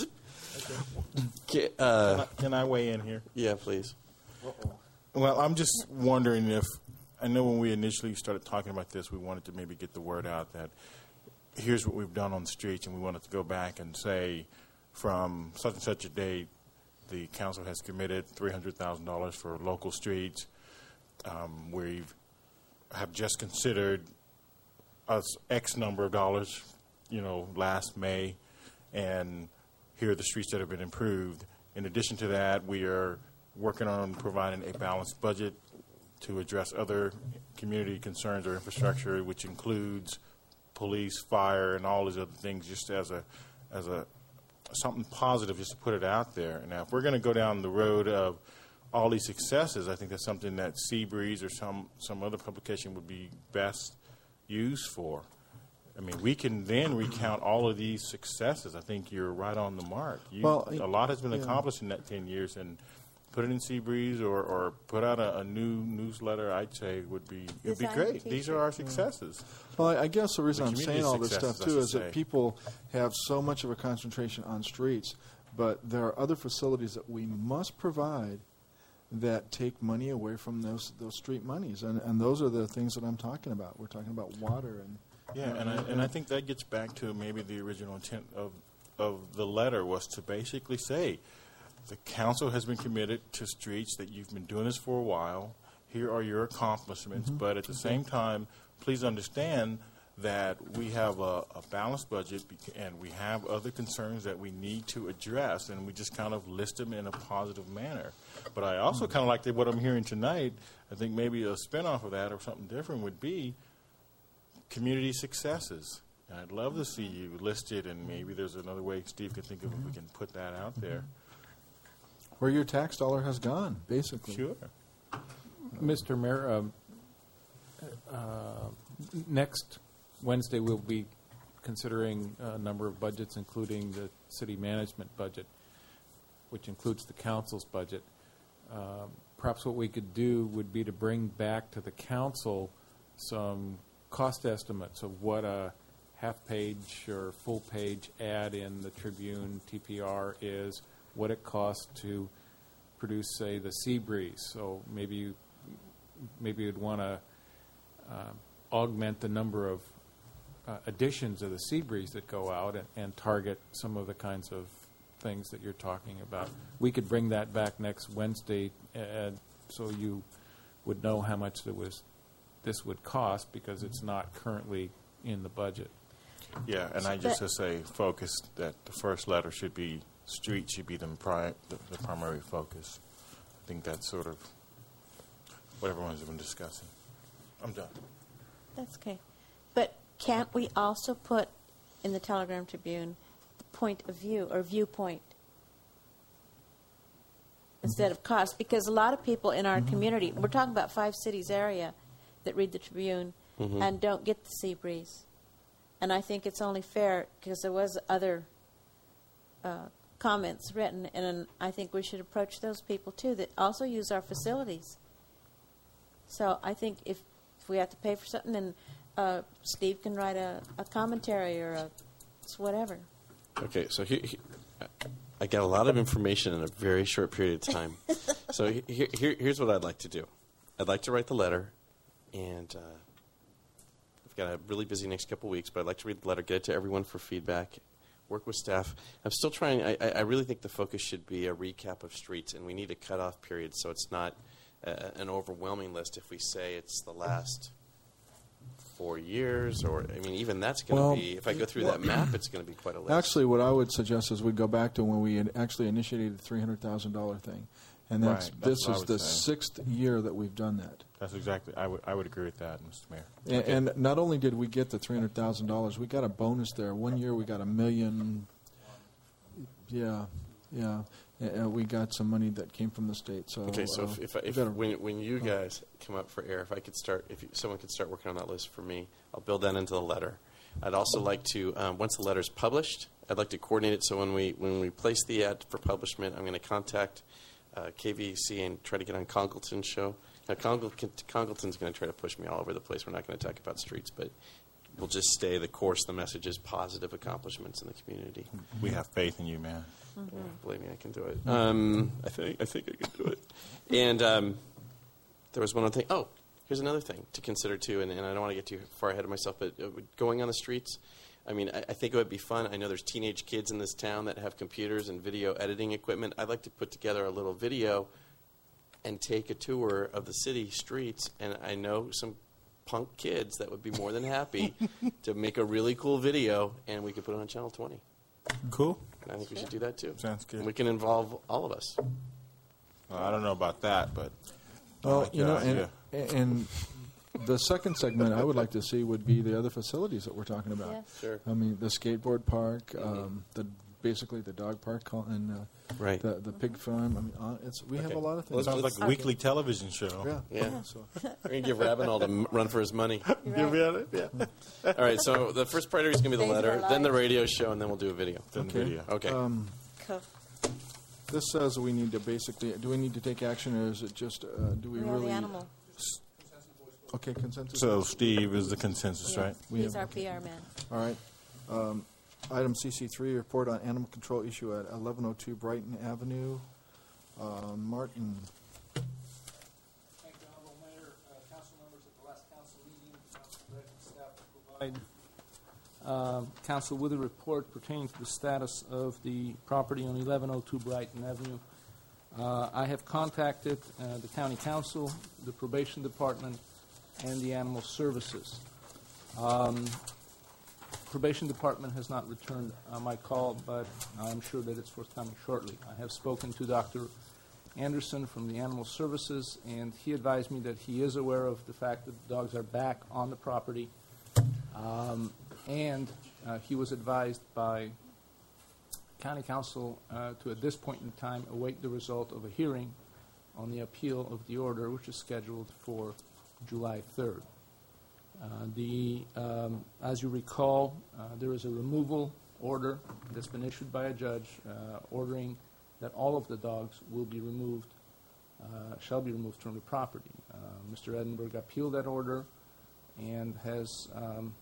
Speaker 10: Okay, uh,
Speaker 9: Can I, can I weigh in here?
Speaker 10: Yeah, please.
Speaker 1: Uh-oh.
Speaker 9: Well, I'm just wondering if, I know when we initially started talking about this, we wanted to maybe get the word out that here's what we've done on the streets, and we wanted to go back and say from such and such a date, the council has committed three hundred thousand dollars for local streets. Um, we have just considered us X number of dollars, you know, last May, and here are the streets that have been improved. In addition to that, we are working on providing a balanced budget to address other community concerns or infrastructure, which includes police, fire, and all these other things, just as a as a something positive, just to put it out there. Now, if we're going to go down the road of all these successes, I think that's something that Seabreeze or some some other publication would be best used for. I mean, we can then recount all of these successes. I think you're right on the mark. You,
Speaker 1: Well,
Speaker 9: a lot has been
Speaker 1: yeah.
Speaker 9: accomplished in that ten years, and put it in Seabreeze or, or put out a, a new newsletter, I'd say would be it'd be
Speaker 7: Design a
Speaker 9: great. These are our successes.
Speaker 1: Well, I, I guess the reason
Speaker 9: The
Speaker 1: I'm
Speaker 9: community
Speaker 1: saying all this
Speaker 9: successes,
Speaker 1: stuff
Speaker 9: I
Speaker 1: too
Speaker 9: should
Speaker 1: is
Speaker 9: say.
Speaker 1: that people have so much of a concentration on streets, but there are other facilities that we must provide that take money away from those those street monies, and and those are the things that I'm talking about. We're talking about water and
Speaker 9: Yeah, and I, and I think that gets back to maybe the original intent of of the letter was to basically say the council has been committed to streets, that you've been doing this for a while. Here are your accomplishments,
Speaker 1: Mhm.
Speaker 9: but at the
Speaker 1: Okay.
Speaker 9: same time, please understand that we have a, a balanced budget bec- and we have other concerns that we need to address, and we just kind of list them in a positive manner. But I also kind of like that what I'm hearing tonight. I think maybe a spinoff of that or something different would be community successes. And I'd love to see you listed, and maybe there's another way Steve could think of if we can put that out there.
Speaker 1: Where your tax dollar has gone, basically.
Speaker 9: Sure.
Speaker 17: Mister Mayor, um, uh, next Wednesday we'll be considering a number of budgets, including the city management budget, which includes the council's budget. Um, perhaps what we could do would be to bring back to the council some cost estimates of what a half-page or full-page ad in the Tribune T P R is, what it costs to produce, say, the Seabreeze. So maybe you, maybe you'd want to uh, augment the number of uh, editions of the Seabreeze that go out and, and target some of the kinds of things that you're talking about. We could bring that back next Wednesday, uh, so you would know how much it was, this would cost, because it's not currently in the budget.
Speaker 9: Yeah, and I just to say focus that the first letter should be street should be the, pri- the, the primary focus. I think that's sort of what everyone's been discussing. I'm done.
Speaker 7: That's okay. But can't we also put in the Telegram Tribune the point of view or viewpoint instead mm-hmm. of cost? Because a lot of people in our mm-hmm. community, we're talking about five cities area that read the Tribune mm-hmm. and don't get the Seabreeze. And I think it's only fair, because there was other uh, comments written, and I think we should approach those people, too, that also use our facilities. So I think if, if we have to pay for something, then uh, Steve can write a, a commentary or a whatever.
Speaker 10: Okay, so he, he, I got a lot of information in a very short period of time. So he, here, here's what I'd like to do. I'd like to write the letter, and... Uh, I've got a really busy next couple of weeks, but I'd like to read the letter, get it to everyone for feedback, work with staff. I'm still trying. I, I really think the focus should be a recap of streets, and we need a cutoff period so it's not uh, an overwhelming list if we say it's the last four years, or, I mean, even that's going to
Speaker 1: well,
Speaker 10: be, if I go through well, that map, it's going to be quite a list.
Speaker 1: Actually, what I would suggest is we go back to when we had actually initiated the three hundred thousand dollars thing. And that's,
Speaker 9: right, that's
Speaker 1: this is the say. sixth year that we've done that.
Speaker 9: That's exactly, I would I would agree with that, Mister Mayor.
Speaker 1: And, okay. and not only did we get the three hundred thousand dollars, we got a bonus there. One year we got a million. Yeah, yeah. And we got some money that came from the state. So
Speaker 10: okay, so
Speaker 1: uh,
Speaker 10: if, if, if when, when you guys come up for air, if I could start, if you, someone could start working on that list for me, I'll build that into the letter. I'd also like to, um, once the letter's published, I'd like to coordinate it so when we when we place the ad for publishment, I'm going to contact Uh, K V C and try to get on Congleton's show. Now, Congleton, Congleton's going to try to push me all over the place. We're not going to talk about streets, but we'll just stay the course. The message is positive accomplishments in the community.
Speaker 9: We have faith in you, man.
Speaker 10: Mm-hmm. Yeah, believe me, I can do it. Um, I think I think I can do it. And um, there was one other thing. Oh, here's another thing to consider too. And, and I don't want to get too far ahead of myself, but uh, going on the streets. I mean, I, I think it would be fun. I know there's teenage kids in this town that have computers and video editing equipment. I'd like to put together a little video and take a tour of the city streets. And I know some punk kids that would be more than happy to make a really cool video, and we could put it on Channel twenty.
Speaker 9: Cool.
Speaker 10: And I think we should do that, too.
Speaker 9: Sounds good.
Speaker 10: And we can involve all of us.
Speaker 9: Well, I don't know about that, but...
Speaker 1: Well,
Speaker 9: like
Speaker 1: you know, and,
Speaker 9: idea.
Speaker 1: and the second segment I would like to see would be the other facilities that we're talking about.
Speaker 7: Yeah.
Speaker 10: Sure.
Speaker 1: I mean, the skateboard park, mm-hmm. um, the basically the dog park, and uh,
Speaker 10: right.
Speaker 1: the the pig farm. I mean, uh, it's we okay. have a lot of things.
Speaker 9: Well, it sounds like a
Speaker 7: okay.
Speaker 9: weekly television show.
Speaker 1: Yeah,
Speaker 10: yeah.
Speaker 1: yeah. So.
Speaker 10: We're gonna give Ravenel to run for his money.
Speaker 7: Right.
Speaker 9: it? Yeah.
Speaker 10: All right. So the first priority is gonna be the
Speaker 7: Days
Speaker 10: letter, then the radio show, and then we'll do a video.
Speaker 9: Then
Speaker 1: okay.
Speaker 9: video.
Speaker 10: Okay.
Speaker 1: Um,
Speaker 7: Cool.
Speaker 1: this says we need to basically. Do we need to take action, or is it just? Uh, do we
Speaker 7: We are
Speaker 1: really?
Speaker 7: the animal.
Speaker 1: Okay, consensus.
Speaker 9: So Steve is the consensus,
Speaker 7: Yeah.
Speaker 9: right?
Speaker 1: We
Speaker 7: He's
Speaker 1: have-
Speaker 7: our P R man.
Speaker 1: All right. Um, item C C three, report on animal control issue at eleven oh two Brighton Avenue. Uh, Martin.
Speaker 4: Thank you, Honorable Mayor, uh, council members. At the last council meeting, council directed staff to provide uh, council with a report pertaining to the status of the property on eleven oh two Brighton Avenue. Uh, I have contacted uh, the county council, the probation department, and the animal services. Um, Probation Department has not returned uh, my call, but I'm sure that it's forthcoming shortly. I have spoken to Doctor Anderson from the Animal Services, and he advised me that he is aware of the fact that the dogs are back on the property, um, and uh, he was advised by County Council uh, to, at this point in time, await the result of a hearing on the appeal of the order, which is scheduled for July third. Uh, the, um, as you recall, uh, there is a removal order that's been issued by a judge uh, ordering that all of the dogs will be removed, uh, shall be removed from the property. Uh, Mister Edinburgh appealed that order and has um,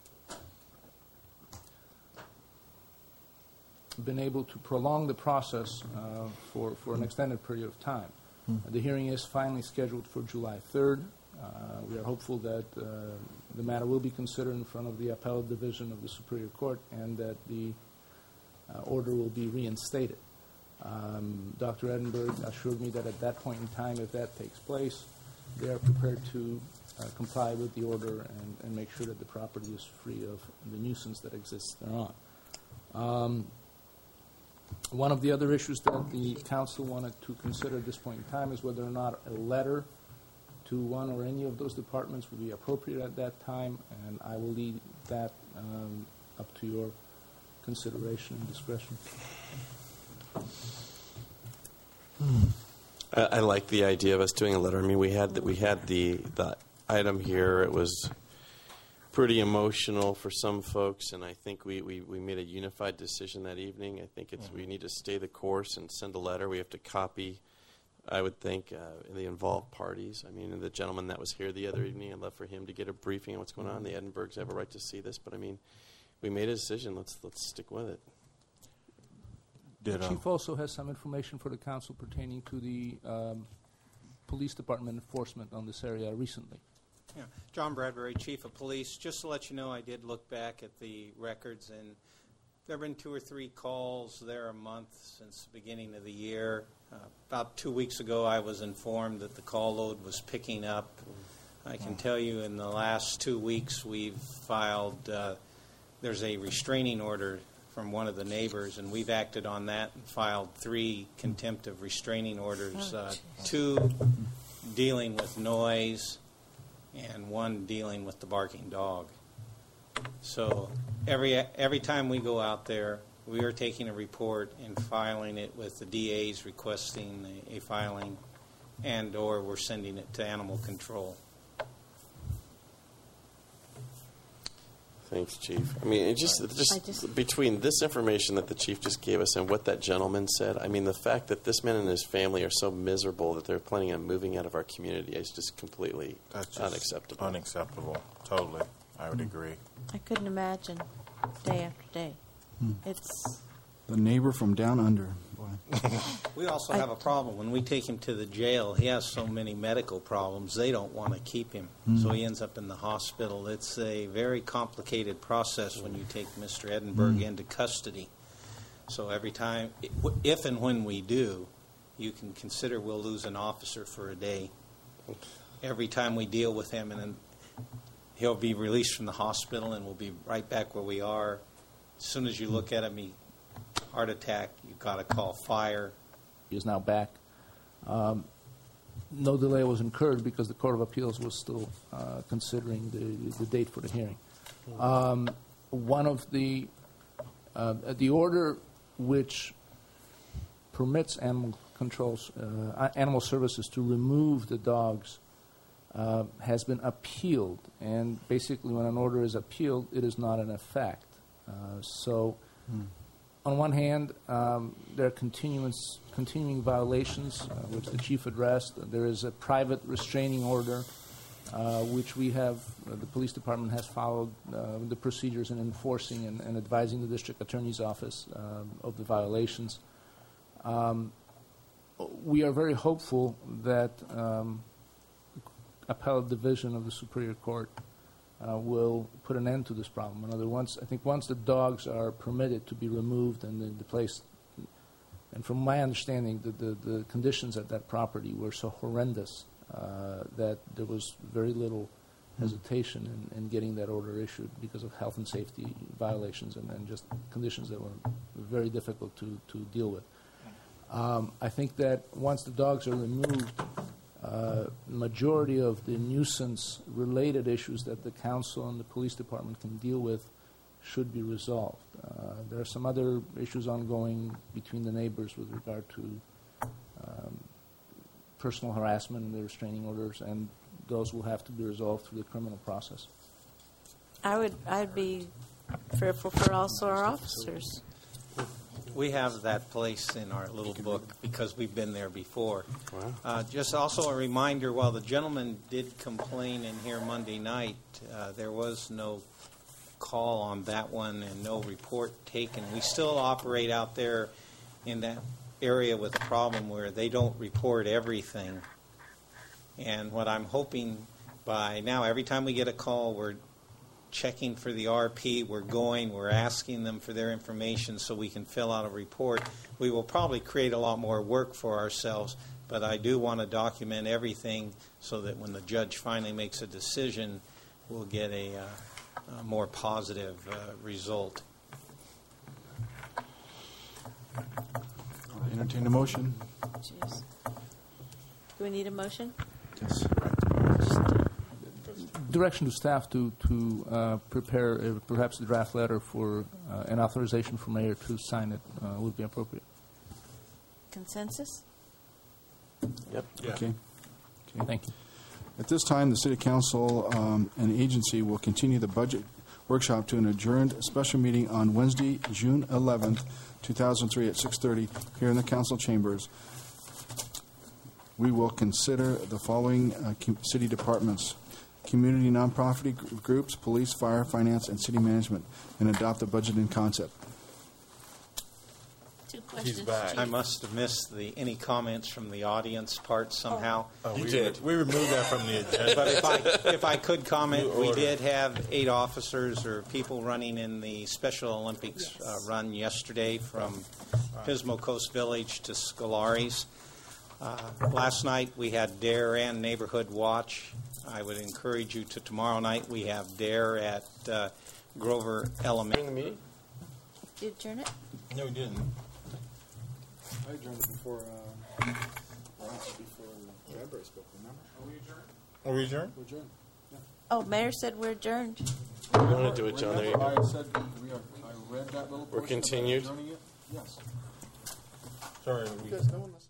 Speaker 4: been able to prolong the process uh, for, for an extended period of time. Mm. Uh, the hearing is finally scheduled for July third. Uh, we are hopeful that uh, the matter will be considered in front of the Appellate Division of the Superior Court and that the uh, order will be reinstated. Um, Doctor Edinburgh assured me that at that point in time, if that takes place, they are prepared to uh, comply with the order and, and make sure that the property is free of the nuisance that exists thereon. Um, one of the other issues that the council wanted to consider at this point in time is whether or not a letter to one or any of those departments would be appropriate at that time, and I will leave that um, up to your consideration and discretion.
Speaker 10: I, I like the idea of us doing a letter. I mean, we had the, we had the the item here. It was pretty emotional for some folks, and I think we, we, we made a unified decision that evening. I think it's we need to stay the course and send a letter. We have to copy, I would think, uh, the involved parties. I mean, the gentleman that was here the other evening, I'd love for him to get a briefing on what's going on. The Edinburghs have a right to see this, but I mean, we made a decision. Let's let's stick with it.
Speaker 4: The Chief also has some information for the council pertaining to the um, police department enforcement on this area recently.
Speaker 2: Yeah. John Bradbury, Chief of Police. Just to let you know, I did look back at the records, and there have been two or three calls there a month since the beginning of the year. Uh, about two weeks ago, I was informed that the call load was picking up. I can tell you in the last two weeks we've filed, uh, there's a restraining order from one of the neighbors, and we've acted on that and filed three contempt of restraining orders, uh, two dealing with noise and one dealing with the barking dog. So every every time we go out there, we are taking a report and filing it with the D As requesting a, a filing, and or we're sending it to animal control.
Speaker 10: Thanks, Chief. I mean, it just, just, just between this information that the Chief just gave us and what that gentleman said, I mean, the fact that this man and his family are so miserable that they're planning on moving out of our community is just completely
Speaker 9: That's just
Speaker 10: unacceptable.
Speaker 9: Unacceptable. Totally. I would agree.
Speaker 7: I couldn't imagine day after day.
Speaker 1: Hmm.
Speaker 7: It's
Speaker 1: The neighbor from down under. Boy.
Speaker 2: We also
Speaker 7: I-
Speaker 2: have a problem. When we take him to the jail, he has so many medical problems, they don't want to keep him.
Speaker 1: Mm.
Speaker 2: So he ends up in the hospital. It's a very complicated process when you take Mister Edinburgh
Speaker 1: Mm.
Speaker 2: into custody. So every time, if and when we do, you can consider we'll lose an officer for a day. Every time we deal with him, and then he'll be released from the hospital, and we'll be right back where we are. As soon as you look at him, he heart attack, you've got to call fire.
Speaker 4: He is now back. Um, no delay was incurred because the Court of Appeals was still uh, considering the, the date for the hearing. Um, one of the uh, the order which permits animal controls, uh, animal services to remove the dogs uh, has been appealed, and basically, when an order is appealed, it is not in effect. Uh, so. Hmm. On one hand, um, there are continuous, continuing violations, uh, which the chief addressed. There is a private restraining order, uh, which we have, uh, the police department has followed uh, the procedures in enforcing and, and advising the district attorney's office um, of the violations. Um, we are very hopeful that um, the appellate division of the Superior Court Uh, will put an end to this problem. In other words, I think once the dogs are permitted to be removed and then the place, and from my understanding, the, the, the conditions at that property were so horrendous uh, that there was very little
Speaker 21: hesitation in, in getting that order issued because of health and safety violations and, and just conditions that were very difficult to, to deal with. Um, I think that once the dogs are removed, uh, majority of the nuisance-related issues that the council and the police department can deal with should be resolved. Uh, there are some other issues ongoing between the neighbors with regard to um, personal harassment and the restraining orders, and those will have to be resolved through the criminal process.
Speaker 7: I would I'd be fearful for also our officers.
Speaker 2: We have that place in our little book because we've been there before.
Speaker 10: Wow.
Speaker 2: Uh, just also a reminder, while the gentleman did complain in here Monday night, uh, there was no call on that one and no report taken. We still operate out there in that area with a problem where they don't report everything. And what I'm hoping by now, every time we get a call, we're checking for the R P, we're going, we're asking them for their information so we can fill out a report. We will probably create a lot more work for ourselves, but I do want to document everything so that when the judge finally makes a decision, we'll get a, uh, a more positive uh, result.
Speaker 1: I'll entertain a motion.
Speaker 7: Jeez. Do we need a motion?
Speaker 1: Yes.
Speaker 21: Direction to staff to, to uh, prepare uh, perhaps a draft letter for uh, an authorization for mayor to sign it uh, would be appropriate.
Speaker 7: Consensus?
Speaker 10: Yep.
Speaker 1: Okay. Okay.
Speaker 21: Thank you.
Speaker 1: At this time, the City Council um, and agency will continue the budget workshop to an adjourned special meeting on Wednesday, June eleventh, two thousand three at six thirty here in the council chambers. We will consider the following uh, com- city departments: community nonprofit gr- groups, police, fire, finance, and city management, and adopt a budget in concept.
Speaker 7: Two questions.
Speaker 2: I must have missed the any comments from the audience part somehow.
Speaker 9: Oh, we did. We removed that from the agenda.
Speaker 2: But if I, if I could comment,
Speaker 9: New
Speaker 2: we
Speaker 9: order.
Speaker 2: did have eight officers or people running in the Special Olympics uh, run yesterday from Pismo Coast Village to Scolari's. Uh, last night we had DARE and Neighborhood Watch. I would encourage you to tomorrow night. We have DARE at uh, Grover Elementary.
Speaker 10: During the meeting?
Speaker 7: Did you adjourn it?
Speaker 9: No, we didn't.
Speaker 1: I adjourned it before, uh, before Bradbury spoke, remember? Are we adjourned?
Speaker 9: Are we adjourned?
Speaker 1: We're adjourned.
Speaker 7: Oh, Mayor said we're adjourned.
Speaker 10: You want to do it, John? There you
Speaker 1: I
Speaker 10: go.
Speaker 1: said, we are, I read that little
Speaker 10: We're
Speaker 1: portion about
Speaker 10: continued?
Speaker 1: adjourning it. Yes.
Speaker 9: Sorry. we-
Speaker 1: Because no one listened.